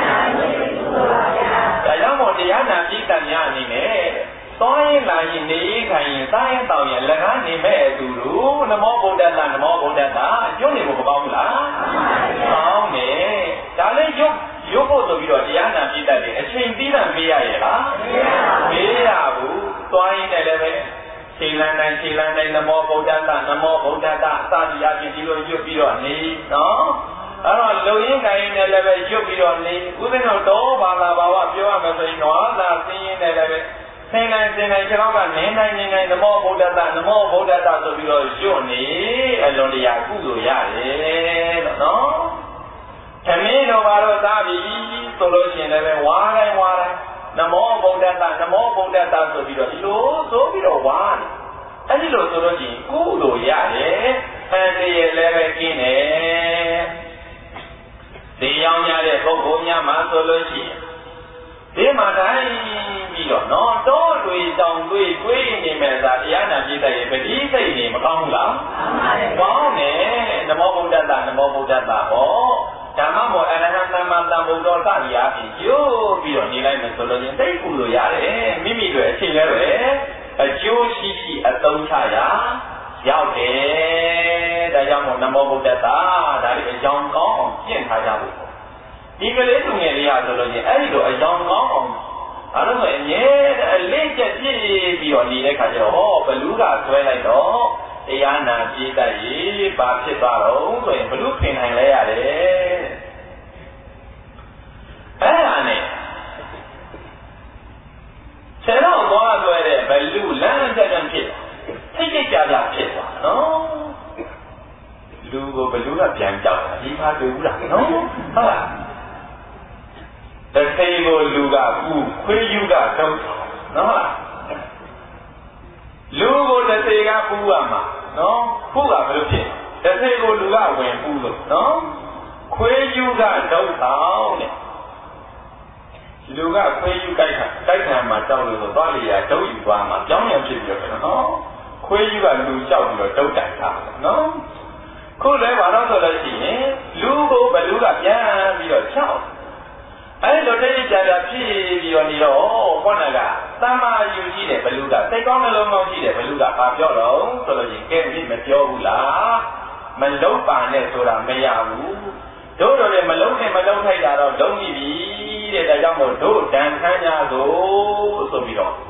ဒါကြောင့်မို့တရားနာပိဋကများအနေနဲ့သွားရင်လာရင်နေခိုင်ရင်စားရင်တောင်းရင်လက်ကားနေမဲ့အတူတူနမောဗုဒ္ဓတာနမောဗုဒ္ဓတာကျွတ်နေဖို့မကောင်းဘူးလားကောင်းတယ်ဒါလည်းရွတ်ရုပ်ဖို့ဆိုပြီးတော့တရားနာပိဋကတွေအချိန်ပြီးတာမေးရရဲ့လားမေးရဘူးသွားရင်းနဲ့လည်းပဲခြေလန်းတိုင်းခြေလန်းတိုင်းနမောဗုဒ္ဓတာနမောဗုဒ္ဓတာအစသည်အပြင်ဒီလိုရွတ်ပြီးတော့နေနော်အဲ့တော့လုံရင်းကိုင်းနဲ့လည်းပဲရွတ်ပြီးတော့နေဥပဒေတော်ဘာသာဘာဝပြောရမယ်ဆိုရင်တော့သာစင်းရင်းနဲ့လည်းပဲဆင်းတိုင်းဆင်းတိုင်းကျွန်တော်ကနင်းတိုင်းနင်းတိုင်းနမောဗုဒ္ဓတာနမောဗုဒ္ဓတာဆိုပြီးတော့ရွတ်နေအလွန်တရာကုသိုလ်ရတယ်လို့နော်သမီးတို့ဘာလို့သားပြီဆိုလို့ရှိရင်လည်းဝါတိုင်းဝါတိုင်းနမောဗုဒ္ဓတာနမောဗုဒ္ဓတာဆိုပြီးတော့ဒီလိုဆိုပြီးတော့ဝါတယ်အဲ့ဒီလိုဆိုလို့ရှိရင်ကုသိုလ်ရတယ်အန္တရာယ်လည်းပဲကျင်းတယ်ဒီရောင်းရတဲ့ပုဂ္ဂိုလ်များမှာဆိုလို့ရှိရင်ဒီမှာတိုင်းပြီးတော့နော်တောတွေတောင်တွေတွေးနေမဲ့သာတရားနာပြည့်တဲ့ပတိစိတ်နေမကောင်းဘူးလားကောင်းတယ်နမောဗုဒ္ဓတာနမောဗုဒ္ဓတာဟောဓမ္မမောအရဟံသမ္မာသမ္ဗုဒ္ဓစသည်အပြင်ကျိုးပြီးတော့နေလိုက်မယ်ဆိုလို့ရင်သိကုလို့ရတယ်မိမိတို့အချိန်လည်းပဲအကျိုးရှိရှိအသုံးချရာရောက်တယ်ဒါကြောင့်မို့နမောဗုဒ္ဓတာဒါလေးအကြောင်းကောင်းအောင်ကျင့်ထားကြဖို့ဒီကလေးသူငယ်လေးဟာဆိုလို့ရင်အဲ့ဒီလိုအကြောင်းကောင်းအောင်အဲ့လိုဆိုအမြဲအလေးကျက်ပြည့်ပြီးတော့နေတဲ့ခါကျတော့ဟောဘလူးကဆွဲလိုက်တော့တရားနာပြည့်တတ်ရေးဘာဖြစ်သွားတော့ဆိုရင်ဘလူးခင်နိုင်လဲရတယ်အဲ့ဒါနဲ့ဆယ်တော့သွားဆွဲတဲ့ဘလူးလမ်းတက်တက်ဖြစ်ထိတ်ထိတ်ကြကြဖြစ်သွားနော်လူကိုဘလူးကပြန်ကြောက်တာဒီမှာတွေ့ဘူးလားနော်ဟုတ်လားတသိကိုလူကကူခွေးယူကတုံးနော်ဟုတ်လားလူကိုတသိကပူရမှာနော်ပူကဘယ်လိုဖြစ်တသိကိုလူကဝင်ပူလို့နော်ခွေးယူကတုံးအောင်တဲ့လူကခွေးယူကြိုက်တာကြိုက်ခံမှာတောက်လို့ဆိုသွားလေရတုံးယူသွားမှာကြောင်းရဖြစ်ပြီးတော့နော်ခွေးယူကလူလျှောက်ပြီးတော့တုံးတိုင်တာနော်ခုလည်းဘာလို့ဆိုလို့ရှိရင်လူကိုဘလူကပြန်ပြီးတော့ချောက်အဲ့လိုတိတ်ကြကြဖြစ်ပြီးတော့နေတော့ခေါင်းကသမ္မာယူရှိတယ်ဘလူကစိတ်ကောင်းနှလုံးကောင်းရှိတယ်ဘလူကဘာပြောတော့ဆိုလို့ရှိရင်ကဲဒီမပြောဘူးလားမလုံးပါနဲ့ဆိုတာမရဘူးတို့တို့လည်းမလုံးနဲ့မလုံးထိုက်တာတော့လုံးပြီတဲ့ဒါကြောင့်မို့တို့တန်ခမ်းကြသို့ဆိုပြီးတော့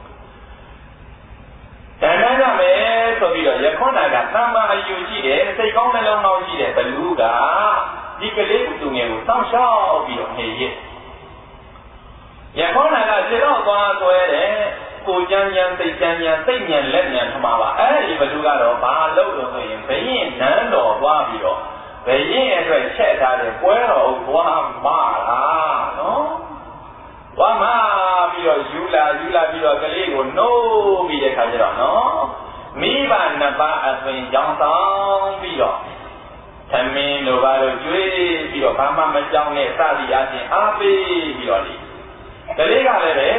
တန်ခမ်းကြမယ်ဆိုပြီးတော့ရခွန်နာကသမ္မာအယူရှိတယ်စိတ်ကောင်းနှလုံးကောင်းရှိတယ်ဘလူကဒီကလေးသူငယ်ကိုတောင်းလျှောက်ပြီးတော့နေရရခွန်နာကခြေတော့သွားဆွဲတယ်ကိုကြမ်းကြမ်းစိတ်ကြမ်းကြမ်းစိတ်ညံလက်ညံထမှာပါအဲ့ဒီဘလူကတော့ဘာလို့လို့ဆိုရင်ဘယင်းနန်းတော်သွားပြီးတော့ဘယင်းအတွက်ချက်ထားတယ်ပွဲတော်ကိုသွားမလားနော်သွားမပြီးတော့ယူလာယူလာပြီးတော့ကလေးကိုနှိုးပြီးတဲ့ခါကျတော့နော်မိဘနှစ်ပါးအသွင်ကြောင်းဆောင်ပြီးတော့သမင်းတို့ဘာလို့ကြွေးပြီးတော့ဘာမှမကြောက်နဲ့စသည်အချင်းအားပေးပြီးတော့လေကလေးကလည်းပဲ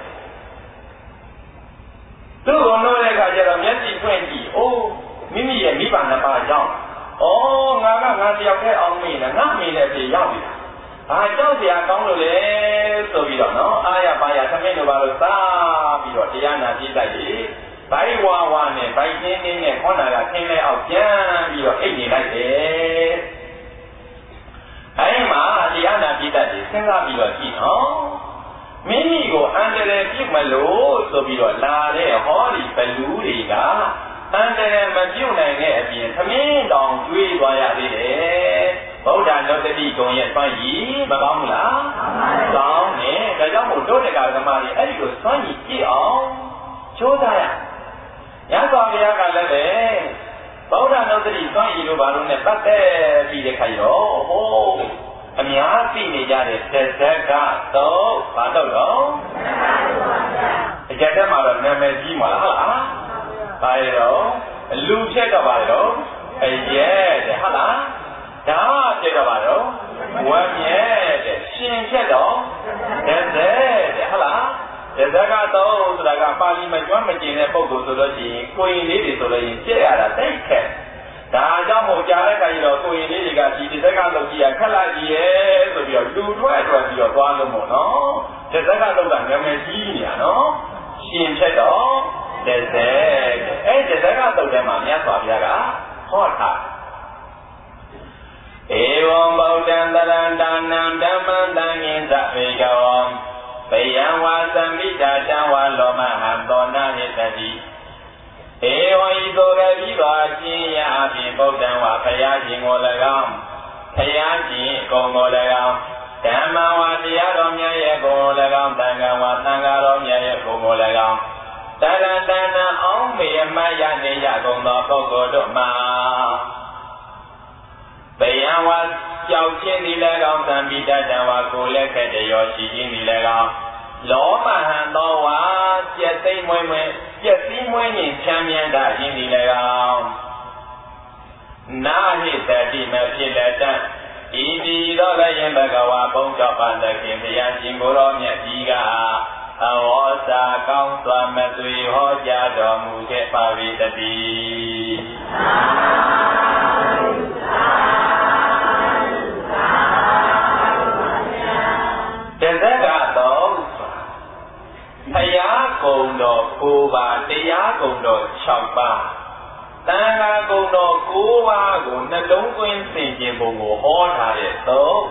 သူ့ကိုနှိုးတဲ့ခါကျတော့မျက်စိဖွင့်ကြည့်အိုးမိမိရဲ့မိဘနှစ်ပါးကြောင်းဩငါကငါတယောက်တည်းအောင်မေးတယ်ငါမေးတဲ့ပြေရောက်ပြီဘာကြောက်စရာကောင်းလို့လဲဆိုပြီးတော့နော်အာရပါရသမင်းတို့ဘာလို့စားပြီးတော့တရားနာကြည့်လိုက်လေဘိုက်ဝါဝါနဲ့ဘိုက်ချင်းချင်းနဲ့ခေါင်းနာကခင်းလဲအောင်ပြန်ပြီးတော့အိတ်နေလိုက်တယ်အဲဒီမှာတရားနာကြည့်တတ်တယ်စဉ်းစားပြီးတော့ကြည့်နော်မိမိကိုအန္တရာယ်ပြုမလို့ဆိုပြီးတော့လာတဲ့ဟောဒီဘလူးတွေကအန္တရာယ်မပြုတ်နိုင်တဲ့အပြင်သမင်းတောင်ကျွေးသွားရသေးတယ်ဗုဒ္ဓနုတ္တိဂုံရဲ့စွမ်းရည်မကောင်းဘူးလားကောင်းတယ်ဒါကြောင့်မို့တို့တရားဓမ္မတွေအဲ့ဒီလိုစွမ်းရည်ကြည့်အောင်ကြိုးစားရရသော်ဘုရားကလည်းပဲဗုဒ္ဓနုတ္တိသွန်ဤလိုပါလို့နဲ့ပတ်သက်ပြီးတဲ့ခါရောဟိုအများသိနေကြတဲ့သက်သက်ကတော့ဘာတော့တော့အကြတဲ့မှာတော့နာမည်ကြီးမှာလားဟုတ်လားဘာရောလူဖြစ်တော့ပါတော့အရဲ့တဲ့ဟုတ်လားဒါဖြစ်တော့ပါတော့ဝမ်းမြဲတဲ့ရှင်ဖြစ်တော့သက်သက်တဲ့ဟုတ်လားသက်သက်ကတော့ဆိုတာကပါဠိမကျွမ်းမကျင်တဲ့ပုဂ္ဂိုလ်ဆိုလို့ရှိရင်ကိုရင်လေးတွေဆိုလို့ရင်ပြည့်ရတာသိခက်ဒါကြောင့်မို့ကြားတဲ့ခါကျတော့ကိုရင်လေးတွေကဒီတစ်သက်ကတော့ကြည့်ရခက်လိုက်ကြီးရဲ့ဆိုပြီးတော့လူထွက်ထွက်ပြီးတော့သွားလို့မို့နော်တစ်သက်ကတော့ကနာမည်ကြီးနေရနော်ရှင်ဖြစ်တော့သက်သက်အဲ့တစ်သက်ကတော့ထဲမှာမြတ်စွာဘုရားကဟောထားဧဝံဗုဒ္ဓံတရံဒါနံဓမ္မံတံငင်္စဝေကဝံဘယံဝါသမိတာတံဝါလောမဟံသောနာဟိတတိဧဝံဤသို့လည်းပြီးပါခြင်းရာအပြင်ဗုဒ္ဓံဝါဘုရားရှင်ကို၎င်းဘုရားရှင်အကုန်ကို၎င်းဓမ္မဝါတရားတော်မြတ်ရဲ့ကို၎င်းတန်ခါဝါသံဃာတော်မြတ်ရဲ့ကိုကို၎င်းတရတနာအောင်မေမယနေရကုန်သောပုဂ္ဂိုလ်တို့မှာဘယံဝါကြောက်ခြင်းသည်၎င်းသံပိတတံဝါကိုလက်ခက်တရောရှိခြင်းသည်၎င်းလောမဟံသောဝါပြည့်သိမ့်မွေးမွေးပြည့်စည်းမွေးမြင်ချမ်းမြတ်တာခြင်းသည်၎င်းနာဟိတတိမဖြစ်လက်တံဤဒီသောလည်းယင်ဘဂဝါဘုံကြောင့်ပါသခင်ဘုရားရှင်ကိုယ်တော်မြတ်ကြီးကအဝေါစာကောင်းစွာမသွေဟောကြားတော်မူခဲ့ပါ၏တည်းတသက်ကတော့ဘုရားကုံတော်ကိုးပါးတရားကုံတော်၆ပါးတန်ခါကုံတော်ကိုးပါးကိုနှလုံးသွင်းသိခြင်းပုံကိုဟောထားတဲ့သုံး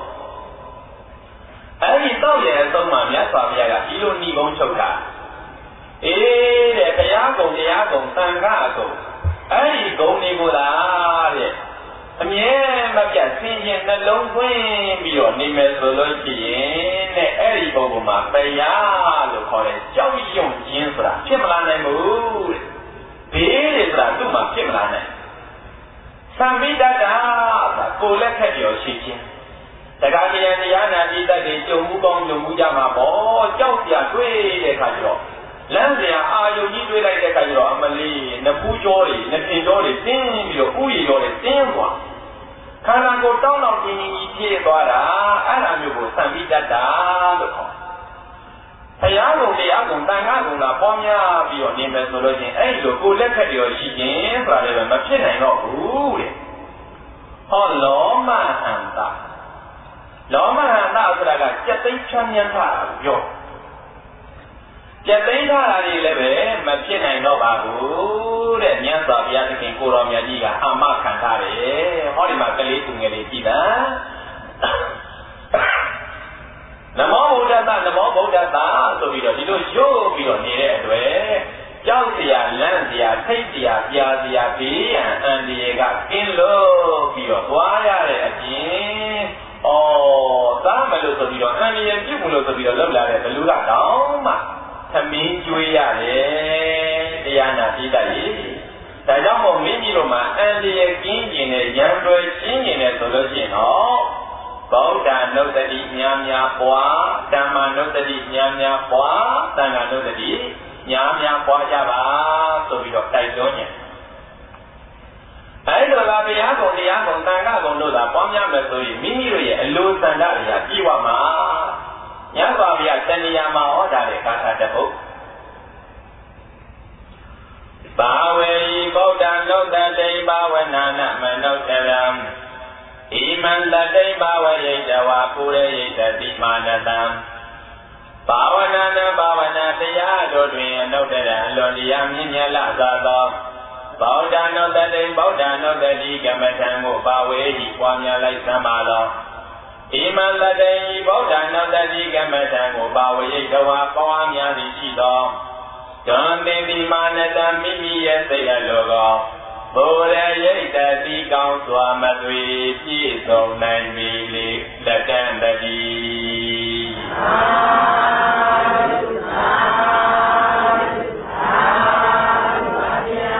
အဲဒီတော့ရဲ့အဆုံးမှာမြတ်စွာဘုရားကဒီလိုဏိဂုံးချုပ်တာအေးတဲ့ဘုရားကုံတရားကုံသံဃာကုံအဲဒီကုံတွေကိုလားတဲ့အမြဲမပြတ်ဆင်းရဲနှလုံးသွင်းပြီးတော့နေမယ်ဆိုလို့ရှိရင်တဲ့အဲ့ဒီပုဂ္ဂိုလ်မှာတရားလို့ခေါ်တဲ့ကြောက်ရွံ့ခြင်းဆိုတာဖြစ်မလာနိုင်ဘူးတဲ့ဘေးတွေဆိုတာသူ့မှာဖြစ်မလာနိုင်သံမိတတာဆိုတာကိုယ်လက်ခက်ပြောရှိခြင်းတရားတရားတရားနာတိတတ်တွေကြုံမှုကောင်းကြုံမှုကြမှာပေါ့ကြောက်ပြတွေ့တဲ့အခါကျတော့လမ်းစရာအာယုန်ကြီးတွေ့လိုက်တဲ့အခါကျတော့အမလေးနဖူးကြောတွေနဖင်ကြောတွေတင်းပြီးတော့ဥယျာဉ်ကြောတွေတင်းသွားခန္ဓာကိုယ်တောင်းတောင်းတင်းတင်းကြီးဖြည့်သွားတာအဲ့ဒါမျိုးကိုသံပိတ္တာလို့ခေါ်ဘုရားကုံတရားကုံတန်ခါကုံလာပေါင်းများပြီးတော့နေမယ်ဆိုလို့ချင်းအဲ့လိုကိုယ်လက်ခက်တွေရှိခြင်းဆိုတာလည်းမဖြစ်နိုင်တော့ဘူးတဲ့ဟောလောမဟန္တာလောမဟန္တာဆိုတာကစက်သိမ်းချမ်းမြတ်တာပြောကျက်သိမ်းထားတာတွေလည်းပဲမဖြစ်နိုင်တော့ပါဘူးတဲ့မြတ်စွာဘုရားသခင်ကိုတော်မြတ်ကြီးကအာမခံထားတယ်ဟောဒီမှာကလေးသူငယ်လေးကြည်တာနမောဗုဒ္ဓတနမောဗုဒ္ဓတာဆိုပြီးတော့ဒီလိုရုပ်ပြီးတော့နေတဲ့အတွက်ကြောက်စရာလန့်စရာထိတ်စရာပြာစရာဘေးရန်အန္တရာယ်ကကင်းလို့ပြီးတော့သွားရတဲ့အပြင်ဩသားမလို့ဆိုပြီးတော့အန္တရာယ်ပြုတ်မလို့ဆိုပြီးတော့လောက်လာတဲ့ဘလူကတောင်းမှသမင်းကျွေးရတယ်တရားနာပြီးတတ်ရေဒါကြောင့်မို့မိမိတို့မှာအန္တရာယ်ကင်းကျင်တဲ့ရံတွယ်ရှင်းကျင်တဲ့ဆိုလို့ရှိရင်တော့ဗုဒ္ဓနုတ္တိများများပွားဓမ္မနုတ္တိများများပွားသံဃာနုတ္တိများများပွားကြပါဆိုပြီးတော့တိုက်တွန်းနေအဲဒီလိုလားတရားကုံတရားကုံသံဃာကုံတို့သာပွားများမယ်ဆိုရင်မိမိတို့ရဲ့အလိုဆန္ဒတွေကပြည့်ဝမှာညစွာဘုရားတဏှာမှာဟောတာတဲ့ဂါထာတစ်ပုဒ်ဘာဝေဗုဒ္ဓနုတ္တိဘာဝနာနမနုတ္တရံဣမံတတိဘာဝရိတဝါပုရိယတတိမာနတံဘာဝနာနဘာဝနာတရားတို့တွင်အနုတ္တရံလွန်တရားမြင့်မြတ်လာသောဗုဒ္ဓနုတ္တိဗုဒ္ဓနုတ္တိကမ္မထံကိုဘာဝေဟိပွားများလိုက်သမ်းပါသောဣမံတတိဗုဒ္ဓနုတ္တိကမ္မထံကိုဘာဝရိတဝါပွားများသည်ရှိသောဒွန်တိတိမာနတံမိမိရဲ့စိတ်အလိုကောဘုရားရိတ်တတိကောင်းစွာမသွေပြည့်စုံနိုင်ပြီလေလက်တန်တတိသာ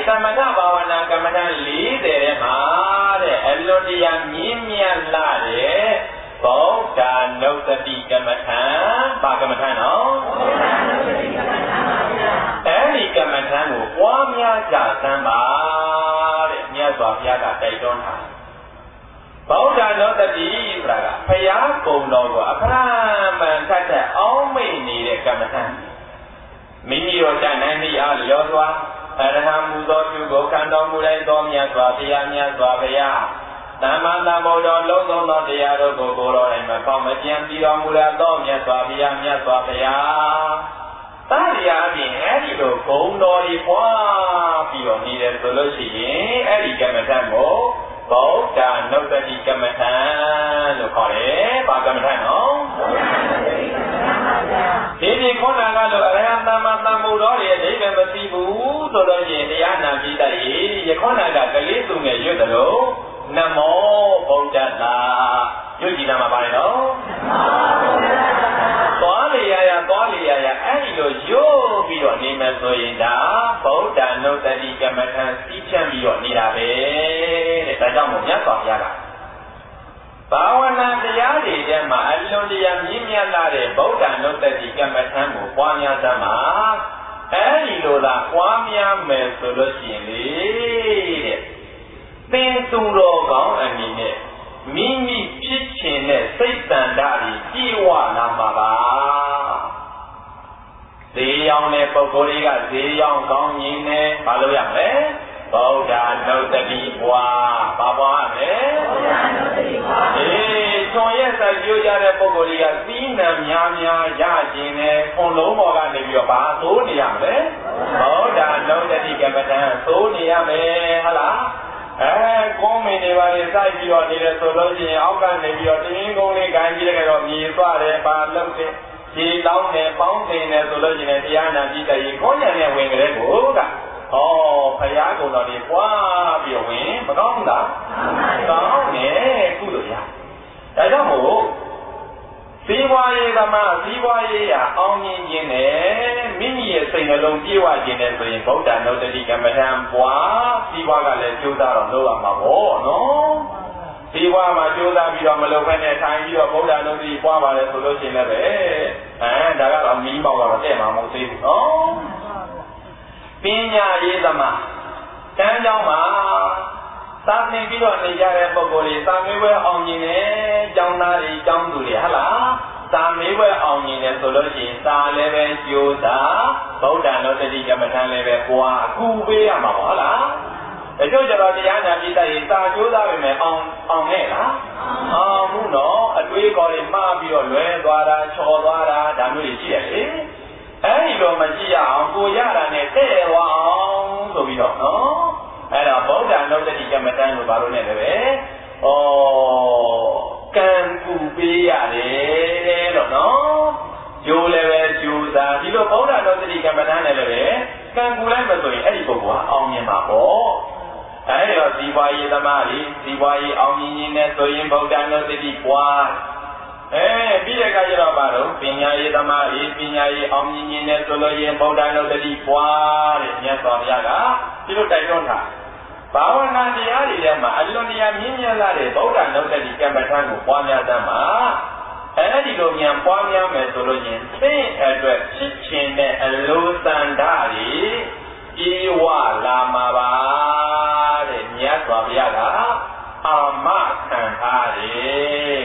သမထဘာဝနာကမ္မဋ္ဌာန်း၄၀ထဲမှာတဲ့အလွန်တရာမြင့်မြတ်လာတဲ့ဗုဒ္ဓနုတ္တိကမ္မဋ္ဌာန်းဘာကမ္မဋ္ဌာန်းနော်အဲဒီကမ္မဋ္ဌာန်းကိုပွားများကြစမ်းပါတဲ့မြတ်စွာဘုရားကတိုက်တွန်းတာဗုဒ္ဓနုတ္တိဆိုတာကဘုရားကုံတော်ကိုအဖရမှန်ထက်ထက်အောင်းမိတ်နေတဲ့ကမ္မဋ္ဌာန်းမိမိတို့တန်နိုင်သည့်အားလျော်စွာအရဟံမူသောသူကိုခံတော်မူလိုက်သောမြတ်စွာဘုရားမြတ်စွာဘုရားသမ္မာသမ္ဗုဒ္ဓလုံးစုံသောတရားတို့ကိုကိုယ်တော်တိုင်မပေါမကျန်ပြီးတော်မူလာသောမြတ်စွာဘုရားမြတ်စွာဘုရားသာရိယာဖြင့်အဲ့ဒီလိုဂုဏ်တော်ကြီးပွားပြီးတော့နေတယ်ဆိုလို့ရှိရင်အဲ့ဒီကမ္မဋ္ဌာန်းကိုဗုဒ္ဓနုတ္တိကမ္မဋ္ဌာန်းလို့ခေါ်တယ်။ဘာကမ္မဋ္ဌာန်းနော်ဒီဒီခေါဏကလို့အရဟံသမ္မာသမ္ဗုဒ္ဓရဲ့အဓိပ္ပာယ်မသိဘူးဆိုလို့ရှိရင်တရားနာပြီးတတ်ရင်ယခေါဏကကလေးသူငယ်ရွတ်တယ်လို့နမောဗုဒ္ဓတာရွတ်ကြည့်တာမှာပါတယ်နော်သွားလေရရသွားလေရရအဲ့ဒီလိုရွတ်ပြီးတော့နေမယ်ဆိုရင်ဒါဗုဒ္ဓနုတ္တိကမ္မဋ္ဌာန်းစီးဖြန့်ပြီးတော့နေတာပဲတဲ့ဒါကြောင့်မို့မြတ်စွာဘုရားကဘာဝနာတရားတွေထဲမှာအလွန်တရာမြင့်မြတ်လာတဲ့ဗုဒ္ဓနုတ္တိကမ္မဋ္ဌာန်းကိုပွားများသမှာအဲဒီလိုသာပွားများမယ်ဆိုလို့ရှိရင်လေတဲ့သင်သူတော်ကောင်းအနေနဲ့မိမိဖြစ်ခြင်းနဲ့စိတ်တန်တာတွေပြေဝလာမှာပါဈေးရောင်းတဲ့ပုဂ္ဂိုလ်တွေကဈေးရောင်းကောင်းရင်လည်းမလုပ်ရမလဲဗုဒ္ဓနုတ္တိဘွားဘာဘွားလဲဗုဒ္ဓနုတ္တိဘွားအေးထွန်ရဲ့စိုက်ပျိုးကြတဲ့ပုဂ္ဂိုလ်တွေကသီးနှံများများရခြင်းနဲ့ခွန်လုံးပေါ်ကနေပြီးတော့ဘာသိုးနေရမလဲဗုဒ္ဓနုတ္တိကမ္မဋ္ဌာန်းသိုးနေရမယ်ဟုတ်လားအဲကုန်းမင်းတွေပါလေစိုက်ပြီးတော့နေတယ်ဆိုလို့ရှိရင်အောက်ကနေပြီးတော့တင်းကုန်းလေးခိုင်းကြည့်လိုက်တော့မြေသွားတယ်ပါလုံးတယ်ခြေလောင်းတယ်ပေါင်းတင်တယ်ဆိုလို့ရှိရင်တရားနာကြည့်တဲ့ရင်ကိုယ်ဉာဏ်နဲ့ဝင်ကြတဲ့ကိုကဩဘုရားကုံတော်ကြီးပွားပြီးဝင်မကောင်းလားကောင်းတယ်ကုသိုလ်ရဒါကြောင့်မို့စီးပွားရေးသမားစီးပွားရေးရအောင်မြင်ခြင်းနဲ့မိမိရဲ့စိတ်နှလုံးပြေဝခြင်းနဲ့ဆိုရင်ဗုဒ္ဓနုတ္တိကမ္မဋ္ဌာန်းပွားစီးပွားကလည်းကြိုးစားတော့လုပ်ရမှာပေါ့နော်စီးပွားမှာကြိုးစားပြီးတော့မလုပ်ဘဲနဲ့ထိုင်ပြီးတော့ဗုဒ္ဓနုတ္တိပွားပါလေဆိုလို့ရှိရင်လည်းပဲအဲဒါကတော့မီးမောက်တော့တဲ့မှာမဟုတ်သေးဘူးနော်ပညာရေးသမားတန်းကြောင်းမှာသာသင်ပြီးတော့နေကြတဲ့ပုဂ္ဂိုလ်တွေသာမေးပွဲအောင်မြင်တယ်ကျောင်းသားတွေကျောင်းသူတွေဟလားသာမေးပွဲအောင်မြင်တယ်ဆိုလို့ရှိရင်သာလည်းပဲကြိုးစားဗုဒ္ဓနုတ္တိကမ္မဋ္ဌာန်းလည်းပဲပွားအခုပေးရမှာပေါ့ဟုတ်လားအကျိုးကျတော့တရားနာပြီးတဲ့ရင်သာကြိုးစားပြီမယ်အောင်အောင်နဲ့လားအောင်မှုတော့အတွေးခေါ်တွေမှားပြီးတော့လွဲသွားတာချော်သွားတာဒါမျိုးတွေရှိရလေအဲဒီလိုမရှိရအောင်ကိုရတာနဲ့တဲ့ဝအောင်ဆိုပြီးတော့နော်အဲ့တော့ဗုဒ္ဓနုတ္တိကမ္မဋ္ဌာန်းကိုဘာလို့လဲလဲပဲဩကံကူပေးရတယ်လို့နော်ကျိုးလည်းပဲကျိုးစားဒီလိုဗုဒ္ဓနုတ္တိကမ္မဋ္ဌာန်းနဲ့လည်းပဲကံကူလိုက်မဆိုရင်အဲ့ဒီပုဂ္ဂိုလ်ကအောင်မြင်မှာပေါ့အဲ့တော့ဇီဝရေးသမားကြီးဇီဝရေးအောင်မြင်ခြင်းနဲ့ဆိုရင်ဗုဒ္ဓနုတ္တိပွားအဲပြီးတဲ့အခါကျတော့ဘာလို့ပညာရေးသမားကြီးပညာရေးအောင်မြင်ခြင်းနဲ့ဆိုလို့ရင်ဗုဒ္ဓနုတ္တိပွားတဲ့မြတ်စွာဘုရားကဒီလိုတိုက်တွန်းတာဘာဝနာတရားတွေထဲမှာအလွန်တရာမြင့်မြတ်လာတဲ့ဗုဒ္ဓနုတ္တိကမ္မဋ္ဌာန်းကိုပွားများသမှာအဲဒီလိုမြန်ပွားများမယ်ဆိုလို့ရင်သိအတွက်ဖြစ်ခြင်းနဲ့အလိုတန်တာတွေဤဝလာမှာပါတဲ့မြတ်စွာဘုရားကအာမခံထားတယ်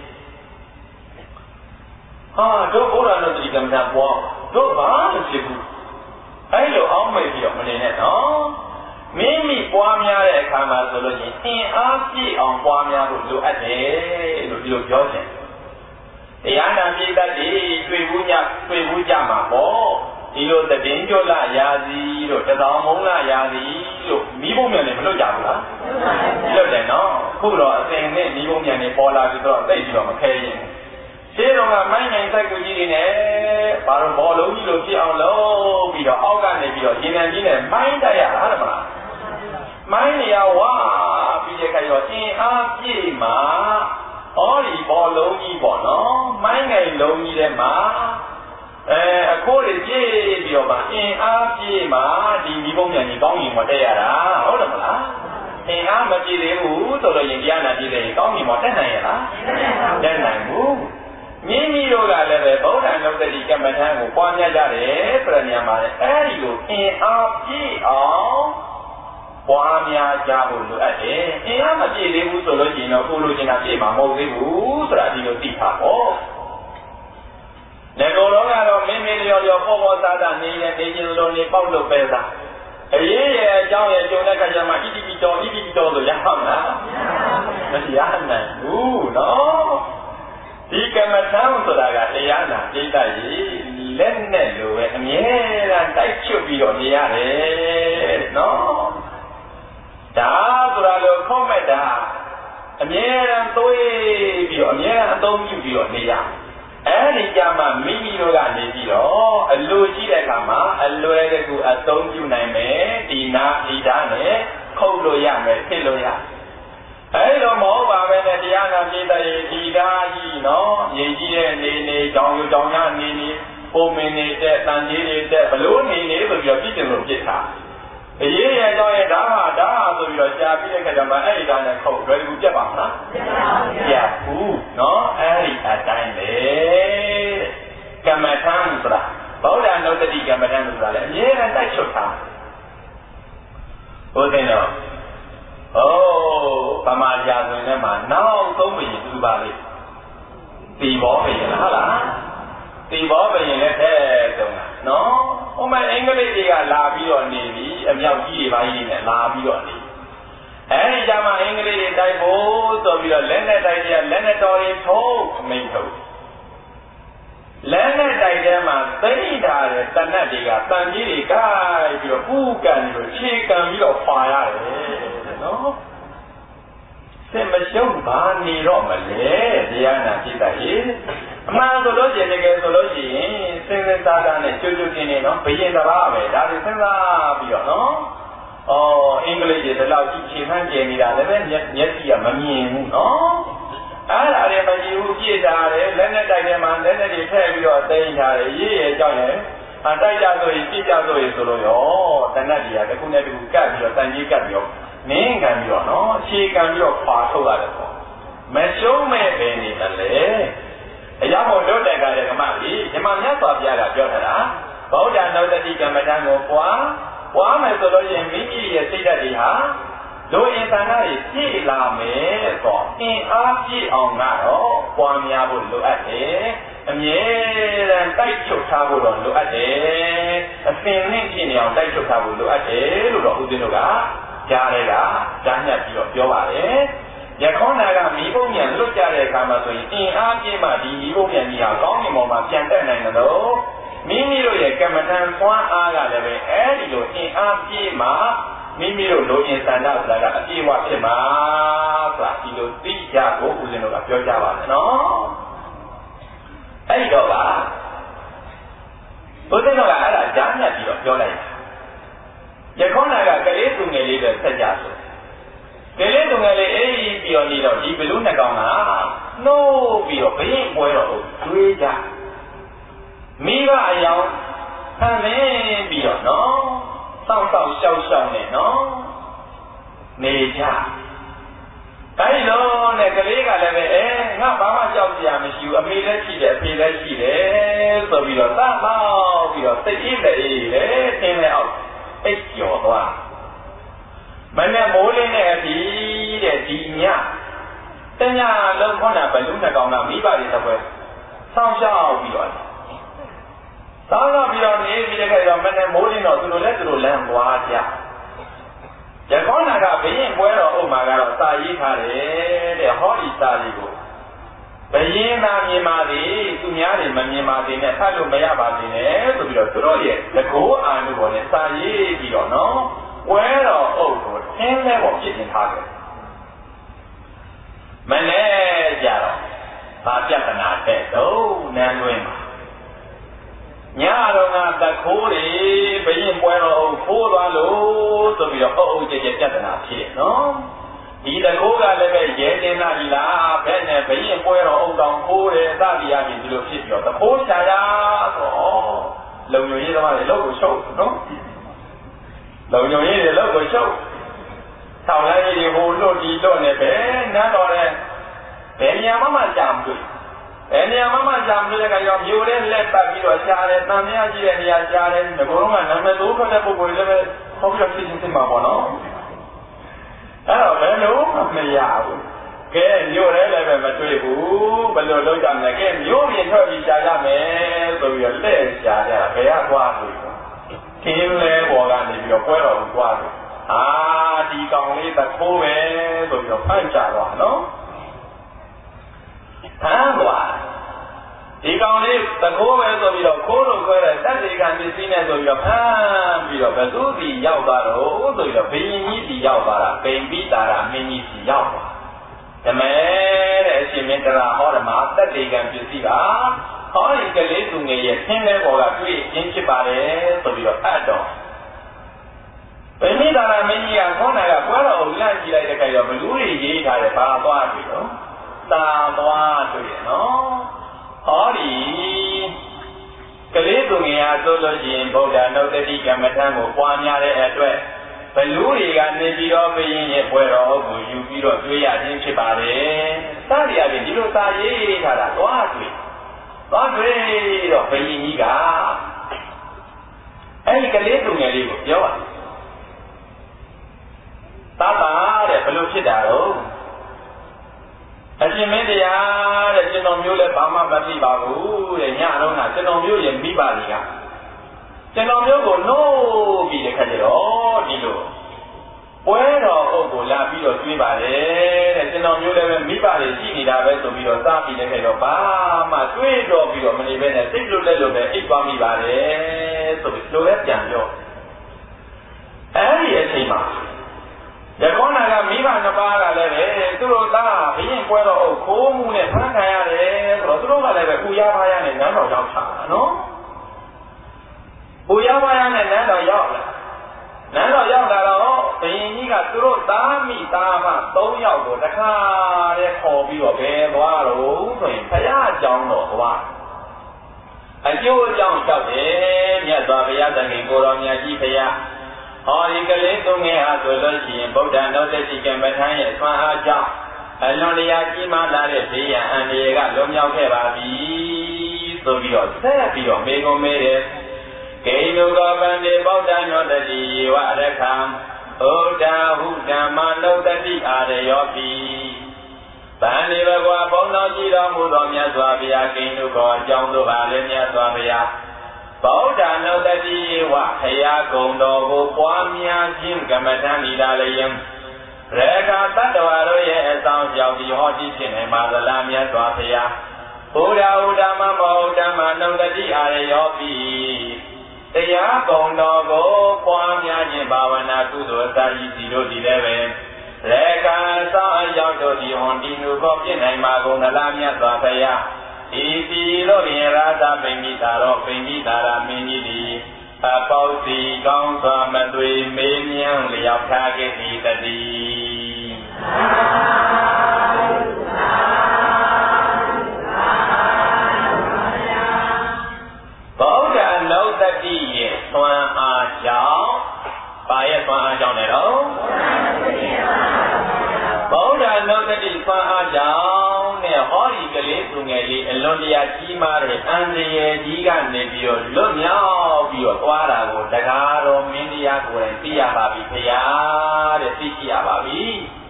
ဟာတို့ဘုရားနုတ္တိကမ္မဋ္ဌာန်းပွားတို့ဘာလို့ဖြစ်ဘူးအဲဒီလိုအောင်းမိတ်ပြီးတော့မနေနဲ့နော်မိမိပွားများတဲ့အခါမှာဆိုလို့ရှိရင်အင်အားပြည့်အောင်ပွားများဖို့လိုအပ်တယ်လို့ဒီလိုပြောချင်တရားနာပြည်သက်တွေတွေ့ဘူးညတွေ့ဘူးကြမှာပေါ့ဒီလိုတည်င်းကြလာရာစီတို့တသောင်းမုံလာရာစီလို့မိဘုံမြန်နေမလို့ကြဘူးလားလွတ်တယ်နော်ခုတော့အစဉ်နဲ့မိဘုံမြန်နေပေါ်လာပြီးတော့သိပြီးတော့မခဲရင်ရှင်းတော့ကမိုင်းနိုင်စိုက်ကူကြီးတွေနဲ့ဘာလို့ဘောလုံးကြီးလိုဖြစ်အောင်လုပ်ပြီးတော့အောက်ကနေပြီးတော့ရင်နံကြီးနဲ့မိုင်းတိုက်ရတာဟုတ်မလားမိုင်းနေရဝါပြီးတဲ့ခါကျတော့အင်အားပြည့်မှာဩဒီဘောလုံးကြီးပေါ့နော်မိုင်းငယ်လုံးကြီးထဲမှာအဲအခိုးတွေပြေးပြီးတော့မှအင်အားပြေးမှဒီမိဘုံမြန်ကြီးကောင်းရင်မတက်ရတာဟုတ်တယ်မလားအင်အားမပြေးသေးဘူးဆိုတော့ရင်တရားနာပြေးတယ်ကောင်းရင်မတက်နိုင်ရလားတက်နိုင်ဘူးမိမိတို့ကလည်းပဲဗုဒ္ဓနုတ္တိကမ္မထံကိုပွားများကြတယ်ဆိုတဲ့နေရာမှာအဲဒီလိုအင်အားပြေးအောင်ပွားများကြဖို့လိုအပ်တယ်အင်အားမပြေးသေးဘူးဆိုလို့ရှိရင်တော့ကိုလိုချင်တာပြေးမှာမဟုတ်သေးဘူးဆိုတာဒီလိုသိထားပေါ့နေတော်တော့ကတော့မင်းမင်းလျော်လျော်ပေါ်ပေါ်သားသားနေနေနေချင်းလိုနေပေါက်လို့ပဲသားအရေးရဲ့အကြောင်းရဲ့ကျုံတဲ့ခါကျမှဣတိပိတော်ဣတိပိတော်ဆိုရအောင်လားမရနိုင်ဘူးနော်ဒီကမ္မထံဆိုတာကတရားနာပြိတ္တရေလက်နဲ့လိုပဲအမြဲတမ်းတိုက်ချုပ်ပြီးတော့နေရတယ်နော်ဒါဆိုတာလို့ခေါ်မဲ့တာအမြဲတမ်းသွေးပြီးတော့အမြဲတမ်းအသုံးပြုပြီးတော့နေရအဲဒီကြမှာမိမိတို့ကနေပြီးတော့အလိုရှိတဲ့အခါမှာအလွယ်တကူအသုံးပြုနိုင်မယ်ဒီနာဒီဓာတ်နဲ့ခုတ်လို့ရမယ်ဖြစ်လို့ရအဲဒီတော့မဟုတ်ပါပဲနဲ့တရားနာပြိတ္တရေဒီဓာတ်ကြီးနော်ရည်ကြီးတဲ့နေနေကြောင်ကြောင်ရနေနေပုံမင်းနေတဲ့တန်ကြီးနေတဲ့ဘလို့နေနေဆိုပြီးတော့ပြည့်စုံလို့ပြစ်တာအရေးရဲ့အကြောင်းရဲ့ဓာတ်ဟာဓာတ်ဆိုပြီးတော့ကြာပြီးတဲ့ခါကျမှအဲ့ဒီဓာတ်နဲ့ခုတ်လွယ်ကူပြတ်ပါမလားပြတ်ဘူးနော်အဲ့ဒီအတိုင်းပဲကမ္မထံဆိုတာဗုဒ္ဓနုတ္တိကမ္မထံဆိုတာလည်းအမြဲတမ်းတိုက်ချုပ်ထားဟုတ်တယ်နော်ဟိုးပမာရာဇဝင်ထဲမှာနောက်သုံးဘရင်သူပါလေတီဘောဘရင်ဟုတ်လားတီဘောဘရင်လည်းတဲ့တုံးတာနော်ဟိုမှာအင်္ဂလိပ်တွေကလာပြီးတော့နေပြီအမြောက်ကြီးတွေပါကြီးနဲ့လာပြီးတော့နေအဲဒီကြမှာအင်္ဂလိပ်တွေတိုက်ဖို့ဆိုပြီးတော့လက်နဲ့တိုက်ကြလက်နဲ့တော်ရင်ထုံးအမိန်ထုတ်လက်နဲ့တိုက်ထဲမှာသိမ့်ထားတဲ့တနတ်တွေကတန်ကြီးတွေကိုက်ပြီးတော့ဥကန်ပြီးတော့ခြေကန်ပြီးတော့ခွာရတယ်နော်စင်မရှုံးဘာနေတော့မလဲတရားနာပြိတ္တရေအမှန်ဆိုလို့ရှိရင်တကယ်ဆိုလို့ရှိရင်စဉ်းစဉ်းစားစားနဲ့ကြွကြွချင်းနေနော်ဘယင်တဘာပဲဒါတွေစဉ်းစားပြီးတော့နော်အော်အင်္ဂလိပ်တွေဒီလောက်ကြီးခြေဖမ်းကျင်နေတာလည်းပဲမျက်မျက်စိကမမြင်ဘူးနော်အဲ့ဒါတွေမကြည့်ဘူးပြည့်ထားတယ်လက်နဲ့တိုက်ထဲမှာလက်နဲ့တွေထည့်ပြီးတော့သိမ်းထားတယ်ရေးရဲ့ကြောင့်ရဲ့အတိုက်ကြဆိုရင်ပြည့်ကြဆိုရင်ဆိုလို့ရောတဏှတ်တွေကတစ်ခုနဲ့တစ်ခုကပ်ပြီးတော့တန်ကြီးကပ်ပြီးတော့နင်းခံပြီးတော့နော်အခြေခံပြီးတော့ခွာထုတ်ရတယ်ပေါ့မရှုံးမဲ့ပဲနေတယ်လေအရာမို့တို့တိုက်ကတဲ့ကမကြီးဒီမှာမြတ်စွာဘုရားကပြောထားတာဗုဒ္ဓနုတ္တိကမ္မထံကိုပွားပွားမယ်ဆိုလို့ရှိရင်မိမိရဲ့စိတ်ဓာတ်တွေဟာလူအင်သန္တာတွေပြည့်လာမယ်ဆိုအင်အားပြည့်အောင်ကတော့ပွားများဖို့လိုအပ်တယ်အမြဲတမ်းတိုက်ချုပ်ထားဖို့တော့လိုအပ်တယ်အစင်နဲ့ဖြစ်နေအောင်တိုက်ချုပ်ထားဖို့လိုအပ်တယ်လို့တော့ဦးဇင်းတို့ကကြားရဲကကြားညက်ပြီးတော့ပြောပါတယ်ယခုနကမိဘုံမြန်လွတ်ကြတဲ့အခါမှာဆိုရင်အင်အားပြည့်မှဒီမိဘုံမြန်ကြီးဟာကောင်းကင်ဘုံမှာပြန်တက်နိုင်တယ်လို့မိမိတို့ရဲ့ကမ္မထံသွမ်းအားကလည်းပဲအဲဒီလိုအင်အားပြည့်မှမိမိတို့လိုအင်ဆန္ဒဆိုတာကအပြည့်အဝဖြစ်မှာဆိုတာဒီလိုသိကြဖို့ဦးဇင်းတို့ကပြောကြပါမယ်နော်အဲ့တော့ကဦးဇင်းတို့ကအဲ့ဒါကြားညက်ပြီးတော့ပြောလိုက်ယခုနကကလေးသူငယ်လေးပဲဆက်ကြဆိုကလေးသူငယ်လေးအေးပြီးတော့နေတော့ဒီဘလူးနှစ်ကောင်ကနှိုးပြီးတော့ဘရင်ပွဲတော့တွေးကြမိဘအယောင်ဆန်းနေပြီးတော့နော်စောင့်စောင့်ရှောက်ရှောက်နေနော်နေကြအဲဒီလိုနဲ့ကလေးကလည်းပဲအဲငါဘာမှကြောက်ကြရမရှိဘူးအမေလည်းရှိတယ်အဖေလည်းရှိတယ်ဆိုပြီးတော့သတ်မောက်ပြီးတော့စိတ်အေးတဲ့အေးလေသင်လဲအောင်အိတ်ကျော်သွားမနဲ့မိုးလင်းတဲ့အပြီးတဲ့ဒီညတညလုံးခေါနာဘလူးနှစ်ကောင်ကမိဘတွေတစ်ပွဲစောင့်ရှောက်ပြီးတော့စောင့်ရှောက်ပြီးတော့နေပြီးတဲ့ခါကျတော့မနဲ့မိုးလင်းတော့သူတို့လည်းသူတို့လမ်းသွားကြယခုနကဘရင်ပွဲတော်ဥမာကတော့စာရေးထားတယ်တဲ့ဟောဒီစာလေးကိုဘရင်သာမြင်ပါသည်သူများတွေမမြင်ပါသေးနဲ့ဖတ်လို့မရပါသေးနဲ့ဆိုပြီးတော့သူတို့ရဲ့တကောအာနုဘောနဲ့စာရေးပြီးတော့နော်ပွဲတော်အုပ်ကိုသင်လဲပေါ်ပြစ်တင်ထားတယ်မလဲကြတော့ဘာပြဿနာတဲ့တော့နန်းတွင်မှာညတော့ကတခိုးတွေဘရင်ပွဲတော်အုပ်ခိုးသွားလို့ဆိုပြီးတော့အုပ်အုပ်ကျကျပြဿနာဖြစ်နော်ဒီတကောကလည်းပဲရဲတင်လာပြီလားဘယ်နဲ့ဘရင်ပွဲတော်အုပ်တော်ခိုးတယ်စသည်အပြင်ဒီလိုဖြစ်ပြီးတော့တခိုးချာရဆိုလုံညုံရေးသမားတွေလောက်ကိုချုပ်နော်လုံညုံရေးတွေလောက်ကိုချုပ်ထောင်လိုက်ကြီးဟိုလွတ်ဒီလွတ်နေပဲနန်းတော်တဲ့ဘယ်နေရာမှမကြာမတွေ့ဘယ်နေရာမှမကြာမတွေ့တဲ့ခါကျတော့မြို့ထဲလက်ပတ်ပြီးတော့ရှားတယ်တန်မြကြီးတဲ့နေရာရှားတယ်ငကိုယ်ကနာမည်သိုးထွက်တဲ့ပုဂ္ဂိုလ်တွေလည်းပဲဟောပြီးတော့ဖြစ်ချင်းသိမှာပေါ့နော်အဲ့တော့ဘယ်လိုမရဘူးကဲမြို့ထဲလည်းပဲမတွေ့ဘူးဘယ်လိုလုပ်ကြမလဲကဲမြို့ပြင်ထွက်ပြီးရှားကြမယ်ဆိုပြီးတော့လက်ရှားကြတာဘယ်ကသွားတွေ့ခင်းလဲပေါ်ကနေပြီးတော့ပွဲတော်ကိုသွားတွေ့အာဒီကောင်လေးသခိုးပဲဆိုပြီးတော့ဖမ်းကြသွားနော်ဖမ်းသွားဒီကောင်လေးသခိုးပဲဆိုပြီးတော့ခိုးလို့ခွဲတဲ့တက်စီကံပစ္စည်းနဲ့ဆိုပြီးတော့ဖမ်းပြီးတော့ဘယ်သူစီရောက်သွားတော့ဆိုပြီးတော့ဘယင်ကြီးစီရောက်သွားတာပိန်ပိတာရမင်းကြီးစီရောက်သွားဓမဲတဲ့အရှင်မင်းတရာဟောဓမ္မတက်စီကံပစ္စည်းကဟောဒီကလေးသူငယ်ရဲ့ခင်းတဲ့ပေါ်ကတွေ့ချင်းဖြစ်ပါတယ်ဆိုပြီးတော့အပ်တော့ဗိမိတာရမင်းကြီးကခေါင်းနာကပွဲတော်ကိုလန့်ကြည့်လိုက်တဲ့ခိုင်တော့ဘလူးတွေရေးထားတယ်ဘာသွားပြီတော့သာသွားတွေ့ရနော်ဟောဒီကလေးသူငယ်အားဆိုလို့ရှိရင်ဗုဒ္ဓနုတ္တိကမ္မထံကိုပွားများတဲ့အတွက်ဘလူးတွေကနေပြီးတော့ဘယင်းရဲ့ပွဲတော်ကိုယူပြီးတော့တွေ့ရခြင်းဖြစ်ပါတယ်စသည်အပြင်ဒီလိုသာရေးထားတာသွားတွေ့သွားတွေ့တော့ဘယင်းကြီးကအဲ့ဒီကလေးသူငယ်လေးကိုပြောတာသာသာတဲ့ဘယ်လိုဖြစ်တာတော့အရှင်မင်းတရားတဲ့ကျွန်တော်မျိုးလည်းဘာမှမသိပါဘူးတဲ့ညတော့ကကျွန်တော်မျိုးရဲ့မိဘတွေကကျွန်တော်မျိုးကိုနှိုးပြီးတဲ့ခါကျတော့ဒီလိုပွဲတော်အုပ်ကိုလာပြီးတော့ကျွေးပါတယ်တဲ့ကျွန်တော်မျိုးလည်းပဲမိဘတွေရှိနေတာပဲဆိုပြီးတော့စားပြီးတဲ့ခါတော့ဘာမှတွေးတော့ပြီးတော့မနေဘဲနဲ့စိတ်လွတ်လက်လွတ်ပဲအိပ်သွားမိပါတယ်ဆိုပြီးလိုပဲပြန်ပြောအဲ့ဒီအချိန်မှာရကောနာကမိဘနှစ်ပါးကလည်းပဲသူတို့သားဘရင်ပွဲတော်အုပ်ခိုးမှုနဲ့ဖမ်းခံရတယ်ဆိုတော့သူတို့ကလည်းပဲပူရပါရနဲ့နန်းတော်ရောက်တာနော်ပူရပါရနဲ့နန်းတော်ရောက်လာနန်းတော်ရောက်လာတော့ဘရင်ကြီးကသူတို့သားမိသားမသုံးယောက်ကိုတခါတည်းခေါ်ပြီးတော့ဘယ်သွားတော့ဆိုရင်ဖရာအကြောင်းတော်သွားအကျိုးအကြောင်းလျှောက်တယ်မြတ်စွာဘုရားသခင်ကိုတော်မြတ်ကြီးဖရာဟောဒီကလေးသူငယ်ဟာဆိုလို့ရှိရင်ဗုဒ္ဓနုတ္တိကမ္မထံရဲ့ဆွမ်းအားကြောင့်အလွန်တရာကြီးမားလာတဲ့ဘေးရန်အန္တရာယ်ကလွန်မြောက်ခဲ့ပါပြီဆိုပြီးတော့ဆက်ပြီးတော့မေကုံမေးတယ်ဂိနုကောပန္တိဗုဒ္ဓနုတ္တိယေဝရခံဩဒာဟုဓမ္မနုတ္တိအာရယောပိဗန္ဒီဘဂဝါဘုံတော်ကြည်တော်မူသောမြတ်စွာဘုရားဂိနုကောအကြောင်းတို့ပါလေမြတ်စွာဘုရားဗုဒ္ဓနုတ္တိယေဝခရာကုံတော်ကိုပွားများခြင်းကမ္မထံဤသာလျင်ရေခာတတ္တဝါတို့ရဲ့အဆောင်ကြောင့်ဒီဟောတိဖြစ်နေမှာသလားမြတ်စွာဘုရားဘုရားဥဒ္ဓမမဟုတ်ဓမ္မနုတ္တိအာရယောပိတရားကုံတော်ကိုပွားများခြင်းဘာဝနာကုသိုလ်အစာဤစီတို့ဒီလည်းပဲရေခာသောအရောက်တို့ဒီဟွန်ဒီနုကောဖြစ်နိုင်မှာကုန်သလားမြတ်စွာဘုရားဤစီတို့ဖြင့်ရာသပိမိတာတော့ပိမိတာရာမင်းကြီးသည်အပေါစီကောင်းစွာမသွေမေးမြန်းလျောက်ထားခဲ့သည်တည်းဗုဒ္ဓနုတ္တိရဲ့သွမ်းအားကြောင့်ပါရဲ့သွမ်းအားကြောင့်လည်းတော့ဗုဒ္ဓနုတ္တိသွမ်းအားကြောင့်နဲ့ဟောဒီကလေးသူငယ်လေးအလွန်တရာကြီးမားတဲ့အန္တရာယ်ကြီးကနေပြီးတော့လွတ်မြောက်ပြီးတော့သွားတာကိုတရားတော်မင်းတရားကိုယ်တိုင်သိရပါပြီဖေယားတဲ့သိရှိရပါပြီ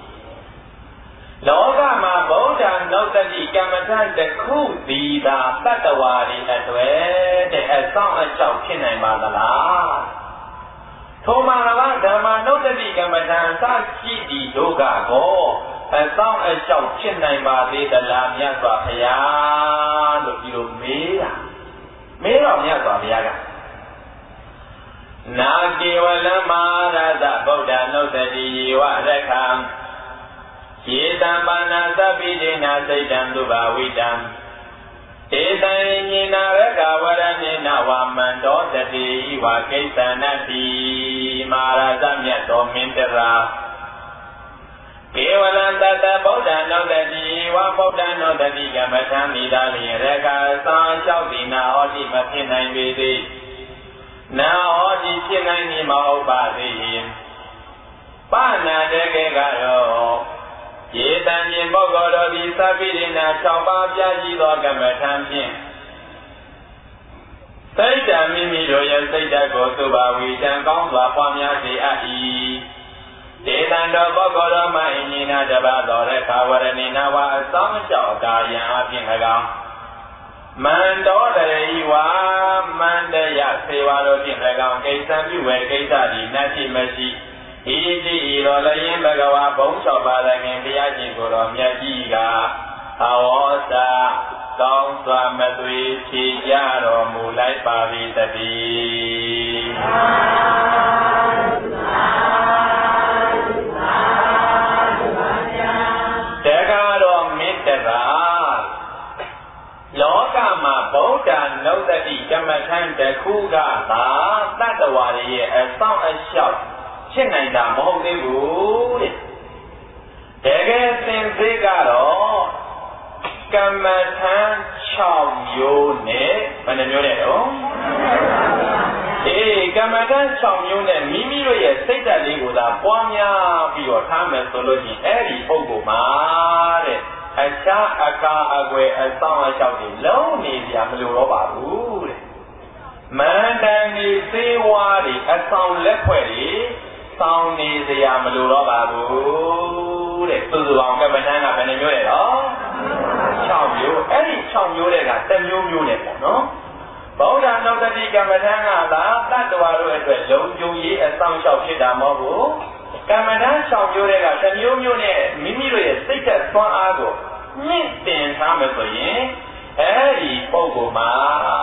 လောကမှာဗုဒ္ဓနုတ္တိကမ္မထတစ်ခုသီသာတတ္တဝါတွေအတွက်တဲ့အဆောင်အကြောက်ဖြစ်နိုင်ပါသလားထိုမှာကဓမ္မနုတ္တိကမ္မထံသရှိသည်တို့ကကောအဆောင်အကြောက်ဖြစ်နိုင်ပါသေးသလားမြတ်စွာဘုရားလို့ဒီလိုမေးတာမေးတော့မြတ်စွာဘုရားကနာကေဝလမဟာရသဗုဒ္ဓနုတ္တိယေဝရခံယေတံပါဏသဗ္ဗိဒေနာစိတ်တံသူဘာဝိတံဧတံညိနာရကဝရဏေနဝမန္တောတတိဝါကိစ္ဆနတိမဟာရသမြတ်တော်မင်းတရာကေဝလံတတဗုဒ္ဓနုတတိဝါဗုဒ္ဓနုတတိကမ္မထံမိသားလျင်ရကသာလျှောက်သည်နာဟောတိမဖြစ်နိုင်ပေသည်နာဟောဒီဖြစ်နိုင်နေမဟုတ်ပါသေးပါဏာတေကေကတော့ယေတံခြင်းပုဂ္ဂိုလ်တို့သည်သဗ္ဗိရိနာ၆ပါးပြာရှိသောကမ္မထံဖြင့်စိတ်ဓာမိမိတို့ရဲ့စိတ်ဓာတ်ကိုသုဘာဝီတံကောင်းစွာပွားများစေအပ်၏ဒေသံတော်ပုဂ္ဂိုလ်တော်မှအင်းနာတပါတော်တဲ့ခါဝရဏိနာဝအစောင်းလျှောက်ကာယံအပြင်၎င်းမန္တောတရေဝါမန္တယစေဝါတို့ဖြင့်၎င်းကိစ္စပြုဝေကိစ္စသည်နတ်ရှိမရှိဤတိဤတော်လည်းဘဂဝါဘုံ၆ပါးလည်းခင်တရားရှင်ကိုယ်တော်မြတ်ကြီးကအဝေါစာကောင်းစွာမသွေဖြေကြတော်မူလိုက်ပါ၏တည်းတကားတော်မင်းတကားလောကမှာဗုဒ္ဓနုတ္တိကမ္မထံတစ်ခုကသာတတ္တဝါရဲ့အဆောင်အလျှောက်ဖြစ်နိုင်တာမဟုတ်သေးဘူးတဲ့တကယ်သင်သိကတော့ကမ္မထံ၆မျိုးနဲ့ဘယ်နှမျိုးနဲ့တော့အေးကမ္မထံ၆မျိုးနဲ့မိမိတို့ရဲ့စိတ်ဓာတ်လေးကိုသာပွားများပြီးတော့ထားမယ်ဆိုလို့ရှိရင်အဲ့ဒီပုဂ္ဂိုလ်မှာတဲ့အခြားအကာအကွယ်အဆောင်အလျှောက်တွေလုံးနေကြမလို့တော့ပါဘူးတဲ့မန္တန်ဒီသေဝါတွေအဆောင်လက်ဖွဲ့တွေစောင်းနေစရာမလိုတော့ပါဘူးတဲ့သူစုအောင်ကမ္မထံကဘယ်နှမျိုးလဲတော့၆မျိုးအဲ့ဒီ၆မျိုးတွေကတစ်မျိုးမျိုးနဲ့ပေါ့နော်ဗုဒ္ဓနုတ္တိကမ္မထံကသာတတ္တဝါတို့အတွက်လုံခြုံရေးအဆောင်လျှောက်ဖြစ်တာမဟုတ်ဘူးကမ္မထံ၆မျိုးတွေကတစ်မျိုးမျိုးနဲ့မိမိတို့ရဲ့စိတ်သက်သွမ်းအားကိုမြင့်တင်ထားမယ်ဆိုရင်အဲ့ဒီပုဂ္ဂိုလ်မှာ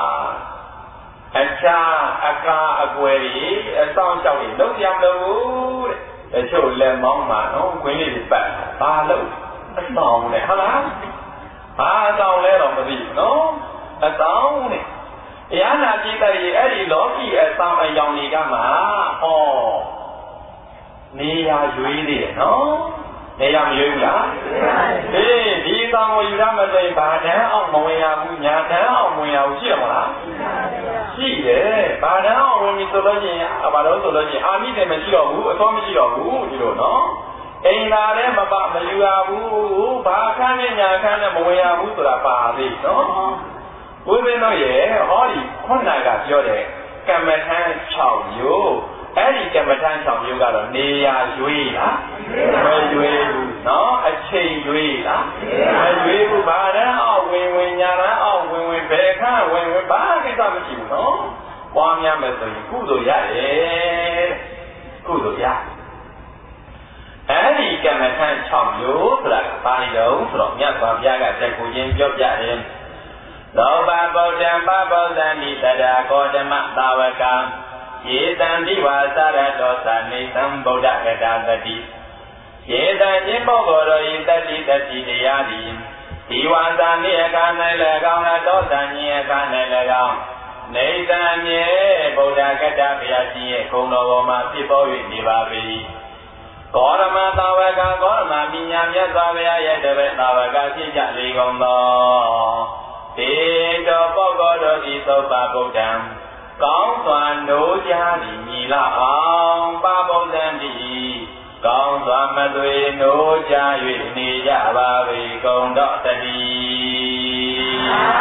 အခြားအကာအကွယ်တွေအဆောင်လျှောက်တွေလုံးကြမလို့တဲ့တချို့လက်မောင်းမှာနော်ခွင်းလေးတွေပတ်ဘာလို့အဆောင်နဲ့ဟုတ်လားဘာအဆောင်လဲတော့မသိဘူးနော်အဆောင်နဲ့တရားနာကြည့်တဲ့အဲ့ဒီလောကီအဆောင်အယောင်တွေကမှဟောနေရာရွေးသေးတယ်နော်နေရာမရွေးဘူးလားအေးဒီဆောင်ကိုယူရမသိဘာတန်းအောင်မဝင်ရဘူးညာတန်းအောင်ဝင်ရဘူးရှိရမလားရှိတယ်ဘာတန်းအောင်ဝင်ပြီဆိုလို့ရှိရင်ဘာလို့ဆိုလို့ရှိရင်အာမိတယ်မရှိတော့ဘူးအသောမရှိတော့ဘူးဒီလိုနော်အိမ်သာလည်းမပမယူရဘူးဘာခန်းနဲ့ညာခန်းနဲ့မဝင်ရဘူးဆိုတာပါသေးနော်ဘုရားတို့ရဲ့ဟောဒီခုနကပြောတဲ့ကမ္မထံ၆မျိုးအဲ့ဒီကမ္မထံ၆မျိုးကတော့နေရာရွေးလားမရွေးဘူးနော်အချိန်ရွေးလားမရွေးဘူးဘာတန်းအောင်ဝင်ဝင်ညာတန်းအောင်ဝင်ဝင်ဘယ်ခန်းဝင်ဝင်ဘာကိစ္စမရှိဘူးနော်ပွားများမယ်ဆိုရင်ကုသိုလ်ရတယ်ကုသိုလ်ရအဲ့ဒီကမ္မထံ၆မျိုးဆိုတာဘာလဲတော့ဆိုတော့မြတ်စွာဘုရားကတက်ကိုချင်းပြောပြတယ်လောဘဗုဒ္ဓံပဗုဒ္ဓံဒီတရာကောဓမသာဝကံယေတံဒီဝါသရတောသနေသံဗုဒ္ဓဂတသတိယေတံခြင်းပုဂ္ဂိုလ်တို့ဤတတိတတိတရားသည်ဒီဝါသနေအခါ၌၎င်းလားတောသဉ္ဉေအခါ၌၎င်းနေသံမြေဗုဒ္ဓဂတဘုရားရှင်ရဲ့ဂုဏ်တော်ပေါ်မှာဖြစ်ပေါ်၍နေပါ၏ကောရမသာဝကကောရမပညာမြတ်စွာဘုရားရဲ့တပည့်သာဝကဖြစ်ကြလေကုန်သောတေတောပုဂ္ဂိုလ်တို့ဤသုပ္ပဗုဒ္ဓံကောင်းစွာနိုးကြသည်ညီလာအောင်ပဗုဒ္ဓံတိကောင်းစွာမသွေနိုးကြ၍နေကြပါ၏ကုန်တော့တည်း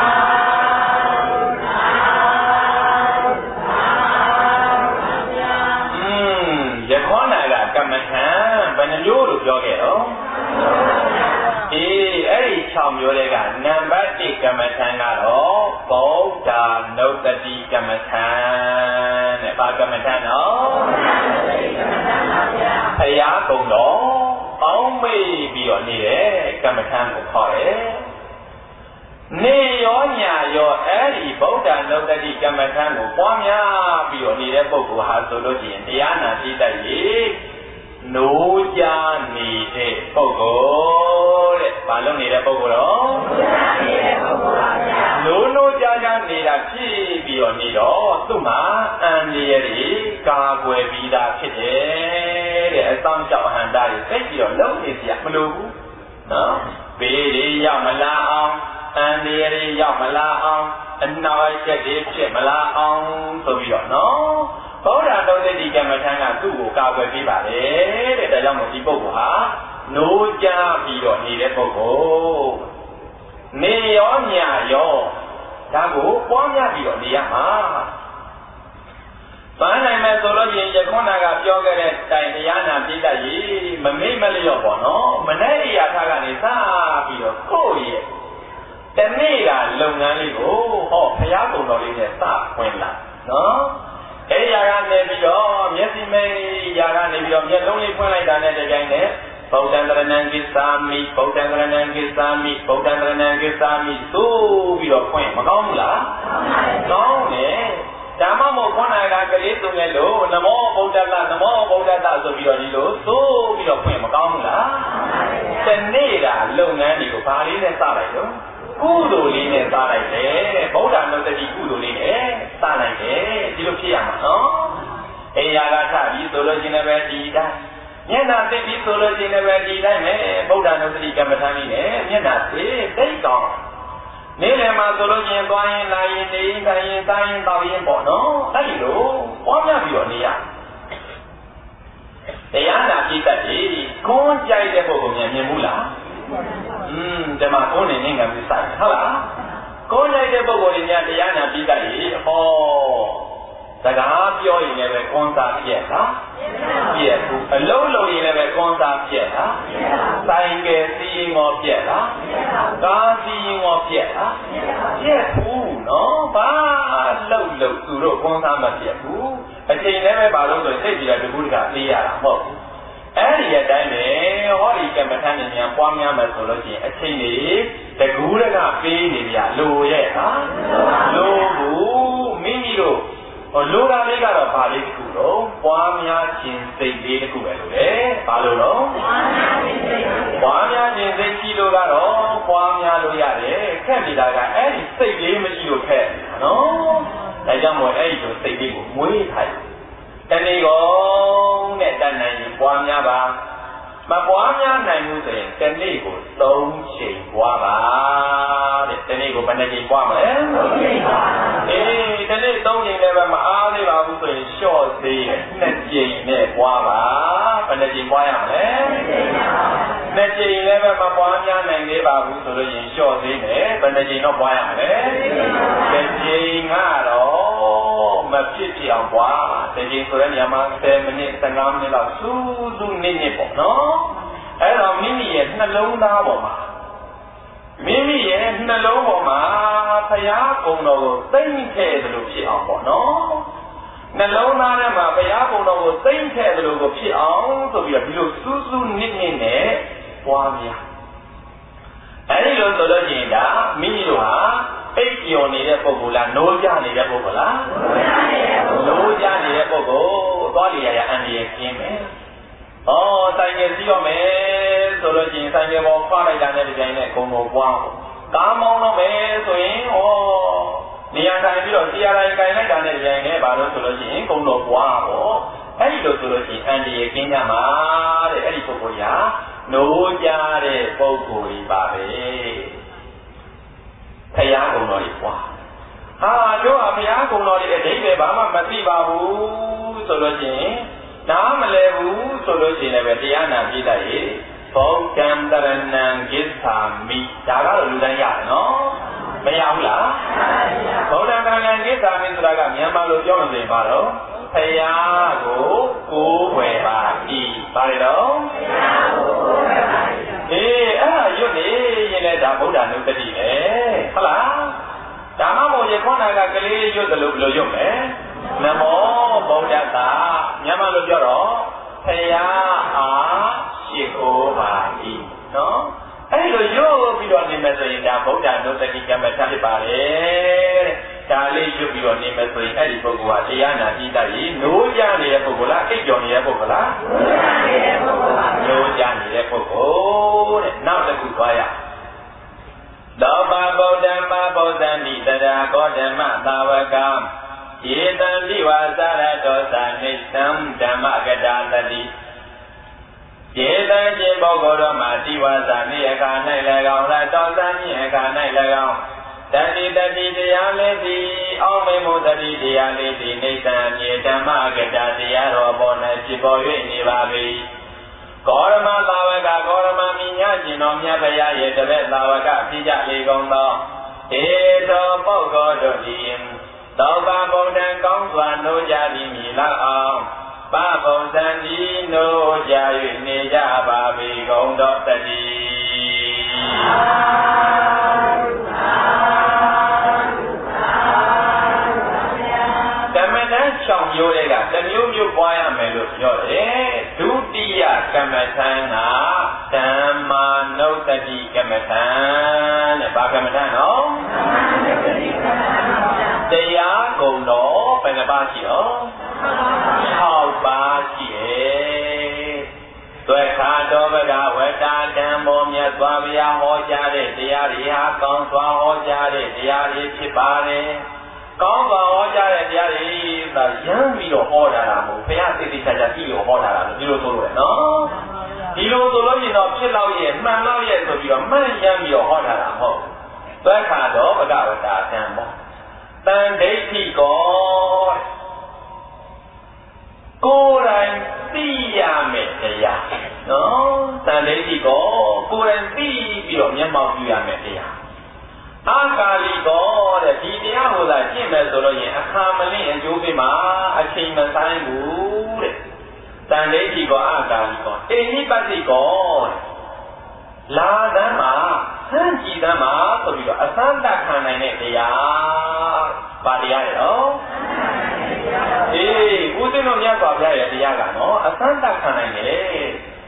อืมယခောနာကကမ္မထံဘယ်နှမျိုးလို့ပြောခဲ့တော့အေးအဲ့ဒီ၆မျိုးတွေကနံပါတ်၁ကမ္မထံကတော့ဗုဒ္ဓနုတ္တိကမ္မထံတဲ့ဘာကမ္မထံနော်ဘုရားကုံတော်အောင်းမေ့ပြီးတော့နေတဲ့ကမ္မထံကိုခေါ်တယ်နေရောညာရောအဲ့ဒီဗုဒ္ဓနုတ္တိကမ္မထံကိုပွားများပြီးတော့နေတဲ့ပုဂ္ဂိုလ်ဟာဆိုလို့ရှိရင်တရားနာသိတတ်ရဲ့နိုးကြနေတဲ့ပုဂ္ဂိုလ်တဲ့ဘာလို့နေတဲ့ပုဂ္ဂိုလ်တော့နိုးနိုးကြကြနေတာဖြစ်ပြီးတော့နေတော့သူ့မှာအန္တရာယ်ကြီးကာကွယ်ပြီးသားဖြစ်တယ်တဲ့အဆောင်လျှောက်ဟန်တာတွေသိပြီးတော့လုံးနေစီမလိုဘူးနော်ဘေးတွေရောက်မလာအောင်အန္တရာယ်တွေရောက်မလာအောင်အနောက်အချက်တွေဖြစ်မလားအောင်ဆိုပြီးတော့နော်ဗုဒ္ဓနုတ္တိကမ္မထံကသူ့ကိုကာကွယ်ပေးပါတယ်တဲ့ဒါကြောင့်မို့ဒီပုဂ္ဂိုလ်ဟာနိုးကြပြီးတော့နေတဲ့ပုဂ္ဂိုလ်နေရောညရောဒါကိုပွားများပြီးတော့နေရမှာပန်းနိုင်မဲ့ဆိုလို့ရင်ယခုနကပြောခဲ့တဲ့တိုင်တရားနာပြိတ္တကြီးမမိတ်မလျော့ပေါ့နော်မနေ့အရာထားကနေစပြီးတော့ကိုယ့်ရဲ့တနေ့ကလုပ်ငန်းလေးကိုဟောဘုရားကုံတော်လေးနဲ့စဝင်လာနော်အဲ့ရာကနေပြီးတော့မျက်စိမိတ်ရာကနေပြီးတော့မျက်လုံးလေးဖွင့်လိုက်တာနဲ့တကြိုင်နဲ့ဗုဒ္ဓံတရဏံကိသာမိဗုဒ္ဓံတရဏံကိသာမိဗုဒ္ဓံတရဏံကိသာမိသို့ပြီးတော့ဖွင့်မကောင်းဘူးလားကောင်းတယ်ဓမ္မမို့ခေါင်းနာကကလေးသုံးရဲ့လို့နမောဗုဒ္ဓတနမောဗုဒ္ဓတဆိုပြီးတော့ဒီလိုသို့ပြီးတော့ဖွင့်မကောင်းဘူးလားတနေ့ကလုပ်ငန်းတွေကိုဘာလေးနဲ့စလိုက်တော့ကုသိုလ်လေးနဲ့စလိုက်တယ်ဗုဒ္ဓနုတ္တိကုသိုလ်လေးနဲ့စလိုက်တယ်ဒီလိုဖြစ်ရမှာနော်အေယာကထပြီးဆိုလို့ချင်းလည်းပဲဒီတိုင်းမျက်နှာသိပြီးဆိုလို့ချင်းလည်းပဲဒီတိုင်းပဲဗုဒ္ဓနုတ္တိကမ္မထာနည်းနဲ့မျက်နှာသိသိကောင်းနေ့လယ်မှာဆိုလို့ချင်းသွားရင်လာရင်နေရင်ခိုင်ရင်စားရင်တောက်ရင်ပေါ့နော်အဲ့ဒီလိုပွားများပြီးတော့နေရတရားနာပြိတ္တကြီးခွန်းကြိုက်တဲ့ပုဂ္ဂိုလ်များမြင်ဘူးလားอืมဒီမှာကိုယ်နေနေငါပြီးစိုက်ဟုတ်လားကိုယ်လိုက်တဲ့ပုဂ္ဂိုလ်တွေများတရားနာပြိတ္တကြီးဟောစကားပြောရင်လည်းပဲကွန်စာပြက်လားပြက်ဘူးအလုံးလုံးရင်လည်းပဲကွန်စာပြက်လားဆိုင်ကယ်စီးရင်ရောပြက်လားကားစီးရင်ရောပြက်လားပြက်ဘူးနော်ဘာလုံးလုံးသူတို့ကွန်စာမပြက်ဘူးအချိန်လည်းပဲဘာလို့ဆိုစိတ်ကြည်တာတကူတကပေးရတာမဟုတ်ဘူးအဲ့ဒီအတိုင်းပဲဟောဒီကမ္မထာဉာဏ်ပွားများမယ်ဆိုလို့ရှိရင်အချိန်ကြီးတကူတကပေးနေကြလိုရဲ့ဟာလိုဘူးမိမိတို့ဟောလိုတာလေးကတော့ဘာလေးတခုတော့ပွားများခြင်းစိတ်လေးတခုပဲလို့လေဘာလို့တော့ပွားများခြင်းစိတ်ကြီးလို့ကတော့ပွားများလို့ရတယ်ခက်နေတာကအဲ့ဒီစိတ်လေးမရှိလို့ခက်နေတာနော်ဒါကြောင့်မို့အဲ့ဒီလိုစိတ်လေးကိုမွေးထားတဏှိကောနဲ့တဏှိကြီးပွားများပါမပွားများနိုင်ဘူးဆိုရင်တဏှိကိုသုံးချိန်ပွားပါတဲ့တဏှိကိုဘယ်နှချိန်ပွားမလဲသုံးချိန်ပါအေးတဏှိသုံးချိန်လည်းပဲမအားသေးပါဘူးဆိုရင်လျှော့သေးတယ်နှစ်ချိန်နဲ့ပွားပါဘယ်နှချိန်ပွားရမလဲနှစ်ချိန်လည်းပဲမပွားများနိုင်သေးပါဘူးဆိုလို့ရင်လျှော့သေးတယ်ဘယ်နှချိန်တော့ပွားရမလဲတစ်ချိန်ကတော့မဖြစ်ဖြစ်အောင်ပွားတစ်ချိန်ဆိုတဲ့နေရာမှာဆယ်မိနစ်ဆယ်ငါးမိနစ်လောက်စူးစူးနစ်နစ်ပေါ့နော်အဲ့တော့မိမိရဲ့နှလုံးသားပေါ်မှာမိမိရဲ့နှလုံးပေါ်မှာဘုရားကုံတော်ကိုသိမ့်ထည့်သလိုဖြစ်အောင်ပေါ့နော်နှလုံးသားထဲမှာဘုရားကုံတော်ကိုသိမ့်ထည့်သလိုကိုဖြစ်အောင်ဆိုပြီးတော့ဒီလိုစူးစူးနစ်နစ်နဲ့ပွားများအဲ့ဒီလိုဆိုလို့ရှိရင်ဒါမိမိတို့ဟာအိပ်ပျော်နေတဲ့ပုဂ္ဂိုလ်လားနိုးကြနေတဲ့ပုဂ္ဂိုလ်လားနိုးကြနေတဲ့ပုဂ္ဂိုလ်သွားလျာရအန္တရာယ်ကျင်းမယ်။ဩဆိုင်ကစီးရမယ်ဆိုလို့ရှိရင်ဆိုင်ကပေါ်ခွာလိုက်တာနဲ့ဒီတိုင်းနဲ့ဂုံတော်ပွား။ကားမောင်းတော့မယ်ဆိုရင်ဩနေရာတိုင်းပြီးတော့တရားတိုင်းခြင်လိုက်တာနဲ့ဒီတိုင်းနဲ့ဘာလို့ဆိုလို့ရှိရင်ဂုံတော်ပွားပေါ့။အဲ့ဒီလိုဆိုလို့ရှိရင်အန္တရာယ်ကျင်းကြမှာတဲ့အဲ့ဒီပုဂ္ဂိုလ်ကနိုးကြတဲ့ပုဂ္ဂိုလ်ကြီးပါပဲ။ဘုရားကုံတော်ကြီးပွားဟာတို့ကဘုရားကုံတော်ကြီးအဓိပ္ပာယ်ဘာမှမသိပါဘူးဆိုလို့ရှိရင်နားမလဲဘူးဆိုလို့ရှိရင်လည်းတရားနာပြည့်တဲ့ရေဗုဒ္ဓံတရဏံကိသာမိဒါကတော့လူတိုင်းရတယ်နော်မရဘူးလားဗုဒ္ဓံတရဏံကိသာမိဆိုတာကမြန်မာလိုပြောလို့ဆိုရင်ဘာတော့ဘုရားကိုကိုးကွယ်ပါ၏ဘာလဲတော့ဘုရားကိုကိုးကွယ်ပါ၏အေးအဲ့ဒါရွတ်နေရင်လည်းဒါဗုဒ္ဓနုတ္တိပဲဟုတ်လားဒါမှမဟုတ်ရခေါနာကကလေးရွတ်တယ်လို့ဘယ်လိုရွတ်မလဲနမောဗုဒ္ဓတာမြန်မာလိုပြောတော့ဖယားအားရှိခိုးပါ၏နော်အဲ့လိုရွတ်ပြီးတော့နေမယ်ဆိုရင်ဒါဗုဒ္ဓနုတ္တိကမ္မထာဖြစ်ပါတယ်တဲ့ဒါလေးရွတ်ပြီးတော့နေမယ်ဆိုရင်အဲ့ဒီပုဂ္ဂိုလ်ဟာတရားနာကြည့်တတ်ရင်နိုးကြနေတဲ့ပုဂ္ဂိုလ်လားအိပ်ပျော်နေတဲ့ပုဂ္ဂိုလ်လားနိုးကြနေတဲ့ပုဂ္ဂိုလ်တဲ့နောက်တစ်ခုသွားရသောပါဗုဒ္ဓံပါဗုဒ္ဓံမိတရာကောဓမ္မသာဝကံယေတံတိဝါသရတောသနိသံဓမ္မကတာတတိယေတံရှင်ပုဂ္ဂိုလ်တော်မှာတိဝါသနိအခါ၌၎င်းရတောသနိအခါ၌၎င်းတတိတတိတရားလေးသည်အောင်းမေမှုတတိတရားလေးသည်နေတံမြေဓမ္မကတတရားတော်ပေါ်၌ဖြစ်ပေါ်၍နေပါ၏ဂေါရမသာဝကဂေါရမမိညာရှင်တော်မြတ်ဗျာရဲ့တပည့်သာဝကဖြစ်ကြလေကုန်သောဧသောပုဂ္ဂိုလ်တို့သည်သောတာဗုဒ္ဓံကောင်းစွာနိုးကြသည်မြည်လောက်အောင်ပဗုဒ္ဓံဤနိုးကြ၍နေကြပါ၏ကုန်သောတတိကမ္မဋ္ဌာန်း၆မျိုးတွေကတစ်မျိုးမျိုးပွားရမယ်လို့ပြောတယ်ဒုတိယကမ္မဋ္ဌာန်းကဓမ္မာနုတ္တိကမ္မဋ္ဌာန်းတဲ့ဘာကမ္မဋ္ဌာန်းနော်တရားကုန်တော့ဘယ်နှပါးရှိရော၆ပါးရှိတယ်သွေခါတော်ဗကဝတ္တာဓမ္မောမြတ်စွာဘုရားဟောကြားတဲ့တရားတွေဟာကောင်းစွာဟောကြားတဲ့တရားတွေဖြစ်ပါတယ်ကောင်းစွာဟောကြားတဲ့တရားတွေသာရမ်းပြီးတော့ဟောတာလားမဟုတ်ဘုရားသိသိချာချာပြီးတော့ဟောတာလားဒီလိုဆိုလို့ရနော်ဒီလိုဆိုလို့ရင်တော့ဖြစ်တော့ရဲ့မှန်တော့ရဲ့ဆိုပြီးတော့မှန်ရမ်းပြီးတော့ဟောတာလားမဟုတ်သွေခါတော်ဗကဝတ္တာဓမ္မောတန်ဒိဋ္ဌိကောကိုယ်တိုင်သိရမယ်တရားနော်တန်ဒိဋ္ဌိကောကိုယ်တိုင်သိပြီးတော့မျက်မှောက်ပြုရမယ်တရားအာကာလိကောတဲ့ဒီတရားဟိုသာရှင်းမယ်ဆိုလို့ရင်အခါမလင့်အကျိုးပေးမှာအချိန်မဆိုင်ဘူးတဲ့တန်ဒိဋ္ဌိကောအာကာလိကောအိဟိပတ္တိကောလာသမ်းမှာဆန်းကြည်သမ်းမှာဆိုပြီးတော့အသန္တခံနိုင်တဲ့တရားပါတရားရဲ့နော်အေးဦးသိန်းတော်မြတ်စွာဘုရားရဲ့တရားကနော်အသန္တခံနိုင်တယ်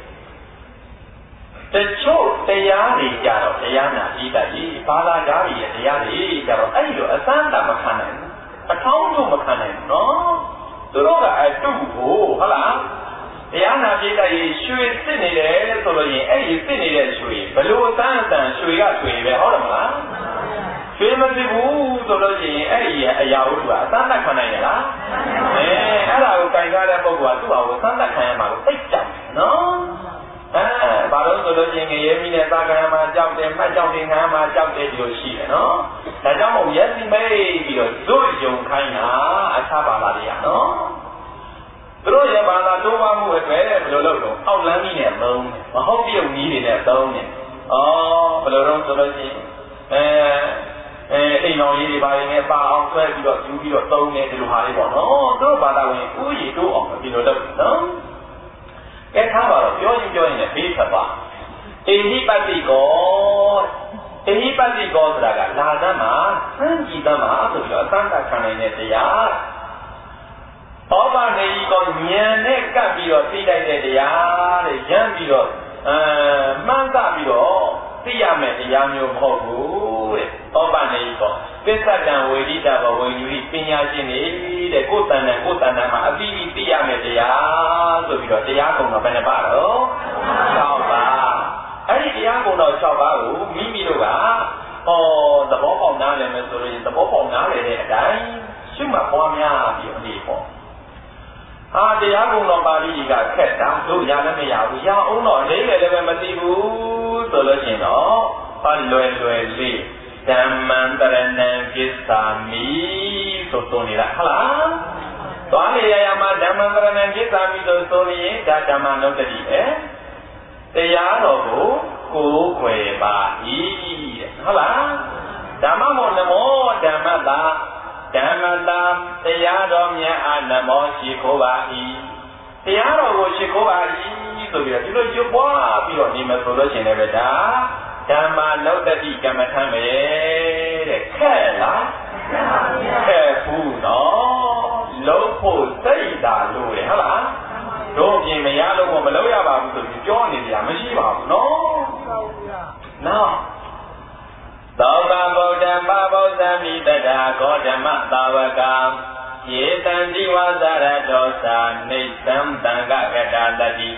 တချို့တရားတွေကြတော့တရားနာပြီးတတ်ပြီဘာသာကြားတွေရဲ့တရားတွေကြတော့အဲ့လိုအသန္တမခံနိုင်ဘူးအထောင်းတို့မခံနိုင်ဘူးနော်သူတို့ကအတုကိုဟုတ်လားတရားနာပြည့်တဲ့ရွှေစစ်နေတယ်ဆိုလို့ရင်အဲ့ဒီစစ်နေတဲ့ရွှေဘလို့တန်းတန်းရွှေကရွှေပဲဟုတ်တယ်မလားရွှေမစစ်ဘူးဆိုလို့ရှိရင်အဲ့ဒီအရာဝတ္ထုကအသန္တခံနိုင်ရလားအဲအဲ့ဒါကိုကြိုင်ကားတဲ့ပုဂ္ဂိုလ်ကသူ့ဟာကိုသန္တခံရမှာကိုသိကြတယ်နော်အဲဘာလို့ဆိုလို့ရှိရင်ငရဲမိနဲ့သာကံမှာကြောက်တယ်မှတ်ကြောက်တယ်ငါမှာကြောက်တယ်ဒီလိုရှိတယ်နော်ဒါကြောင့်မို့ရက်စီမဲပြီးတော့ဇွတ်ယုံခိုင်းတာအခြားဘာသာတွေကနော်သူတို့ရဲ့ဘာသာတိုးပွားမှုအတွက်ဘယ်လိုလုပ်တော့အောက်လမ်းကြီးနဲ့သုံးမဟုတ်ပြုတ်ကြီးတွေနဲ့သုံးတယ်။အော်ဘယ်လိုတော့ဆိုလို့ရှိရင်အဲအဲအိမ်တော်ကြီးတွေဘာတွေနဲ့ပါအောင်ဆွဲပြီးတော့ယူပြီးတော့သုံးတယ်ဒီလိုဟာလေးပေါ့နော်။သူတို့ဘာသာဝင်ဥယျာဉ်တိုးအောင်ဒီလိုလုပ်နော်။ကဲထားပါတော့ပြောရင်ပြောရင်လည်းဘေးဖက်ပါ။အိဟိပတ္တိကောအိဟိပတ္တိကောဆိုတာကလာသမ်းမှာစံကြည်သမ်းမှာဆိုပြီးတော့အသန္တခံနိုင်တဲ့တရားဩဘာနေကြီးကောဉာဏ်နဲ့ကပ်ပြီးတော့သိလိုက်တဲ့တရားတဲ့ရမ်းပြီးတော့အဲမှန်းသပြီးတော့သိရမယ်တရားမျိုးမဟုတ်ဘူးတဲ့ဩဘာနေကြီးကောပစ္စတံဝေဒိတဘဝေယူရိပညာရှင်နေတဲ့ကိုယ်တဏ္ဍကိုယ်တဏ္ဍမှာအပြီးပြီးသိရမယ်တရားဆိုပြီးတော့တရားကုံတော့ဘယ်နှပါတော့၆ပါးအဲ့ဒီတရားကုံတော့၆ပါးကိုမိမိတို့ကဟောသဘောပေါက်နားလည်မယ်ဆိုလို့ရင်သဘောပေါက်နားလည်တဲ့အတိုင်းရှုမှတ်ပွားများပြီးအနေပေါ့အာတရားကုံတော်ပါဠိကြီးကခက်တာတို့ရလည်းမရဘူးရအောင်တော့လေးလည်းလည်းမသိဘူးဆိုလို့ရှိရင်တော့အလွယ်လွယ်လေးဓမ္မံတရဏံကိစ္ဆာမိဆိုဆိုနေတာဟုတ်လားသွားလေရရမှာဓမ္မံတရဏံကိစ္ဆာမိဆိုဆိုနေရင်ဒါဓမ္မနုတ္တိပဲတရားတော်ကိုကိုးကွယ်ပါ၏တဲ့ဟုတ်လားဓမ္မမောနမောဓမ္မတာဓမ္မတာတရားတော်မြတ်အားနမောရှိခိုးပါ၏တရားတော်ကိုရှိခိုးပါ၏ဆိုပြီးတော့ဒီလိုရွတ်ပွားပြီးတော့နေမယ်ဆိုလို့ရှိရင်လည်းဒါဓမ္မနုတ္တိကမ္မထံပဲတဲ့ခက်လားခက်ဘူးနော်လုံးဖို့စိတ်သာလို့ရဟုတ်လားတို့ပြင်မရလို့မလုပ်ရပါဘူးဆိုပြီးပြောနေကြမရှိပါဘူးနော်နော်သောတာဗုဒ္ဓံပဗုဒ္ဓံမိတ္တာဂေါဓမ္မသာဝကံယေတံဒီဝဇရတောသာနေသံတံကကတာတတိ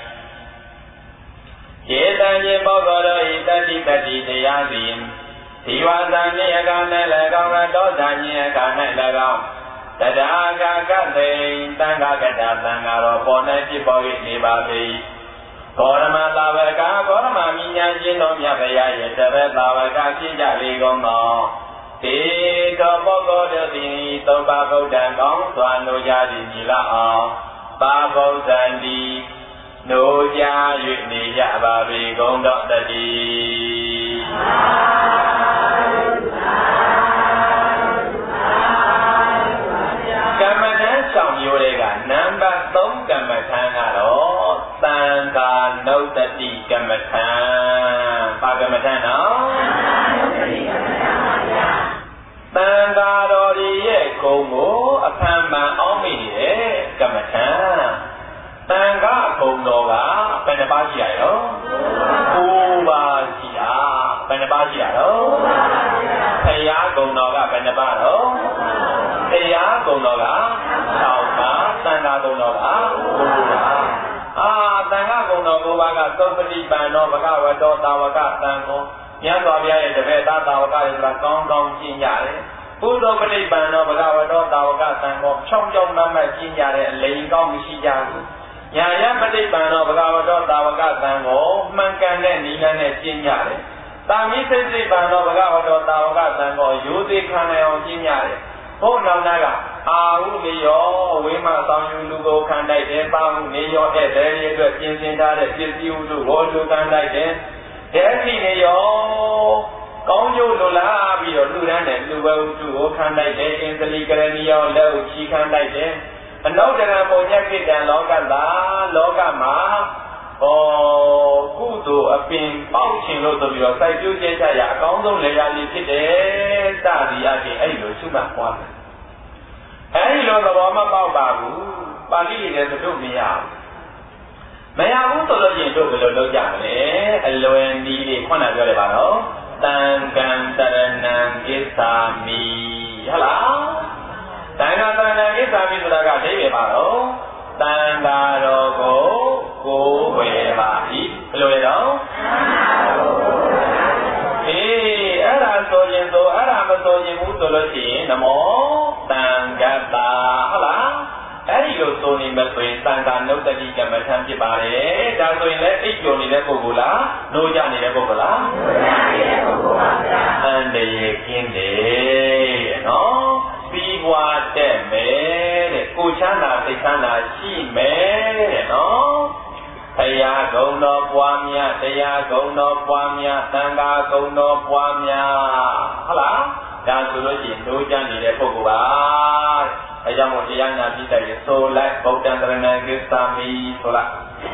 ယေတံယေဘောဂရောဤတတိတတိတရားသည်ဒီဝဇာနိအက၌၎င်းတောဇာနိအက၌၎င်းတဒါကကတိတံကကတာတံဃာတော်ပေါ်၌ဖြစ်ပေါ်၍နေပါသည်ဂေါရမသာဝကဂေါရမမိညာရှင်တော်မြတ်ဗျာရဲ့တပည့်သာဝကဖြစ်ကြလေကုန်သောဧတေတောပုဂ္ဂိုလ်တိသုဘဗုဒ္ဓံကောင်းစွာနိုးကြသည်ညီလာအောင်ပါဗုဒ္ဓံတိနိုးကြ၍နေကြပါပေကုန်တော်တည်းကမ္မထံ၆မျိုးတွေကနံပါတ်၃ကမ္မထံကတော့သံဃာနုတ္တိကမ္မထံပါကမ္မထံနော်သံဃာတော်ရဲ့ဂုဏ်ကိုအဖန်မှန်အောင်မိနေတဲ့ကမ္မထံသံဃာဂုဏ်တော်ကဘယ်နှပါးရှိရရော၉ပါးရှိတာဘယ်နှပါးရှိရရောဘုရားဂုဏ်တော်ကဘယ်နှပါးတော့တရားဂုဏ်တော်က၆ပါးသံဃာဂုဏ်တော်က၉ပါးအာသံဃာဂုဏ်တော်၉ပါးကသုပ္ပတိပန်တော်ဘဂဝတောတာဝကသံဃောမြတ်စွာဘုရားရဲ့တပည့်သားတာဝကတွေဆိုတာကောင်းကောင်းကျင့်ကြတယ်ပုသောပဋိပန်တော်ဘဂဝတောတာဝကသံဃောဖြောင်းဖြောင်းမတ်မတ်ကျင့်ကြတဲ့အလိမ်ကောင်းမရှိကြဘူးညာယပဋိပန်တော်ဘဂဝတောတာဝကသံဃောမှန်ကန်တဲ့နိလန်းနဲ့ကျင့်ကြတယ်တာမိစိတ်စိတ်ပန်တော်ဘဂဝတောတာဝကသံဃောရိုသေခံနိုင်အောင်ကျင့်ကြတယ်ဘုန်းတော်ကအာဟုနေရောဝိမဆောင်ယူလူကိုခံတိုက်တယ်ပါဟုနေရောတဲ့တဲ့ရဲ့အတွက်ပြင်ဆင်ထားတဲ့ပစ္စည်းဥဒ္ဓဘောလူခံတိုက်တယ်တဲ့စီနေရောကောင်းကျိုးလိုလားပြီးတော့လူရန်တဲ့လူဝဲဥတုကိုခံလိုက်တယ်အင်္ဂလိကရဏီရောလက်ကိုချီခံလိုက်တယ်အနောက်တရံပုံညက်ဖြစ်တဲ့လောကသာလောကမှာဟောကုသိုလ်အပင်ပေါက်ခြင်းလို့ဆိုပြီးတော့စိုက်ပျိုးကျဲချရအကောင်းဆုံးလေယာဉ်ဖြစ်တယ်စသည်အချင်းအဲ့လိုရှုမှတ်ပွားတယ်အဲ့ဒီလိုသဘောမပေါက်ပါဘူးပါဠိတွေလည်းတို့မရဘူးမရဘူးဆိုလို့ရင်တို့ဘယ်လိုလုပ်ကြမလဲအလွယ်နည်းလေးခုနပြောတယ်ပါနော်တံကံတရဏံကိသာမိဟုတ်လားတံကံတရဏံကိသာမိဆိုတာကအဓိပ္ပာယ်ပါတော့တံဃာတော်ကိုကိုးဝယ်ပါ၏ဘယ်လိုလဲတော့အေးအဲ့ဒါဆိုရင်ဆိုအဲ့ဒါမဆိုရင်ဘူးဆိုလို့ရှိရင်နမောတံဃတ္တာဟုတ်လားအဲ့ဒီလိုဆိုနေမဲ့ဆိုရင်သံဃာနုတ္တိကမ္မထံဖြစ်ပါတယ်ဒါဆိုရင်လည်းအိပ်ကျော်နေတဲ့ပုဂ္ဂိုလ်လားနိုးကြနေတဲ့ပုဂ္ဂိုလ်လားနိုးကြနေတဲ့ပုဂ္ဂိုလ်ပါဗျာအန္တရာယ်ကင်းတယ်နော်ပြီးပွားတဲ့မယ်တဲ့ကိုချမ်းသာစိတ်ချမ်းသာရှိမယ်တဲ့နော်တရားဂုဏ်တော်ပွားများတရားဂုဏ်တော်ပွားများသံဃာဂုဏ်တော်ပွားများဟုတ်လားဒါဆိုလို့ရှိရင်နိုးကြနေတဲ့ပုဂ္ဂိုလ်ပါအဲကြောင့်မို့တရားနာပြီးတဲ့ဆိုလိုက်ဗုဒ္ဓံတရဏံကိသာမိဆိုလိုက်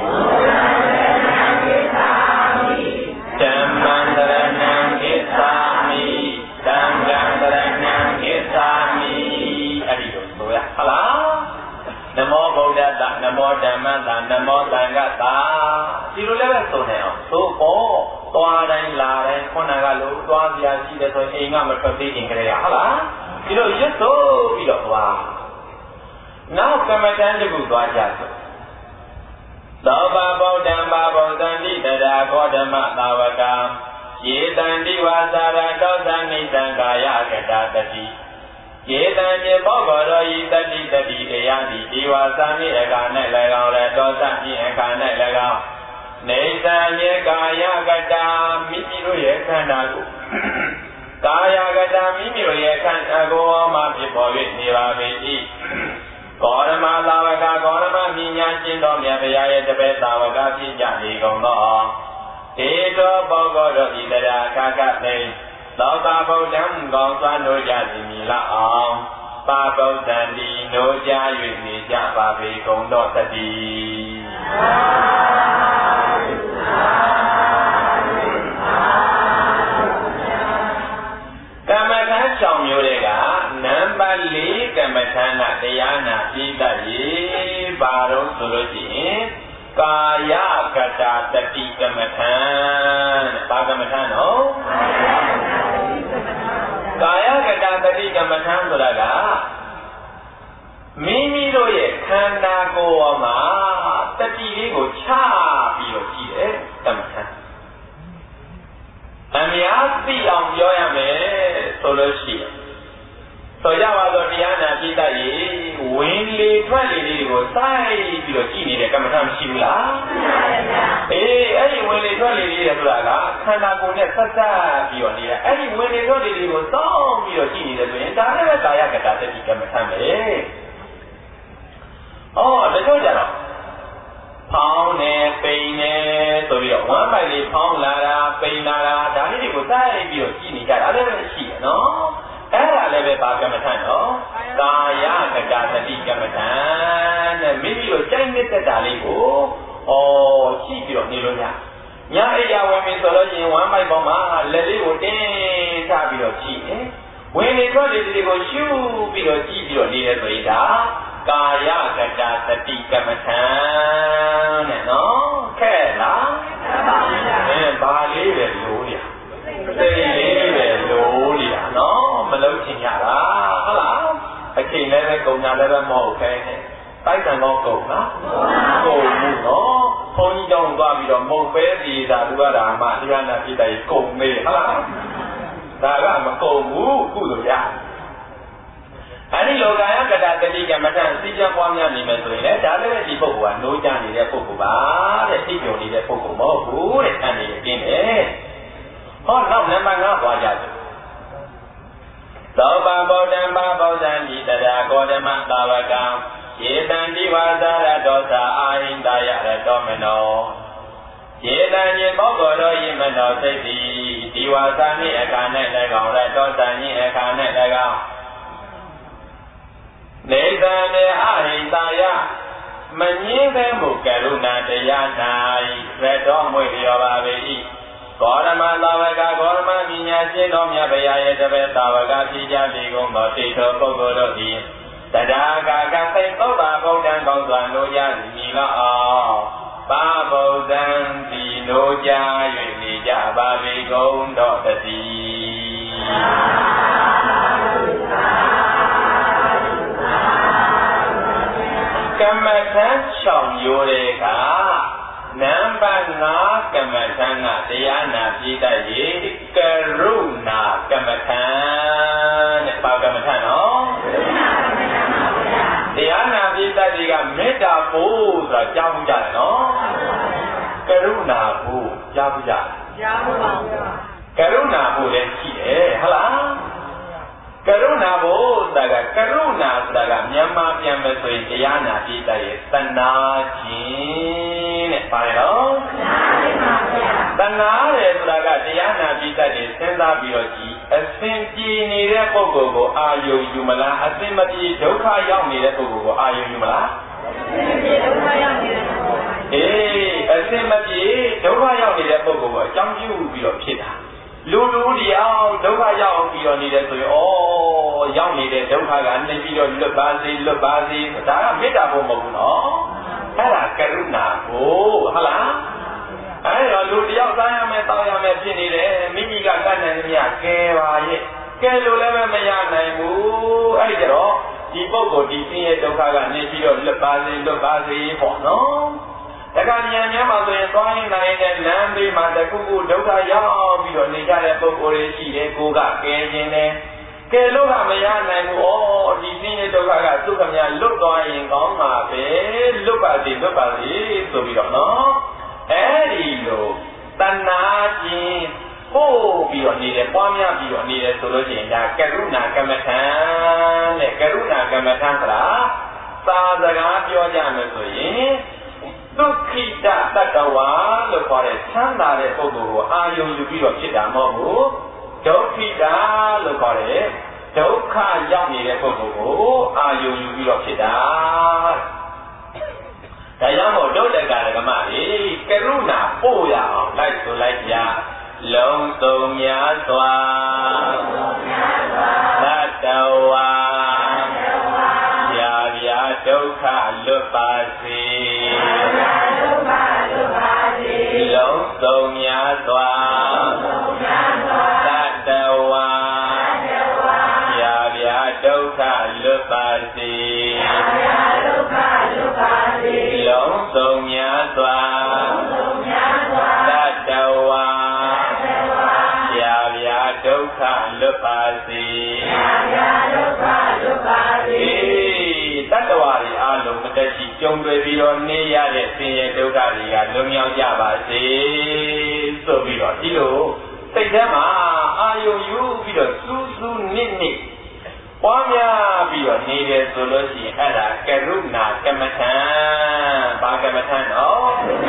ဓမ္မံတရဏံကိသာမိသံဃံတရဏံကိသာမိအဲ့ဒီလိုဆိုရဟုတ်လားနမောဗုဒ္ဓတနမောဓမ္မတနမောသံဃတဒီလိုလည်းပဲဆိုနေအောင်သို့ပေါ်သွားတိုင်းလာတိုင်းခုနကလို့သွားပြရှိတယ်ဆိုရင်အိမ်ကမထွက်သေးခင်ကလေးကဟုတ်လားဒီလိုရွတ်ဆိုပြီးတော့သွားနောက်ကမ္မဋ္ဌာန်းတစ်ခုသွားကြဆိုသောဘဗုဒ္ဓံဘာဗုဒ္ဓံတိတရာခောဓမ္မသာဝကံယေတံတိဝါစာရတောသနိတံကာယကတာတတိယေတံမြေဘောဂရောဤတတိတတိတရားတိဒီဝါစာနိအခါ၌၎င်းလည်းတောသနိအခါ၌၎င်းနေတံမြေကာယကတာမိမိတို့ရဲ့ခန္ဓာကိုကာယကတာမိမိတို့ရဲ့ခန္ဓာကိုယ်မှာဖြစ်ပေါ်၍နေပါ၏ကောရမသာဝကကောရမမြညာရှင်တော်မြတ်ဘုရားရဲ့တပည့်သာဝကဖြစ်ကြနေကုန်သောဒေတောပုဂ္ဂိုလ်တို့ဤတရားခကသိသောတာဗုဒ္ဓံကောင်းစွာနိုးကြသည်မည်လားအောင်ပါဗုဒ္ဓံဒီနိုးကြ၍နေကြပါပေကုန်သောတည်းကမ္မထံ၆မျိုးတွေကနံပါတ်၄ကမ္မထံကတရားနာပြီးတတ်ရေးပါတော့ဆိုလို့ရှိရင်ကာယကတာတတိကမ္မထံဘာကမ္မထံနော်ကာယကတာတတိကမ္မထံဆိုတာကမိမိတို့ရဲ့ခန္ဓာကိုယ်ပေါ်မှာတတိလေးကိုချပြီးတော့ကြည့်တယ်ကမ္မထံအများသိအောင်ပြောရမယ်ဆိုလို့ရှိရင်ဆိုကြပါတော့တရားနာပြီးတတ်ရေးဝင်းလေးထွက်လေလေးကိုစိုက်ပြီးတော့ကြည့်နေတဲ့ကမ္မထာမရှိဘူးလားအေးအဲ့ဒီဝင်လေထွက်လေလေးဆိုတာကခန္ဓာကိုယ်နဲ့ဆက်စပ်ပြီးတော့နေတာအဲ့ဒီဝင်လေထွက်လေလေးကိုစောင့်ပြီးတော့ကြည့်နေတယ်ဆိုရင်ဒါလည်းပဲကာယကတ္တတတိကမ္မထာပဲအော်တချို့ကြတော့ဖောင်းနေပိန်နေဆိုပြီးတော့ဝမ်းပိုက်လေးဖောင်းလာတာပိန်လာတာဒါလေးတွေကိုစိုက်ပြီးတော့ကြည့်နေကြတာအဲ့ဒါလည်းရှိတယ်နော်အဲ့ဒါလည်းပဲဘာကမ္မထာနော်ကာယကတ္တတတိကမ္မထာနဲ့မိမိတို့ကြိုက်နေတဲ့တာလေးကိုဩကြည့်ပြီးတော့နေလို့ရညအိယာဝင်ပြီဆိုလို့ရှိရင်ဝမ်းပိုက်ပေါ်မှာလက်လေးကိုတင်းထားပြီးတော့ကြည့်တယ်ဝင်လေထွက်လေတွေကိုရှုပြီးတော့ကြည့်ပြီးတော့နေတယ်ဆိုရင်ဒါကာယကတ္တတတိကမ္မထာနဲ့နော်ခဲလားအဲဘာလေးပဲလို့ရစိတ်လေးပဲလို့ရနော်မလုံးချင်ရတာဟုတ်လားအချိန်လည်းပဲကုန်ညာလည်းပဲမဟုတ်ခဲနဲ့တိုက်တန်တော့ကုန်နော်ကုန်မှုနော်ဘုန်းကြီးတောင်းသွားပြီးတော့မုတ်ပဲပြည်သာသူကဓမ္မတရားနာပြည်တိုင်းကုန်မေးဟုတ်လားဒါကမကုန်ဘူးကုသိုလ်ရအဲ့ဒီလောကာယကတ္တတတိကမ္မထာစီကြပွားများနေမယ်ဆိုရင်လည်းဒါလည်းပဲဒီပုဂ္ဂိုလ်ကနိုးကြနေတဲ့ပုဂ္ဂိုလ်ပါတဲ့သိပြုံနေတဲ့ပုဂ္ဂိုလ်မဟုတ်ဘူးတဲ့အဲ့ဒီပြင်းတယ်ဟောနောက်နံပါတ်ငါးသွားကြစို့သောပါဘောဓမ္မဘောဓံဤတရာကောဓမ္မသာဝကံယေတံဒီဝါဇာရတောသာအာဟိန္ဒယရတောမနောယေတံယေဘောဂောရောယိမနောစိတ်တိဒီဝါဇာနှင့်အခါ၌၎င်းရတောတံနှင့်အခါ၌၎င်းနေသံနေအဟိတယမငင်းသေးမှုကရုဏာတရား၌ရတော်မွေလျော်ပါပေ၏ဂေါရမသာဝကဂေါရမပညာရှင်းတော်မြတ်ဗျာရဲ့တပည့်သာဝကဖြစ်ကြပြီကုန်သောတိထောပုဂ္ဂိုလ်တို့သည်တရားကာကသိသုဒ္ဓဗုဒ္ဓံကောင်းစွာနိုးကြသည်လောက်အောင်ပါဗုဒ္ဓံဒီနိုးကြ၍နေကြပါပေကုန်တော်တည်းကမ္မထံ၆မျိုးတွေကနံပါတ်ငါးကမ္မထံကတရားနာပြီးတတ်၍ကရုဏာကမ္မထံတဲ့ပါကမ္မထံနော်တရားနာပြီးတတ်ဒီကမေတ္တာဖို့ဆိုတာကြားမှုကြတယ်နော်ကရုဏာဖို့ကြားမှုကြတယ်ကြားမှုပါဗျာကရုဏာဖို့လည်းရှိတယ်ဟုတ်လားကရုဏာဖို့ဆိုတာကကရုဏာဆိုတာကမြန်မာပြန်မယ်ဆိုရင်တရားနာပြီးတတ်ရဲ့တဏှာခြင်းတဲ့ပါရတော့တဏှာတယ်ဆိုတာကတရားနာပြီးတတ်တယ်စဉ်းစားပြီးတော့ကြည်အစဉ်ပြေနေတဲ့ပုဂ္ဂိုလ်ကိုအာယုံယူမလားအစဉ်မပြေဒုက္ခရောက်နေတဲ့ပုဂ္ဂိုလ်ကိုအာယုံယူမလားအစဉ်မပြေဒုက္ခရောက်နေတဲ့ပုဂ္ဂိုလ်အေးအစဉ်မပြေဒုက္ခရောက်နေတဲ့ပုဂ္ဂိုလ်ကိုအကြောင်းပြုပြီးတော့ဖြစ်တာလူလူတရားဒုက္ခရောက်ပြီးတော့နေတယ်ဆိုရင်ဩရောက်နေတဲ့ဒုက္ခကနေပြီးတော့လွတ်ပါစေလွတ်ပါစေဒါကမေတ္တာဖို့မဟုတ်ဘူးနော်အဲ့ဒါကရုဏာကိုဟုတ်လားအဲ့တော့လူတယောက်သားရမယ်တောင်းရမယ်ဖြစ်နေတယ်မိမိကတတ်နိုင်မြတ်ကဲပါရဲ့ကဲလို့လည်းမရနိုင်ဘူးအဲ့ဒီကြတော့ဒီပုဂ္ဂိုလ်ဒီဆင်းရဲဒုက္ခကနေပြီးတော့လွတ်ပါစေလွတ်ပါစေပေါ့နော်တခါဉာဏ်များမှာဆိုရင်သွားရင်နိုင်တဲ့လမ်းဘေးမှာတခုခုဒုက္ခရောက်ပြီးတော့နေကြတဲ့ပုဂ္ဂိုလ်တွေရှိတယ်ကိုကကဲခြင်းတယ်ကဲလို့ကမရနိုင်ဘူးဩဒီဆင်းရဲဒုက္ခကသူ့ခမလွတ်သွားရင်ကောင်းမှာပဲလွတ်ပါစေလွတ်ပါစေဆိုပြီးတော့နော်အဲ့ဒီလိုတဏှာခြင်းပို့ပြီးတော့နေတယ်ပွားများပြီးတော့နေတယ်ဆိုလို့ရှိရင်ဒါကရုဏာကမ္မထံတဲ့ကရုဏာကမ္မထံဆိုတာသာစကားပြောကြမယ်ဆိုရင်ဒုက္ခိတတတ္တဝါလို့ခေါ်တဲ့ချမ်းသာတဲ့ပုဂ္ဂိုလ်ကိုအာယုံယူပြီးတော့ဖြစ်တာမဟုတ်ဘူးဒုက္ခိတလို့ခေါ်တဲ့ဒုက္ခရောက်နေတဲ့ပုဂ္ဂိုလ်ကိုအာယုံယူပြီးတော့ဖြစ်တာဒါကြောင့်မို့ဒုက္ခကဓမ္မတွေကရုဏာပို့ရအောင်လိုက်ဆိုလိုက်ကြလုံးစုံများစွာသတ္တဝါရာဗျာဒုက္ခလွတ်ပါစေလုံးစုံများစွာသတ္တဝါရာဗျာဒုက္ခလွတ်ပါစေလုံးစုံများစွာသတ္တဝါရာဗျာဒုက္ခလွတ်ပါစေရာဗျာဒုက္ခလွတ်ပါစေတတ္တဝါတွေအာကျုံတွေပြီးတော့နေရတဲ့ဆင်းရဲဒုက္ခတွေကလွန်မြောက်ကြပါစေဆိုပြီးတော့ဒီလိုစိတ်ထဲမှာအာယုံယူပြီးတော့စူးစူးနစ်နစ်ပွားများပြီးတော့နေတယ်ဆိုလို့ရှိရင်အဲ့ဒါကရုဏာကမ္မထံဘာကမ္မထံနော်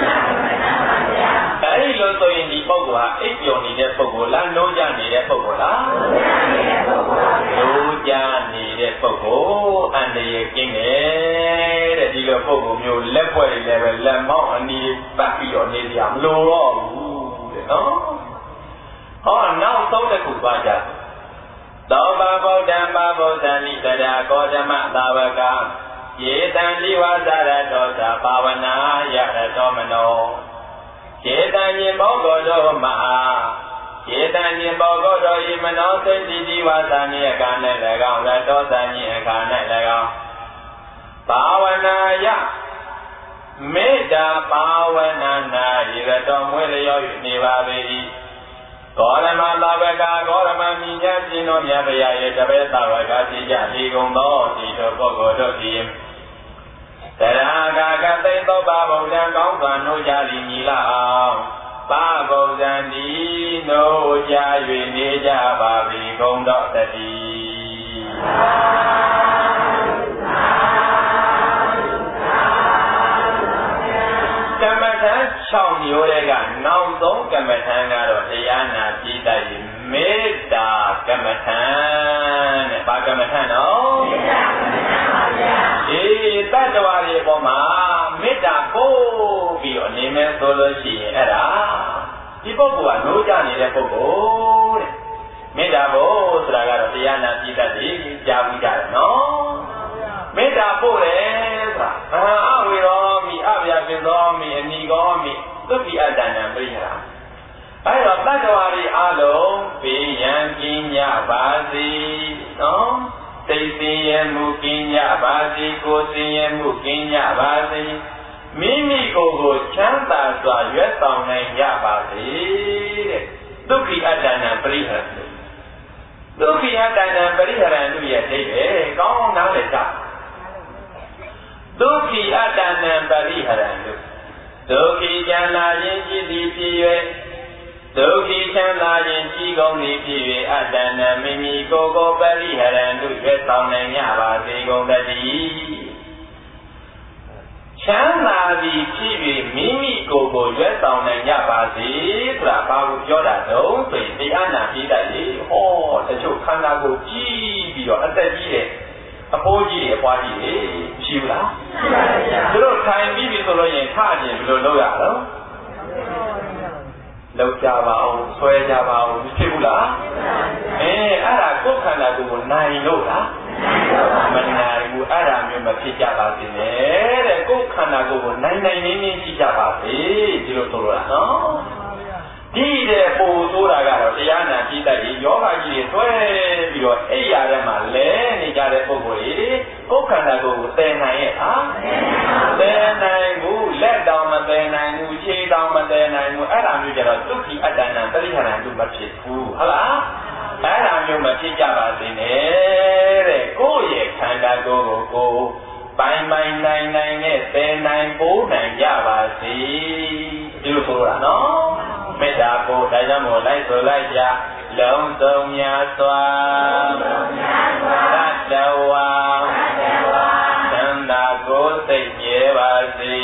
အဲ့ဒီလိုဆိုရင်ဒီပုဂ္ဂိုလ်ဟာအိပ်ပျော်နေတဲ့ပုဂ္ဂိုလ်လားနိုးကြနေတဲ့ပုဂ္ဂိုလ်လားနိုးကြနေတဲ့ပုဂ္ဂိုလ်အန္တရာယ်ကင်းတယ်တဲ့ဒီလိုပုဂ္ဂိုလ်မျိုးလက်ပွဲတွေလည်းပဲလက်မောင်းအနီးပတ်ပြီးတော့နေကြမလို့တော့ဘူးတဲ့နော်ဟောနောက်ဆုံးတစ်ခုသွားကြသောဘဗုဒ္ဓံဘဗုဒ္ဓံနိတရာကောဓမသာဝကယေတံဒီဝါသရတောသာဘာဝနာယရတောမနောယေတံညင်ဘောဂောတောမဟာယေတံညင်ဘောဂောတောဤမနောစိတ်ဒီဝါသနိအခါ၌၎င်းရတောသညင်အခါ၌၎င်းဘာဝနာယမေတ္တာဘာဝနာနာယရတောမွေလျော၍နေပါပေ၏ကောရမသာဝကကောရမမိညာပြင်းတော်မြတ်ဗျာရဲ့တပည့်သာဝကရှိကြလေကုန်သောဒီတို့ပုဂ္ဂိုလ်တို့သည်တရာဂကသိသောပါဗုဒ္ဓံကောင်းစွာနိုးကြသည်ညီလာအောင်ပါဗုဒ္ဓံဒီနိုးကြ၍နေကြပါပြီကုန်သောတတိကမ္မထံ၆မျိုးတွေကနောက်ဆုံးကမ္မထံကတော့တရားနာပြီးတတ်ရင်မေတ္တာကမ္မထံတဲ့ဘာကမ္မထံနော်မေတ္တာကမ္မထံပါဗျာအေးတတ္တဝါတွေပေါ်မှာမေတ္တာပို့ပြီးတော့နေမယ်ဆိုလို့ရှိရင်အဲ့ဒါဒီပုဂ္ဂိုလ်ကနိုးကြနေတဲ့ပုဂ္ဂိုလ်တဲ့မေတ္တာပို့ဆိုတာကတော့တရားနာပြီးတတ်တယ်ကြားပြီးကြတယ်နော်မေတ္တာပို့တယ်ဆိုတာအာအဝေရောမိအဗျာပင်သောမိအနိကောမိသုတိအတ္တနံပရိဟရာအဲ့တော့တတ္တဝါတွေအလုံးဘေးရန်ကင်းကြပါစေနော်စိတ်ဆင်းရဲမှုကင်းကြပါစေကိုယ်ဆင်းရဲမှုကင်းကြပါစေမိမိကိုယ်ကိုချမ်းသာစွာရွတ်ဆောင်နိုင်ကြပါစေတဲ့ဒုက္ခိအတ္တနံပရိဟရဒုက္ခိအတ္တနံပရိဟရန်တို့ရဲ့အိဗေကောင်းနားလည်ကြဒုက္ခိအတ္တနံပရိဟရန်တို့ဒုက္ခိချမ်းသာခြင်းရှိသည်ဖြစ်၍ဒုက္ခိချမ်းသာခြင်းရှိကုန်သည်ဖြစ်၍အတ္တနံမိမိကိုယ်ကိုပရိဟရန်တို့ရွတ်ဆောင်နိုင်ကြပါစေကုန်တည်းချမ်းသာသည်ဖြစ်၍မိမိကိုယ်ကိုရွတ်ဆောင်နိုင်ကြပါစေဆိုတာဘာကိုပြောတာတော့ဆိုရင်တရားနာပြီးတတ်လေဟောတချို့ခန္ဓာကိုယ်ကြီးပြီးတော့အသက်ကြီးတယ်အဖိုးကြီးတွေအပွားကြီးတွေရှိဘူးလားရှိပါဗျာသူတို့ထိုင်ပြီးပြီဆိုလို့ရင်ထခြင်းဘယ်လိုလုပ်ရတော့လောက်ကြပါအောင်ဆွဲကြပါအောင်မဖြစ်ဘူးလားအဲအဲ့ဒါကိုယ်ခန္ဓာကိုယ်ကိုနိုင်လို့လားမနိုင်ဘူးအဲ့ဒါမျိုးမဖြစ်ကြပါစေနဲ့တဲ့ကိုယ်ခန္ဓာကိုယ်ကိုနိုင်နိုင်နေနေရှိကြပါစေဒီလိုဆိုလို့လားနော်ဒီတဲ့ပို့ဆိုတာကတော့တရားနာကြည့်တတ်ရင်ယောဂကြီးတွေဆွဲပြီးတော့အိပ်ရာထဲမှာလဲနေကြတဲ့ပုဂ္ဂိုလ်ကြီးကိုယ်ခန္ဓာကိုယ်ကိုသယ်နိုင်ရဲ့ဟာသယ်နိုင်ဘူးလက်တောင်မသယ်နိုင်ဘူးခြေတောင်မသယ်နိုင်ဘူးအဲ့ဒါမျိုးကြတော့ဒုက္ခိအတ္တနံပရိဟရဏတုမဖြစ်ဘူးဟုတ်လားအဲ့ဒါမျိုးမဖြစ်ကြပါစေနဲ့တဲ့ကိုယ့်ရဲ့ခန္ဓာကိုယ်ကိုကိုယ်ပိုင်ပိုင်နိုင်နိုင်နဲ့သယ်နိုင်ပိုးနိုင်ကြပါစေဒီလိုဆိုတာနော်မေတ္တာပို့ဒါကြောင့်မို့လိုက်ဆိုလိုက်ကြလုံးစုံများစွာသတ္တဝါသန္တာကိုယ်စိတ်မြဲပါစေ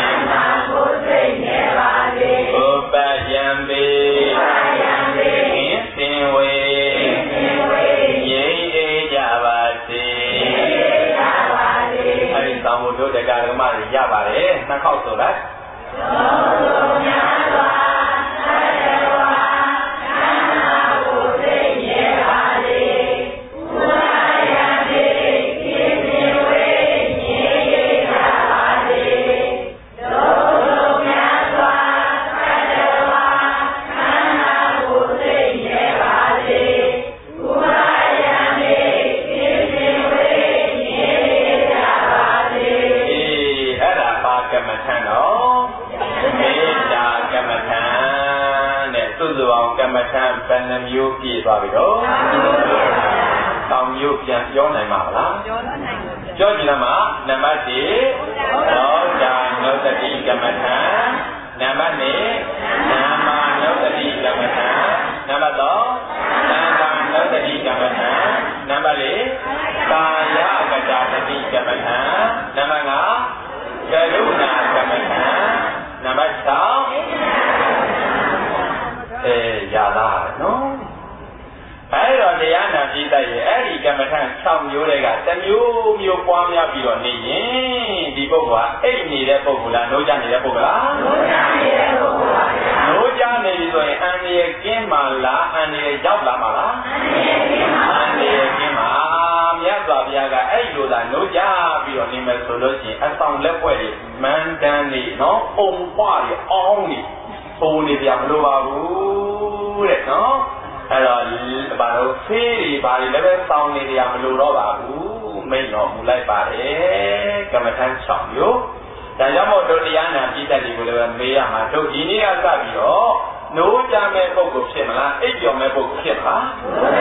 ဥပယံပေဟင်းစင်ဝေငြိမ်းအေးကြပါစေအဲဒီသံဃာတို့တရားဓမ္မတွေရပါတယ်နှစ်ခေါက်ဆိုလိုက်လုံးစုံများစွာကမ္မထံဘယ်နှမျိုးပြည့်သွားပြီတော့တောင်မျိုးပြန်ပြောနိုင်မှာလားပြောနိုင်ပါဘူးပြောကြည့်လားမှာနံပါတ်၁သောတာနုတ္တိကမ္မထာနံပါတ်၄ဓမ္မာနုတ္တိကမ္မထာနံပါတ်၃သံဃာနုတ္တိကမ္မထာနံပါတ်၄ကာယကတာတတိကမ္မထာနံပါတ်၅ကရုဏာကမ္မထာနံပါတ်၆အဲရလာနော်အဲ့တော့တရားနာပြီးတတ်ရဲ့အဲ့ဒီကမ္မထ၆မျိုးတွေကတစ်မျိုးမျိုးပွားများပြီးတော့နေရင်ဒီပုဂ္ဂိုလ်ကအိတ်နေတဲ့ပုဂ္ဂိုလ်လားနိုးကြနေတဲ့ပုဂ္ဂိုလ်လားနိုးကြနေတဲ့ပုဂ္ဂိုလ်ပါဗျာနိုးကြနေပြီဆိုရင်အန္တရာယ်ကင်းပါလားအန္တရာယ်ရောက်လာမှာလားအန္တရာယ်ကင်းပါမြတ်စွာဘုရားကအဲ့လိုသာနိုးကြပြီးတော့နေမယ်ဆိုလို့ရှိရင်အဆောင်လက်ွက်တွေမန်းတန်းနေနော်ပုံပွားတွေအောင်းနေပုံနေပြမလို့ပါဘူးတဲ့နော်အဲ့တော့ဘာလို့ဖေးတွေဘာတွေလည်းပဲစောင်းနေကြမလို့တော့ပါဘူးမိတ်တော်မူလိုက်ပါတယ်ကမ္မထမ်း၆မျိုးဒါကြောင့်မို့တို့တရားနာပြည့်တတ်တွေကိုလည်းပဲမေးရမှာတို့ဒီနေ့ကစပြီးတော့နိုးကြမဲ့ပုဂ္ဂိုလ်ဖြစ်မလားအိပ်ပျော်မဲ့ပုဂ္ဂိုလ်ဖြစ်မလား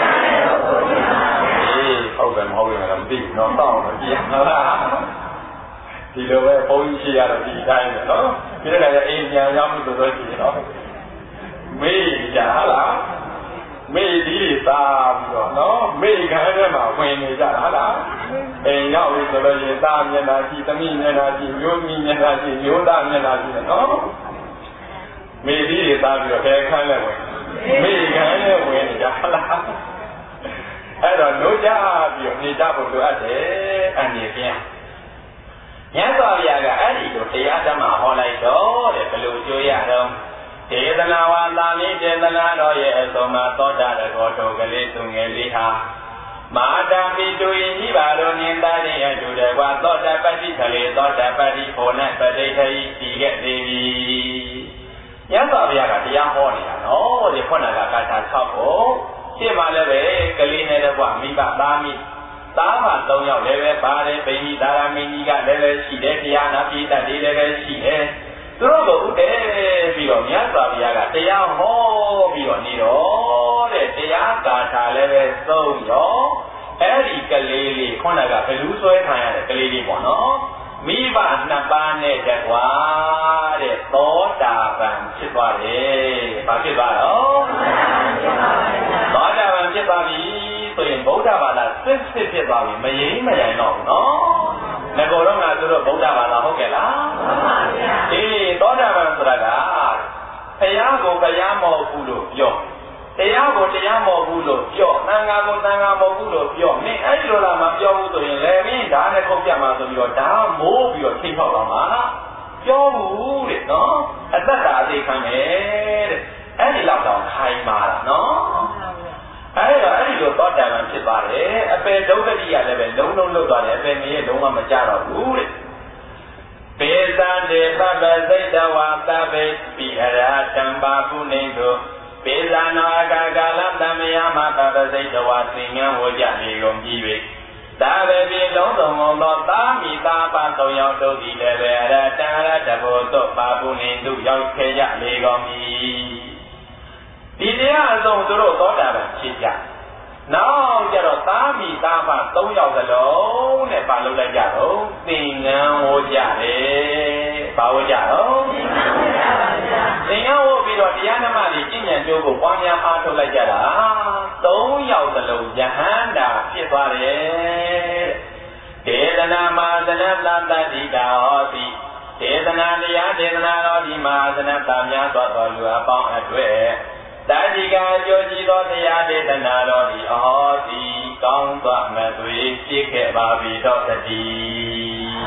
အေးဟုတ်တယ်မဟုတ်ရင်လည်းမသိဘူးနော်တောင်းတော့ကြည့်ရမလားဒီလိုပဲဘုန်းကြီးရှိရတော့ဒီတိုင်းပဲနော်ဒီလိုလည်းအိမ်ပြန်ရောက်လို့ဆိုကြည့်နော်မေးကြဟလားမေးဒီတွေသားပြီးတော့နော်မေးခန်းထဲမှာဝင်နေကြတာလားအိမ်ရောက်ပြီဆိုလို့ရင်သားမျက်နှာကြည့်သမီးမျက်နှာကြည့်မျိုးသမီးမျက်နှာကြည့်မျိုးသားမျက်နှာကြည့်နော်မေးဒီတွေသားပြီးတော့ဘယ်ခန်းလဲဝင်မေးခန်းထဲဝင်နေကြလားအဲ့တော့လို့ကြပြီးတော့နေကြဖို့လိုအပ်တယ်အနေဖြင့်ညစွာဘုရားကအဲ့ဒီလိုတရားဓမ္မဟောလိုက်တော့တဲ့ဘယ်လိုကြိုးရတော့ဒေသနာဝါသာမိဒေသနာတော်ရဲ့အဆုံးမှာသောတာရကောတော်ကလေးသူငယ်လေးဟာမဟာတံပိတူရင်ကြီးပါတော်နင်သားရဲ့အတူတကွာသောတာပတ္တိခလေသောတာပတ္တိဖို့၌ပဋိဋ္ဌိတည်ခဲ့သေးပြီညစွာဘုရားကတရားဟောနေတာနော်ဒီခုနကကာထာ၆ကိုရှင်းပါလည်းပဲကလေးနဲ့တကွာမိဘသားမိသားမ၃ယောက်လည်းပဲပါတယ်ဗိမိသာရမင်းကြီးကလည်းပဲရှိတယ်တရားနာပိဋကတွေလည်းပဲရှိတယ်သူတို့ကဥတည်ပြီးတော့မြတ်စွာဘုရားကတရားဟောပြီးတော့နေတော့တဲ့တရားကာထာလည်းပဲသုံးရောအဲ့ဒီကလေးလေးခုနကဘလူးဆွဲခံရတဲ့ကလေးလေးပေါ့နော်မိဘနှစ်ပါးနဲ့တကွာတဲ့သောတာပန်ဖြစ်သွားတယ်။ဘာဖြစ်သွားတော့သောတာပန်ဖြစ်သွားပြီဆိုရင်ဗုဒ္ဓဘာသာစစ်စစ်ဖြစ်သွားပြီမယိမ့်မယိုင်တော့ဘူးနော်။ငကောတော့ငါတို့ဗုဒ္ဓဘာသာဟုတ်ကဲ့လားဟုတ်ပါဗျာအေးသောတာပန်ဆိုတာကဘုရားကိုဘုရားမဟုတ်ဘူးလို့ပြောတရားကိုတရားမဟုတ်ဘူးလို့ပြောသံဃာကိုသံဃာမဟုတ်ဘူးလို့ပြောမင်းအဲ့ဒီလိုလားမပြောဘူးဆိုရင်လည်းမင်းဓာတ်နဲ့ခုတ်ပြမှာဆိုပြီးတော့ဓာတ်မိုးပြီးတော့ထိထောက်တော့မှာပြောဘူးတဲ့နော်အသက်တာအသေးခံမယ်တဲ့အဲ့ဒီလောက်တော့ခိုင်းပါလားနော်အဲ့တော့အဲ့ဒီလိုသောတာပန်ဖြစ်ပါတယ်အပေဒုက္ခတိရလည်းပဲလုံးလုံးလွတ်သွားတယ်အပေမင်းလုံးဝမကြတော့ဘူးတဲ့ပေသတေပပစိတ်တဝါသဗ္ဗေပိအရာတံပါကုနေတို့ပေဇာနောအကာကာလတမယမပပစိတ်တဝါသင်္ကန်းဝကြနေကုန်ပြီ၍သာဝေပိလုံးစုံသောသာမိသာပသုံးယောက်တို့သည်လည်းပဲအရတံရတဘောသောပါပုနေတုရောက်ခဲ့ကြလေကုန်ပြီဒီတရားအစုံသူတို့သောတာပန်ဖြစ်ကြနောက်ကြတော့သာမိသာပသုံးယောက်စလုံးနဲ့ပါလုပ်လိုက်ကြတော့သင်္ကန်းဝကြတယ်ပါဝကြတော့သင်္ကန်းဝပြီးတော့တရားဓမ္မတွေကျင့်ကြံကြိုးကိုပွားများအားထုတ်လိုက်ကြတာသုံးယောက်စလုံးယဟန္တာဖြစ်သွားတယ်ဒေသနာမသနတတတိကာဟောတိဒေသနာတရားဒေသနာတော်ဒီမှာသနတများသောတော်လူအပေါင်းအတွေ့တာတိကာကြိုးကြည်သောတရားဒေသနာတော်ဒီအဟောတိကောင်းသောမသွေဖြစ်ခဲ့ပါပြီတော့တည်း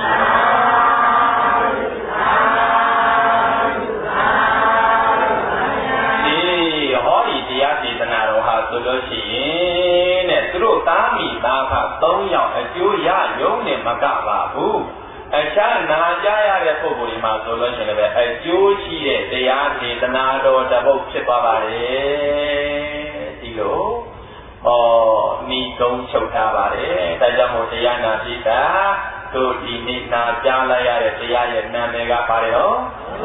တရားဒေသနာတော်ဟာဆိုလို့ရှိရင်တဲ့သူတို့သားမိသားဖသုံးယောက်အကျိုးရရုံနဲ့မကပါဘူးအခြားနာကြားရတဲ့ပုဂ္ဂိုလ်တွေမှာဆိုလို့ရှိရင်လည်းအကျိုးရှိတဲ့တရားဒေသနာတော်တစ်ပုဒ်ဖြစ်သွားပါတယ်ဒီလိုဟောဤကုန်းချုပ်ထားပါတယ်ဒါကြောင့်မို့တရားနာပိတာတို့ဒီနေ့နာကြားလိုက်ရတဲ့တရားရဲ့နာမည်ကပါတယ်နော်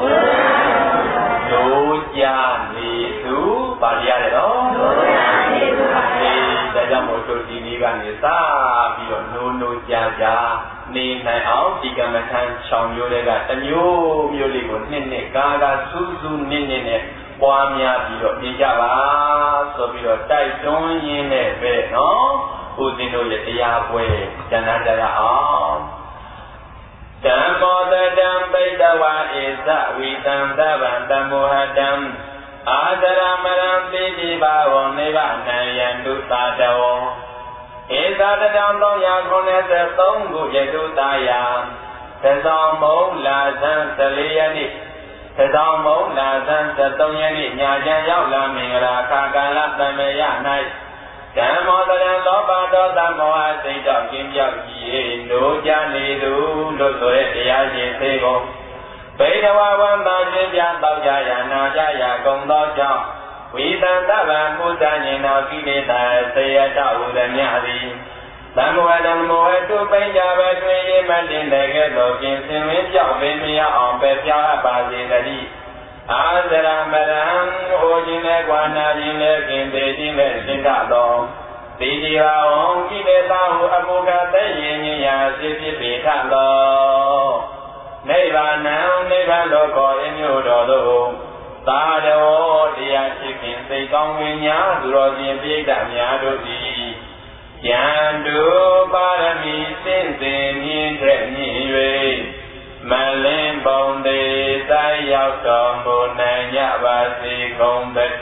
တို့ကြနေသူပါရရတယ်နော်တို့ကြနေသူပါရဒါကြောင့်မို့တို့ဒီနေ့ကနေစပြီးတော့နိုးနိုးကြားကြားနေနိုင်အောင်ဒီကမ္မထံချောင်မျိုးတွေကတမျိုးမျိုးလေးကိုနှစ်နှစ်ကာကာစူးစူးနစ်နစ်နဲ့ပွားများပြီးတော့နေကြပါဆိုပြီးတော့တိုက်တွန်းရင်းနဲ့ပဲနော်ဦးဇင်းတို့ရဲ့တရားပွဲကျန်ကြရအောင်ဓမ္မောတတံပိတဝါဧသဝိတံသဗ္ဗံတမောဟတံအာဒရမရံပိတိဘာဝံနိဗ္ဗာနံယံတုသာတဝံဧသတတံသုံးရာခုနှစ်သုံးခုယတုတာယံသဆောင်မုံလာဇန်ဆယ်လေးရက်နေ့သဆောင်မုံလာဇန်ဆယ်သုံးရက်နေ့ညာချမ်းရောက်လာမင်္ဂလာခါကာလတမေယ၌ဓမ္မောတရံလောဘဒေါသမောဟစိတ်တော်ကင်းပြောက်ကြည်နိုးကြနေသူလို့ဆိုတဲ့တရားရှင်သေးကုန်ဘိဓဝဝန္တာရှင်ပြတောက်ကြရနာကြရကုန်သောကြောင့်ဝိတံတဗံကုသဉ္ဇဉ်တော်ကိလေသာစေယတဝုဒမြသည်သံဃဝတံမောဟတုပိဉ္ဇဘတွင်ရမတင်တဲ့ကဲ့သို့ပြင်ဆင်ဝင်းပြောက်ပင်မရအောင်ပဲပြောင်းအပ်ပါစေတည်းအာဇရမရံဟိုခြင်းနဲ့ကွာနာခြင်းနဲ့ခင်သေးခြင်းနဲ့ရှင်းတတ်သောတိတိဝံကိလေသာဟုအမုခသိရင်ဉ္ဇာစိဖြစ်ပေထသောနိဗ္ဗာန်နိဗ္ဗာန်လောကအမျိုးတော်သို့သာတော်တရားရှိခင်စိတ်ကောင်းဝိညာဉ်သူတော်ရှင်ပြိတ္တများတို့သည်ယံတုပါရမီစင့်စဉ်မြင့်ထက်မြင့်၍မလင်းပုံသေးစိုက်ရောက်တော်မူနိုင်ကြပါစေကုန်သတ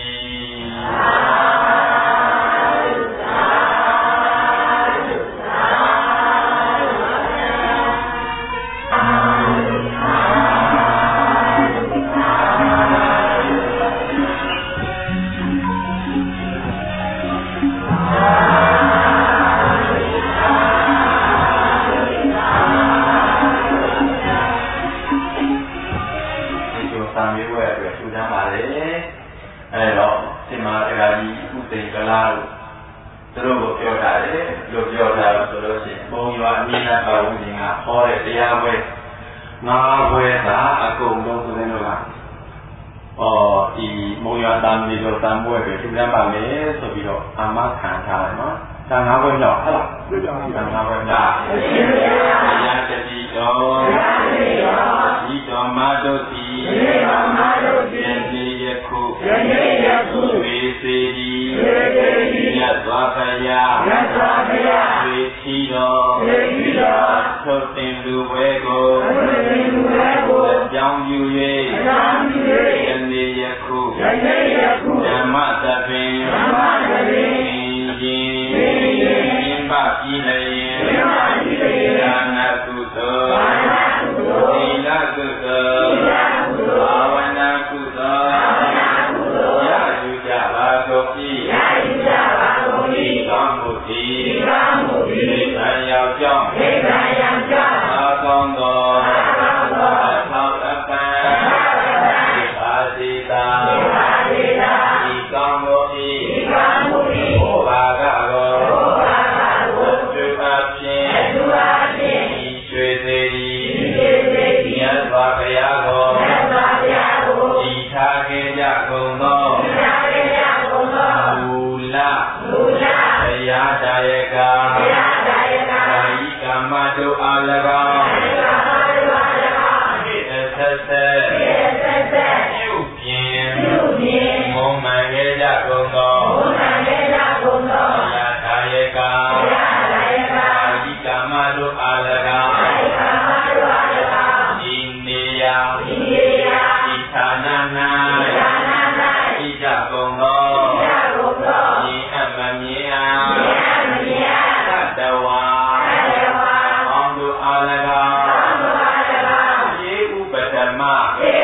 သူတို့ကိုပြောတာလေလို့ပြောတာဆိုလို့ရှိရင်ဘုံရွာအမြင့်နဲ့ပါဝင်ခြင်းကဟောတဲ့တရားပွဲငါးပွဲသာအကုန်လုံးသူတို့ကဩဒီဘုံရွာတမ်းပြီးတော့တမ်းပွဲပဲသူတမ်းပါမယ်ဆိုပြီးတော့အာမခံထားတယ်နော်ဒါငါးပွဲမြောက်ဟုတ်လားဒါငါးပွဲမြောက်ရာတတိတော်ဒီတော်မတို့သည်ဒီတော်မတို့သည်ယနေ့ယခုယနေ့ယခုဝေစေဒီဝေစေဒီမြတ်စွာဘုရားမြတ်စွာဘုရားဝေချီတော်ဝေချီတော်သုတ်တင်လူပွဲကိုသုတ်တင်လူပွဲကိုကြောင်းယူ၍ကြောင်းယူ၍ယနေ့ယခုယနေ့ယခုဓမ္မသဗ္ဗင်ဓမ္မသဗ္ဗင်ရှင်ရှင်ပါပြည်လျင်ရှင်ပါပြည်လျင်ဒါနကုသိုလ်ဒါနကုသိုလ်သီလကုသိုလ်သီလကုသိုလ်ဘာဝနာကုသိုလ်ဘာဝနာကုသိုလ်ရယူကြပါကုန်၏ရယူကြပါကုန်၏ကောင်းမှုသည်ကောင်းမှုသည်သံရောက်ကြောင်းသံရောက်ကြောင်းအာကောင်းသောအာကောင်းသောအထောက်အပံ့အာစီတာအာစီတာဒီကောင်းမှုသည်ဒီကောင်းမှုသည်ဘုရားကကောဘုရားကကောသူအပြင်သူအပြင်ဒီရွှေသေးသည်ဒီရွှေသေးသည်မြတ်စွာဘုရားကိုမြတ်စွာဘုရားကိုဒီထားခဲ့ကြကုန်သောဒီထားခဲ့ကြကုန်သောမူလမူလဘုရားတာယကဘုရားတာယကသာယိကမ္မတို့အား၎င်းသာယိကမ္မတို့အား၎င်းဣတဆက်ဆက်ဣတဆက်ဆက်ပြုပြင်ပြုပြင်မုံမှန်ခဲ့ကြကုန်သောမုံမှန်ခဲ့ကြကုန်သောဘုရားတာယကဘုရားတာယကသာယိကမ္မတို့အား၎င်းသာယိကမ္မတို့အား၎င်းဒီနေရာဒီနေရာဒီဌာန၌ဒီဌာန၌ဤကြကုန်သောဤကြကုန်သောဤအမမြင်အားဤအမမြင်အားသတ္တဝါသတ္တဝါအောင်တို့အား၎င်းအောင်တို့အား၎င်းယေဥပဒမယေ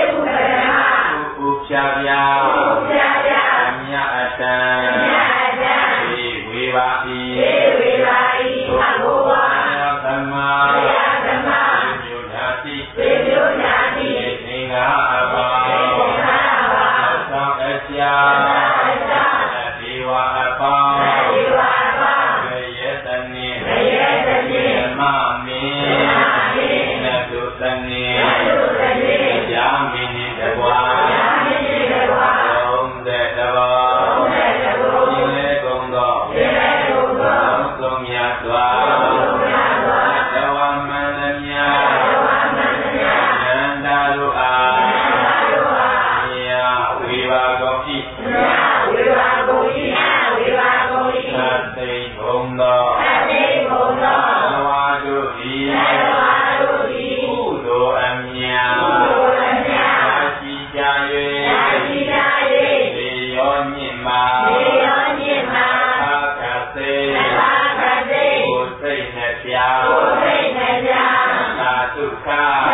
ခာ